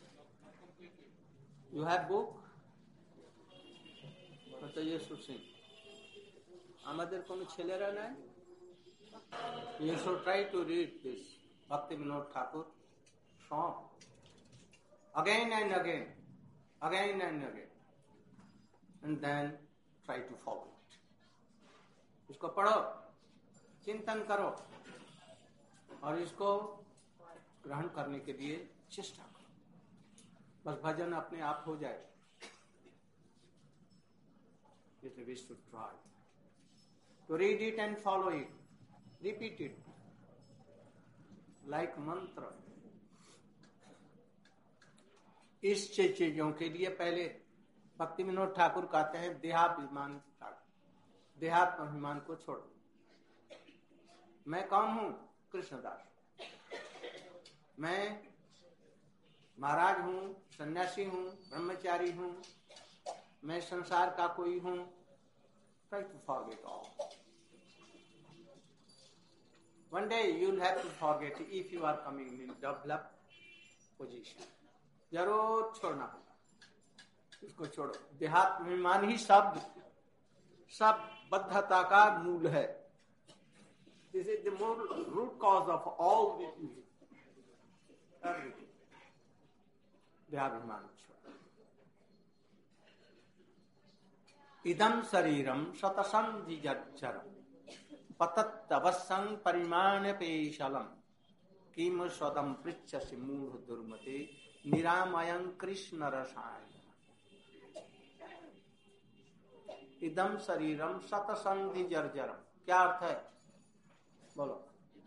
You have book? बताइए सुसिंग. আমাদের কোন ছেলেরা নাই? You should try to read this Bhakti Vinod Thakur song again and again, again and again, and then try to follow it. इसको पढ़ो, चिंतन करो और इसको ग्रहण करने के लिए चेष्टा करो. बस भजन अपने आप हो जाए. We should try to read it and follow it, repeat it like mantra. इस चीजों के लिए पहले भक्ति विनोद ठाकुर कहते हैं देहाभिमान देहात्माभिमान को छोड़ो। मैं कौन हूं? कृष्णदास। मैं महाराज हूं, सन्यासी हूं, ब्रह्मचारी हूं, मैं संसार का कोई हूं। Try to forget all. One day you'll have to forget if you are coming in developed position. जरूर छोड़ना होगा, इसको छोड़ो। देहात्माभिमान ही शब्द सब बद्धता का मूल है। This is the root cause of all the everything. देहाभिमान छोड़ो। इदं शरीरम शतसंधि जर्जरम पतत्तवस्सं परिमाणपेशलम किम स्वदं पृच्छसि मूढ़ दुर्मते निरामयं कृष्ण रसायन। इदं शरीरम शतसंधि जर्जरम, क्या अर्थ है? बोलो।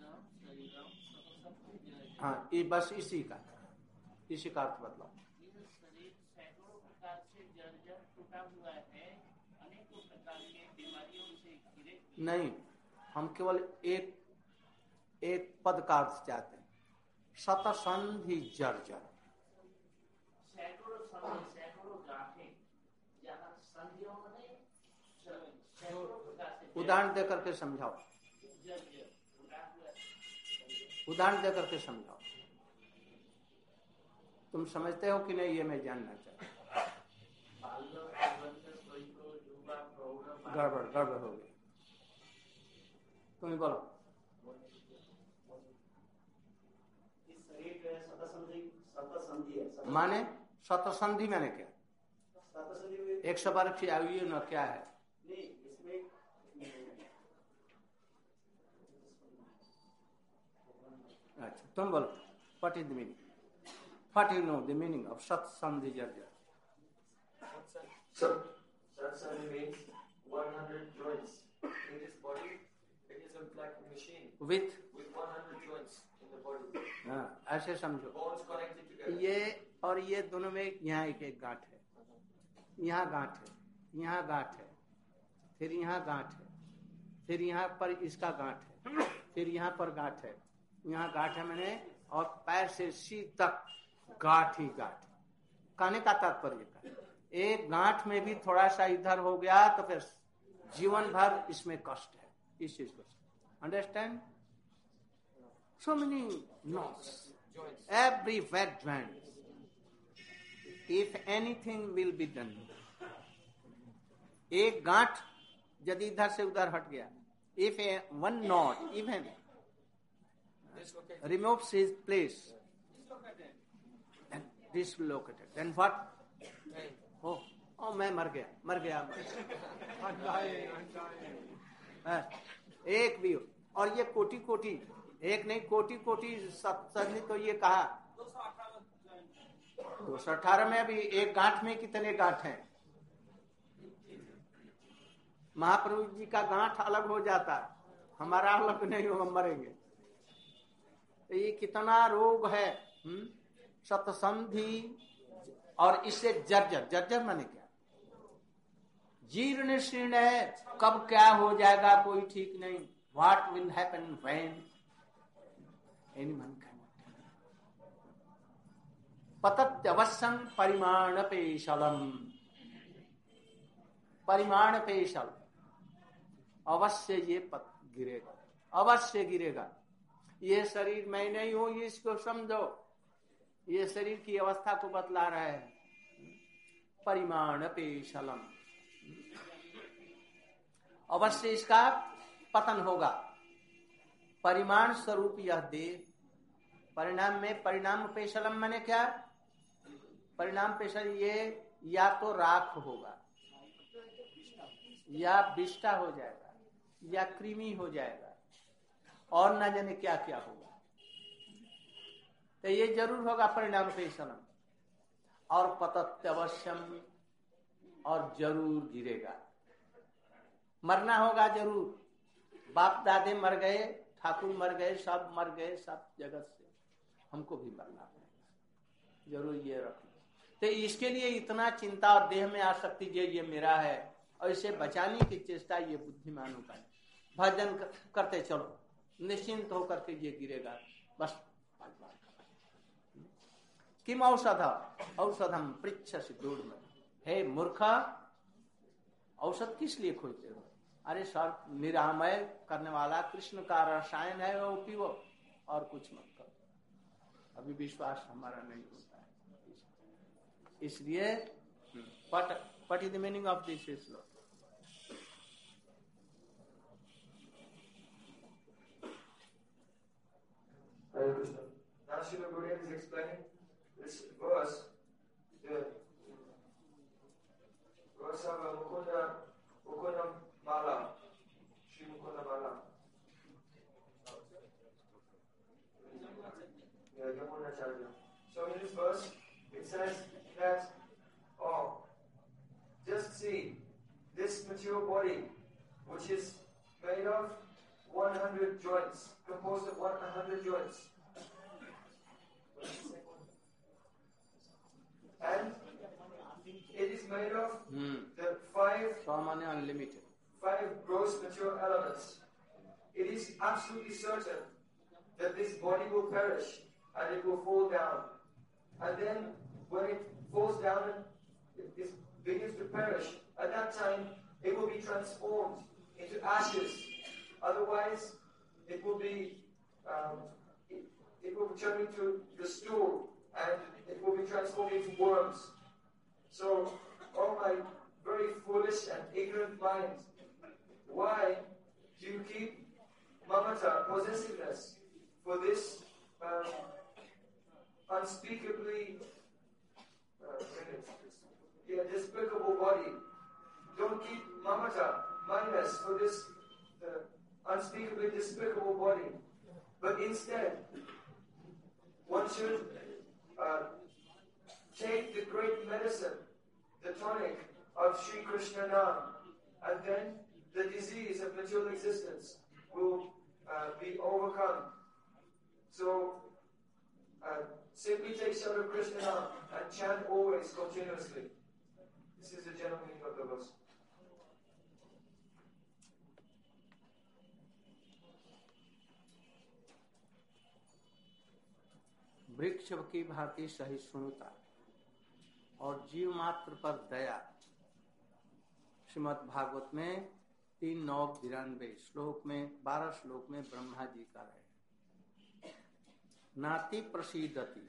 हाँ, ये बस इसी का इसी का अर्थ बदलाओ। नहीं, हम केवल एक एक पद का अर्थ चाहते हैं। शतसंधि जर्जर, उदाहरण देकर के समझाओ, उदाहरण देकर के समझाओ। तुम समझते हो कि नहीं, ये मैं जानना चाहता हूँ। गड़बड़ गड़बड़ हो गई, तुम बोलो। माने शतसंधि माने क्या? एक सौ बार की आयु न क्या है? अच्छा, तुम बोलो। What is the meaning? What you know the meaning of Satsandhi Jarjar? Satsandhi means one hundred joints in this body. It is like a machine With with one hundred joints in the body. हाँ, ऐसे समझो। Bones connected together. ये और ये दोनों में यहाँ एक एक गांठ है, यहाँ गांठ है, यहाँ गांठ है, फिर यहाँ गांठ है, फिर यहाँ पर इसका गांठ है, फिर यहाँ पर गांठ है, यहाँ गांठ है मैंने, और पैर से सी तक गांठ ही गांठ। कहने का तात्पर्य का एक गांठ में भी थोड़ा सा इधर हो गया तो फिर जीवन भर इसमें कष्ट है। इस चीज को understand? So many knots everywhere joints. If anything will be done, एक गांठ यदि इधर से उधर हट गया, if a one knot even removes his place and dislocated, then what? Oh, oh मैं मर गया, मर गया, मर। एक भी, और ये कोटि कोटि, एक नहीं कोटि कोटि सत्संग तो ये कहा दो सौ अठारह में भी एक गांठ में कितने गांठ हैं? महाप्रभु जी का गांठ अलग हो जाता, हमारा अलग नहीं हो, हम मरेंगे। तो ये कितना रोग है। हुँ? सतसंधि, और इससे जर्जर, जर्जर माने क्या? जीर्ण शीर्ण है, कब क्या हो जाएगा कोई ठीक नहीं। What will happen when? Anyone cannot tell. पतत्यवश्यं परिमाण पेशलम, परिमाण पेशल, अवश्य ये पत गिरेगा, अवश्य गिरेगा। ये शरीर मैं नहीं हूं, इसको समझो। ये शरीर की अवस्था को बतला रहा है। परिमाण पेशलम, अवश्य इसका पतन होगा। परिमाण स्वरूप यह देह, परिणाम में परिणाम पेशलम माने क्या? परिणाम पेशल, ये या तो राख होगा, या विष्टा हो जाएगा, या कृमि हो जाएगा, और न जाने क्या क्या होगा। तो ये जरूर होगा परिणाम पेशलम। और पतत्यवश्यम, और जरूर गिरेगा। मरना होगा जरूर। बाप दादे मर गए, ठाकुर मर गए, सब मर गए, सब जगत से हमको भी मरना पड़ेगा, जरूर ये रखना। तो इसके लिए इतना चिंता और देह में आसक्ति ये ये मेरा है, और इसे बचाने की चेष्टा ये बुद्धिमानों का है। भजन करते चलो, निश्चिंत होकर के ये गिरेगा बस। किम औषध औषधम पृच्छसि दूढ़, हे मूर्ख औषध किस लिए खोजते हो? अरे सर, निरामय करने वाला कृष्ण का रसायन है, वो पीवो और कुछ मत करो। अभी विश्वास हमारा नहीं होता है, इसलिए what what is the meaning of this sloka? Hare Krishna. Now Srila Gurudev is explaining this verse, the verse of Mukunda Mukunda Mala, Sri Mukunda Mala. Yeah, Yamunacharya. So in this verse, it says that, oh, just see this material body, which is made of one hundred joints, composed of one hundred joints. And it is made of hmm. the five, Samanya unlimited. five gross material elements. It is absolutely certain that this body will perish and it will fall down. And then when it falls down and it, it begins to perish, at that time it will be transformed into ashes. Otherwise, it will be um, it, it will turn into the stool, and it will be transformed into worms. So, oh my very foolish and ignorant mind, why do you keep mamata, possessiveness, for this um, unspeakably uh, yeah, despicable body? Don't keep mamata, minus, for this uh, unspeakably despicable body. But instead, one should uh, take the great medicine, the tonic of Sri Krishna Nam, and then the disease of material existence will uh, be overcome. So, uh, simply take Shara Krishna Nam and chant always, continuously. This is the general meaning of the verse. वृक्ष की भांति सहिष्णुता और जीव मात्र पर दया। श्रीमद् भागवत में तीन नौ बिरानवे श्लोक में बारह श्लोक में ब्रह्मा जी का है। नाति प्रसीदति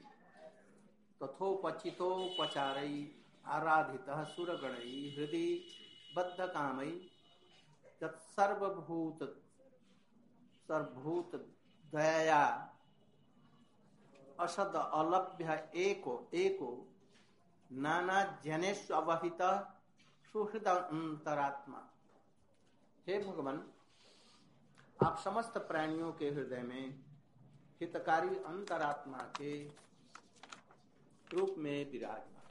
तथोपचितोपचारै आराधितः सुरगणै हृदि बद्ध कामै तत्सर्वभूत सर्वभूत दया असद अलभ्य एको एको नाना जनेषु अवहित सुहृद अंतरात्मा। हे भगवान, आप समस्त प्राणियों के हृदय में हितकारी अंतरात्मा के रूप में विराजमान।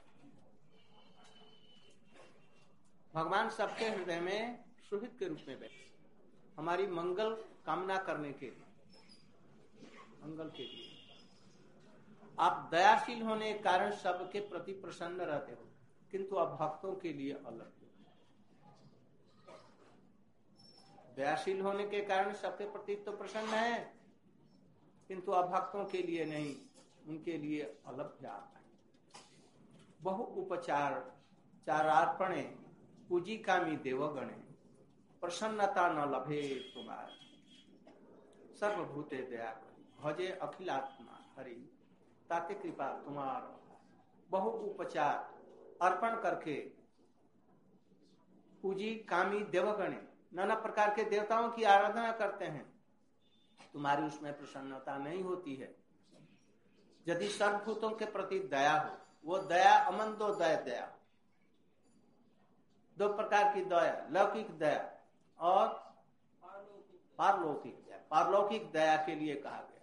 भगवान सबके हृदय में सुहित के रूप में बैठे, हमारी मंगल कामना करने के लिए, मंगल के लिए। आप दयाशील होने के कारण सबके प्रति प्रसन्न रहते हो, किंतु आप भक्तों के लिए अलग हो। दयाशील होने के कारण सबके प्रति तो प्रसन्न है, किंतु आप भक्तों के लिए नहीं, उनके लिए अलग आप है। बहु उपचार चारार्पणे पूजी कामी देवगणे प्रसन्नता न लभे तुम्हार सर्वभूते दया भजे अखिलात्मा हरि ताते कृपा तुम्हारा। बहु उपचार अर्पण करके पूजी कामी देवगणे नाना प्रकार के देवताओं की आराधना करते हैं, तुम्हारी उसमें प्रसन्नता नहीं होती है। यदि सर्वभूतों के प्रति दया हो, वो दया अमन दो दया दया दो प्रकार की दया, लौकिक दया और पारलौकिक दया। पारलौकिक दया के लिए कहा गया।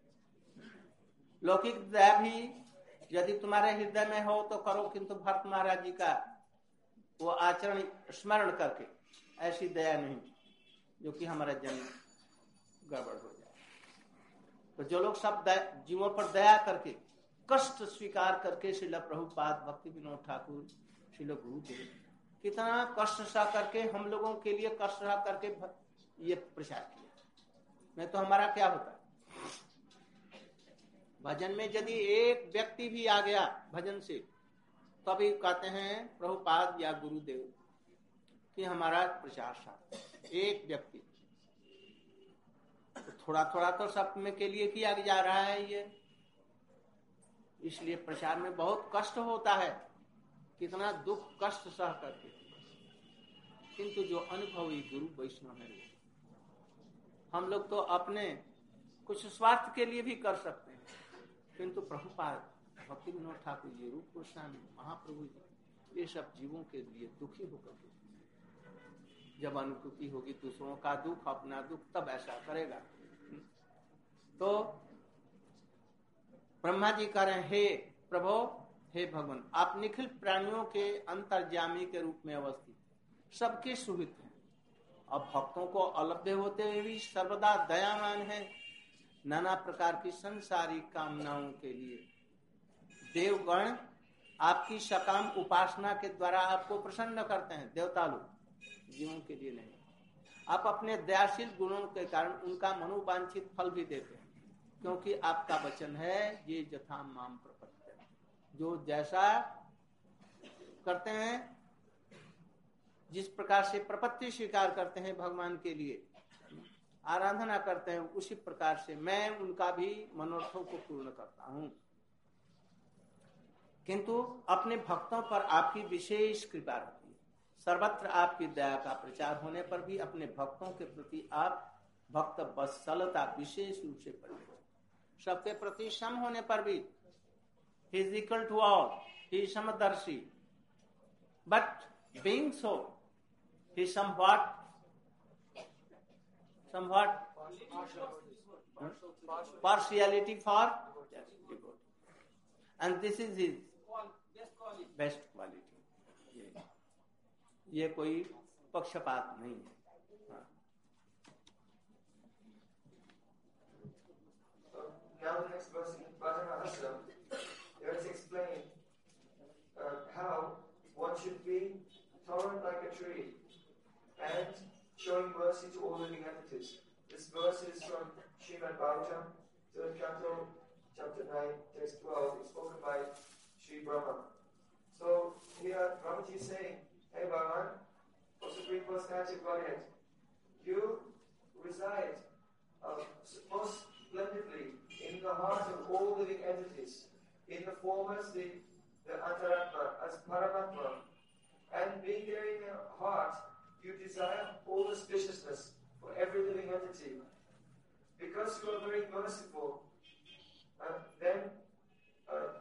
लौकिक दया भी यदि तुम्हारे हृदय में हो तो करो, किंतु भरत महाराज जी का वो आचरण स्मरण करके ऐसी दया नहीं जो कि हमारा जन्म गड़बड़ हो जाए। तो जो लोग सब जीवों पर दया करके कष्ट स्वीकार करके श्रील प्रभुपाद भक्ति विनोद ठाकुर श्रील गुरुदेव कितना कष्ट सह करके हम लोगों के लिए कष्ट सह करके ये प्रचार किया। नहीं तो हमारा क्या होता। भजन में यदि एक व्यक्ति भी आ गया भजन से तभी तो कहते हैं प्रभुपाद या गुरुदेव कि हमारा प्रचार साथ एक व्यक्ति तो थोड़ा थोड़ा तो सब में के लिए किया जा रहा है ये। इसलिए प्रचार में बहुत कष्ट होता है, कितना दुख कष्ट सह करके, किंतु जो अनुभवी गुरु वैष्णव है हम लोग तो अपने कुछ स्वार्थ के लिए भी कर सकते हैं, किंतु प्रभुपाद भक्ति विनोद ठाकुर जी, रूप गोस्वामी, महाप्रभु जी, ये सब जीवों के लिए दुखी होकर के जब अनुभूति होगी दूसरों का दुख अपना दुख तब ऐसा करेगा। तो ब्रह्मा जी कह रहे हैं हे प्रभो हे भगवान आप निखिल प्राणियों के अंतर्यामी के रूप में अवस्थित सबके सुहित हैं और भक्तों को अलभ्य होते हुए भी सर्वदा दयावान है। नाना प्रकार की संसारिक कामनाओं के लिए देवगण आपकी सकाम उपासना के द्वारा आपको प्रसन्न करते हैं, देवता लोग, जीवों के लिए नहीं। आप अपने दयाशील गुणों के कारण उनका मनोवांछित फल भी देते हैं, क्योंकि आपका वचन है ये यथा माम प्रपत्ति, जो जैसा करते हैं जिस प्रकार से प्रपत्ति स्वीकार करते हैं भगवान के लिए आराधना करते हैं उसी प्रकार से मैं उनका भी मनोरथों को पूर्ण करता हूं। किंतु अपने भक्तों पर आपकी विशेष कृपा रहती है। सर्वत्र आपकी दया का प्रचार होने पर भी अपने भक्तों के प्रति आप भक्त वत्सलता विशेष रूप से प्रकट, सबके प्रति सम होने पर भी he is equal to all, he is Samdarshi, but being so he is somewhat somewhat partiality for devotee, and this is his best quality. ये ये कोई पक्षपात नहीं है। हाँ। Now the next verse in Bhajanahasa, there is explained uh, how one should be tolerant like a tree and showing mercy to all living entities. This verse is from Srimad Bhagavatam, third canto, chapter nine, text twelve. It's spoken by Sri Brahma. So here Ramaji is saying, hey Bhagavan, O Supreme Personality of Godhead, you reside uh, most splendidly in the heart of all living entities, in the form as the, the Antaratma, as Paramatma, and being there in your heart, you desire all auspiciousness for every living entity. Because you are very merciful, uh, then uh,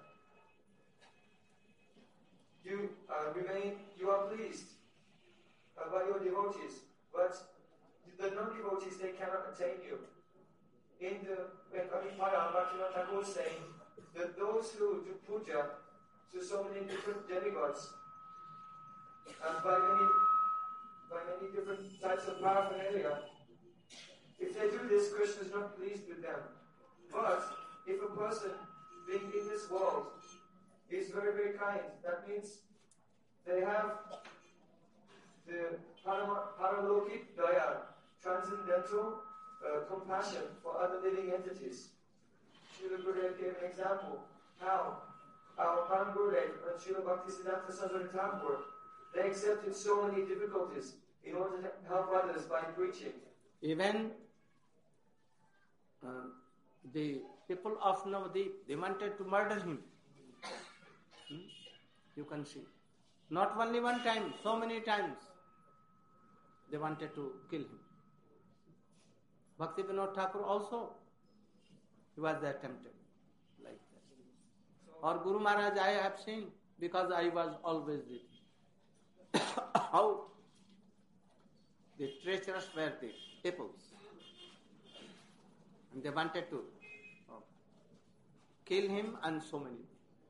you uh, remain, you are pleased uh, by your devotees, but the non-devotees, they cannot attain you. In the, when Amipada Bhaktivinoda Thakur was saying that those who do puja to so many different demigods, and by many, by many different types of paraphernalia, if they do this, Krishna is not pleased with them. But if a person being in this world is very, very kind, that means they have the paralokik daya, transcendental uh, compassion for other living entities. Srila Gurudev gave an example how our Param Gurudev and Srila Bhaktisiddhanta Saraswati Thakur, they accepted so many difficulties in order to help others by preaching. Even uh, the people of Navadip, they wanted to murder him. Hmm? You can see. Not only one time, so many times they wanted to kill him. Bhakti Vinod Thakur also, he was attempted like that. Or Guru Maharaj, I have seen, because I was always with him. How the treacherous were the peoples. And they wanted to uh, kill him and so many.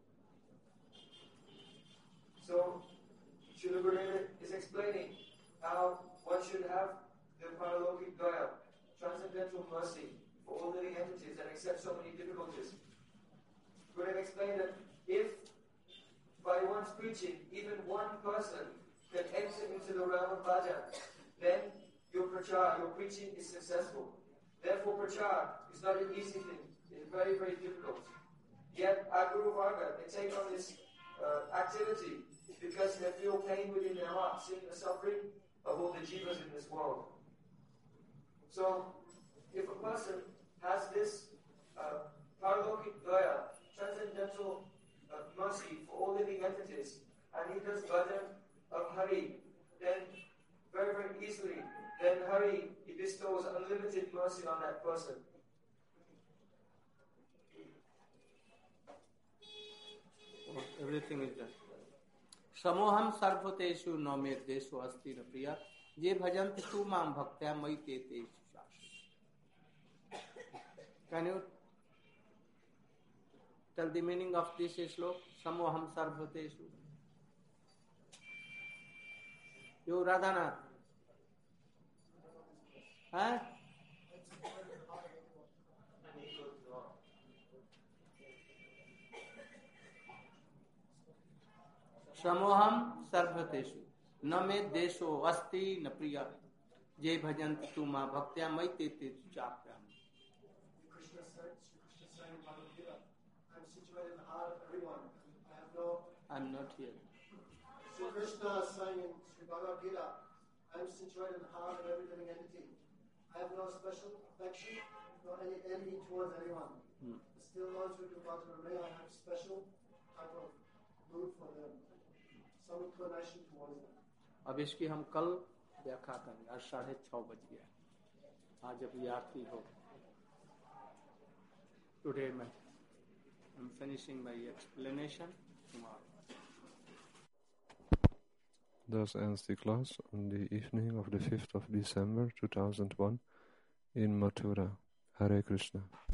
So, Srila Gurudev is explaining how one should have the paralokik daya, transcendental mercy for all living entities and accept so many difficulties. Gurudev explains preaching, even one person can enter into the realm of bhajan, then your prachar, your preaching is successful. Therefore, prachar is not an easy thing. It's very, very difficult. Yet, our Guru Varga, they take on this uh, activity because they feel pain within their heart, seeing the suffering of all the jivas in this world. So, if a person has this uh, paralokik daya, transcendental uh, mercy for all living entities, and he does bhajan of Hari, then very, very easily, then Hari, he bestows unlimited mercy on that person. Everything is done. Samoham sarvoteshu nomet deshu asti na priya je bhajan tu mam bhaktya mai te te shasha. Can you tell the meaning of this slok? Samoham sarvoteshu. You Radhanath. Huh? Samoham sarvhateshu न मे देशो अस्ति न प्रिया जे भजन्ति तु मा भक्त्या मयि ते ते चाप्यामि. Krishna said, Krishna said in Bhagavad Gita, I am situated in the heart of everyone. I have no. I am not here. So Krishna is saying in Sri Bhagavad Gita, I am situated in the heart of every living entity. I have no special affection, no any envy towards anyone. Hmm. Still, those who do Bhakti Ramaya, I have special type of mood for them, some inclination towards them. अब इसकी हम कल व्याख्या करेंगे. आज साढ़े छह बज गया. आज जब आरती हो. Today मैं I'm finishing my explanation tomorrow. Thus ends the class on the evening of the fifth of December two thousand one in Mathura. Hare Krishna.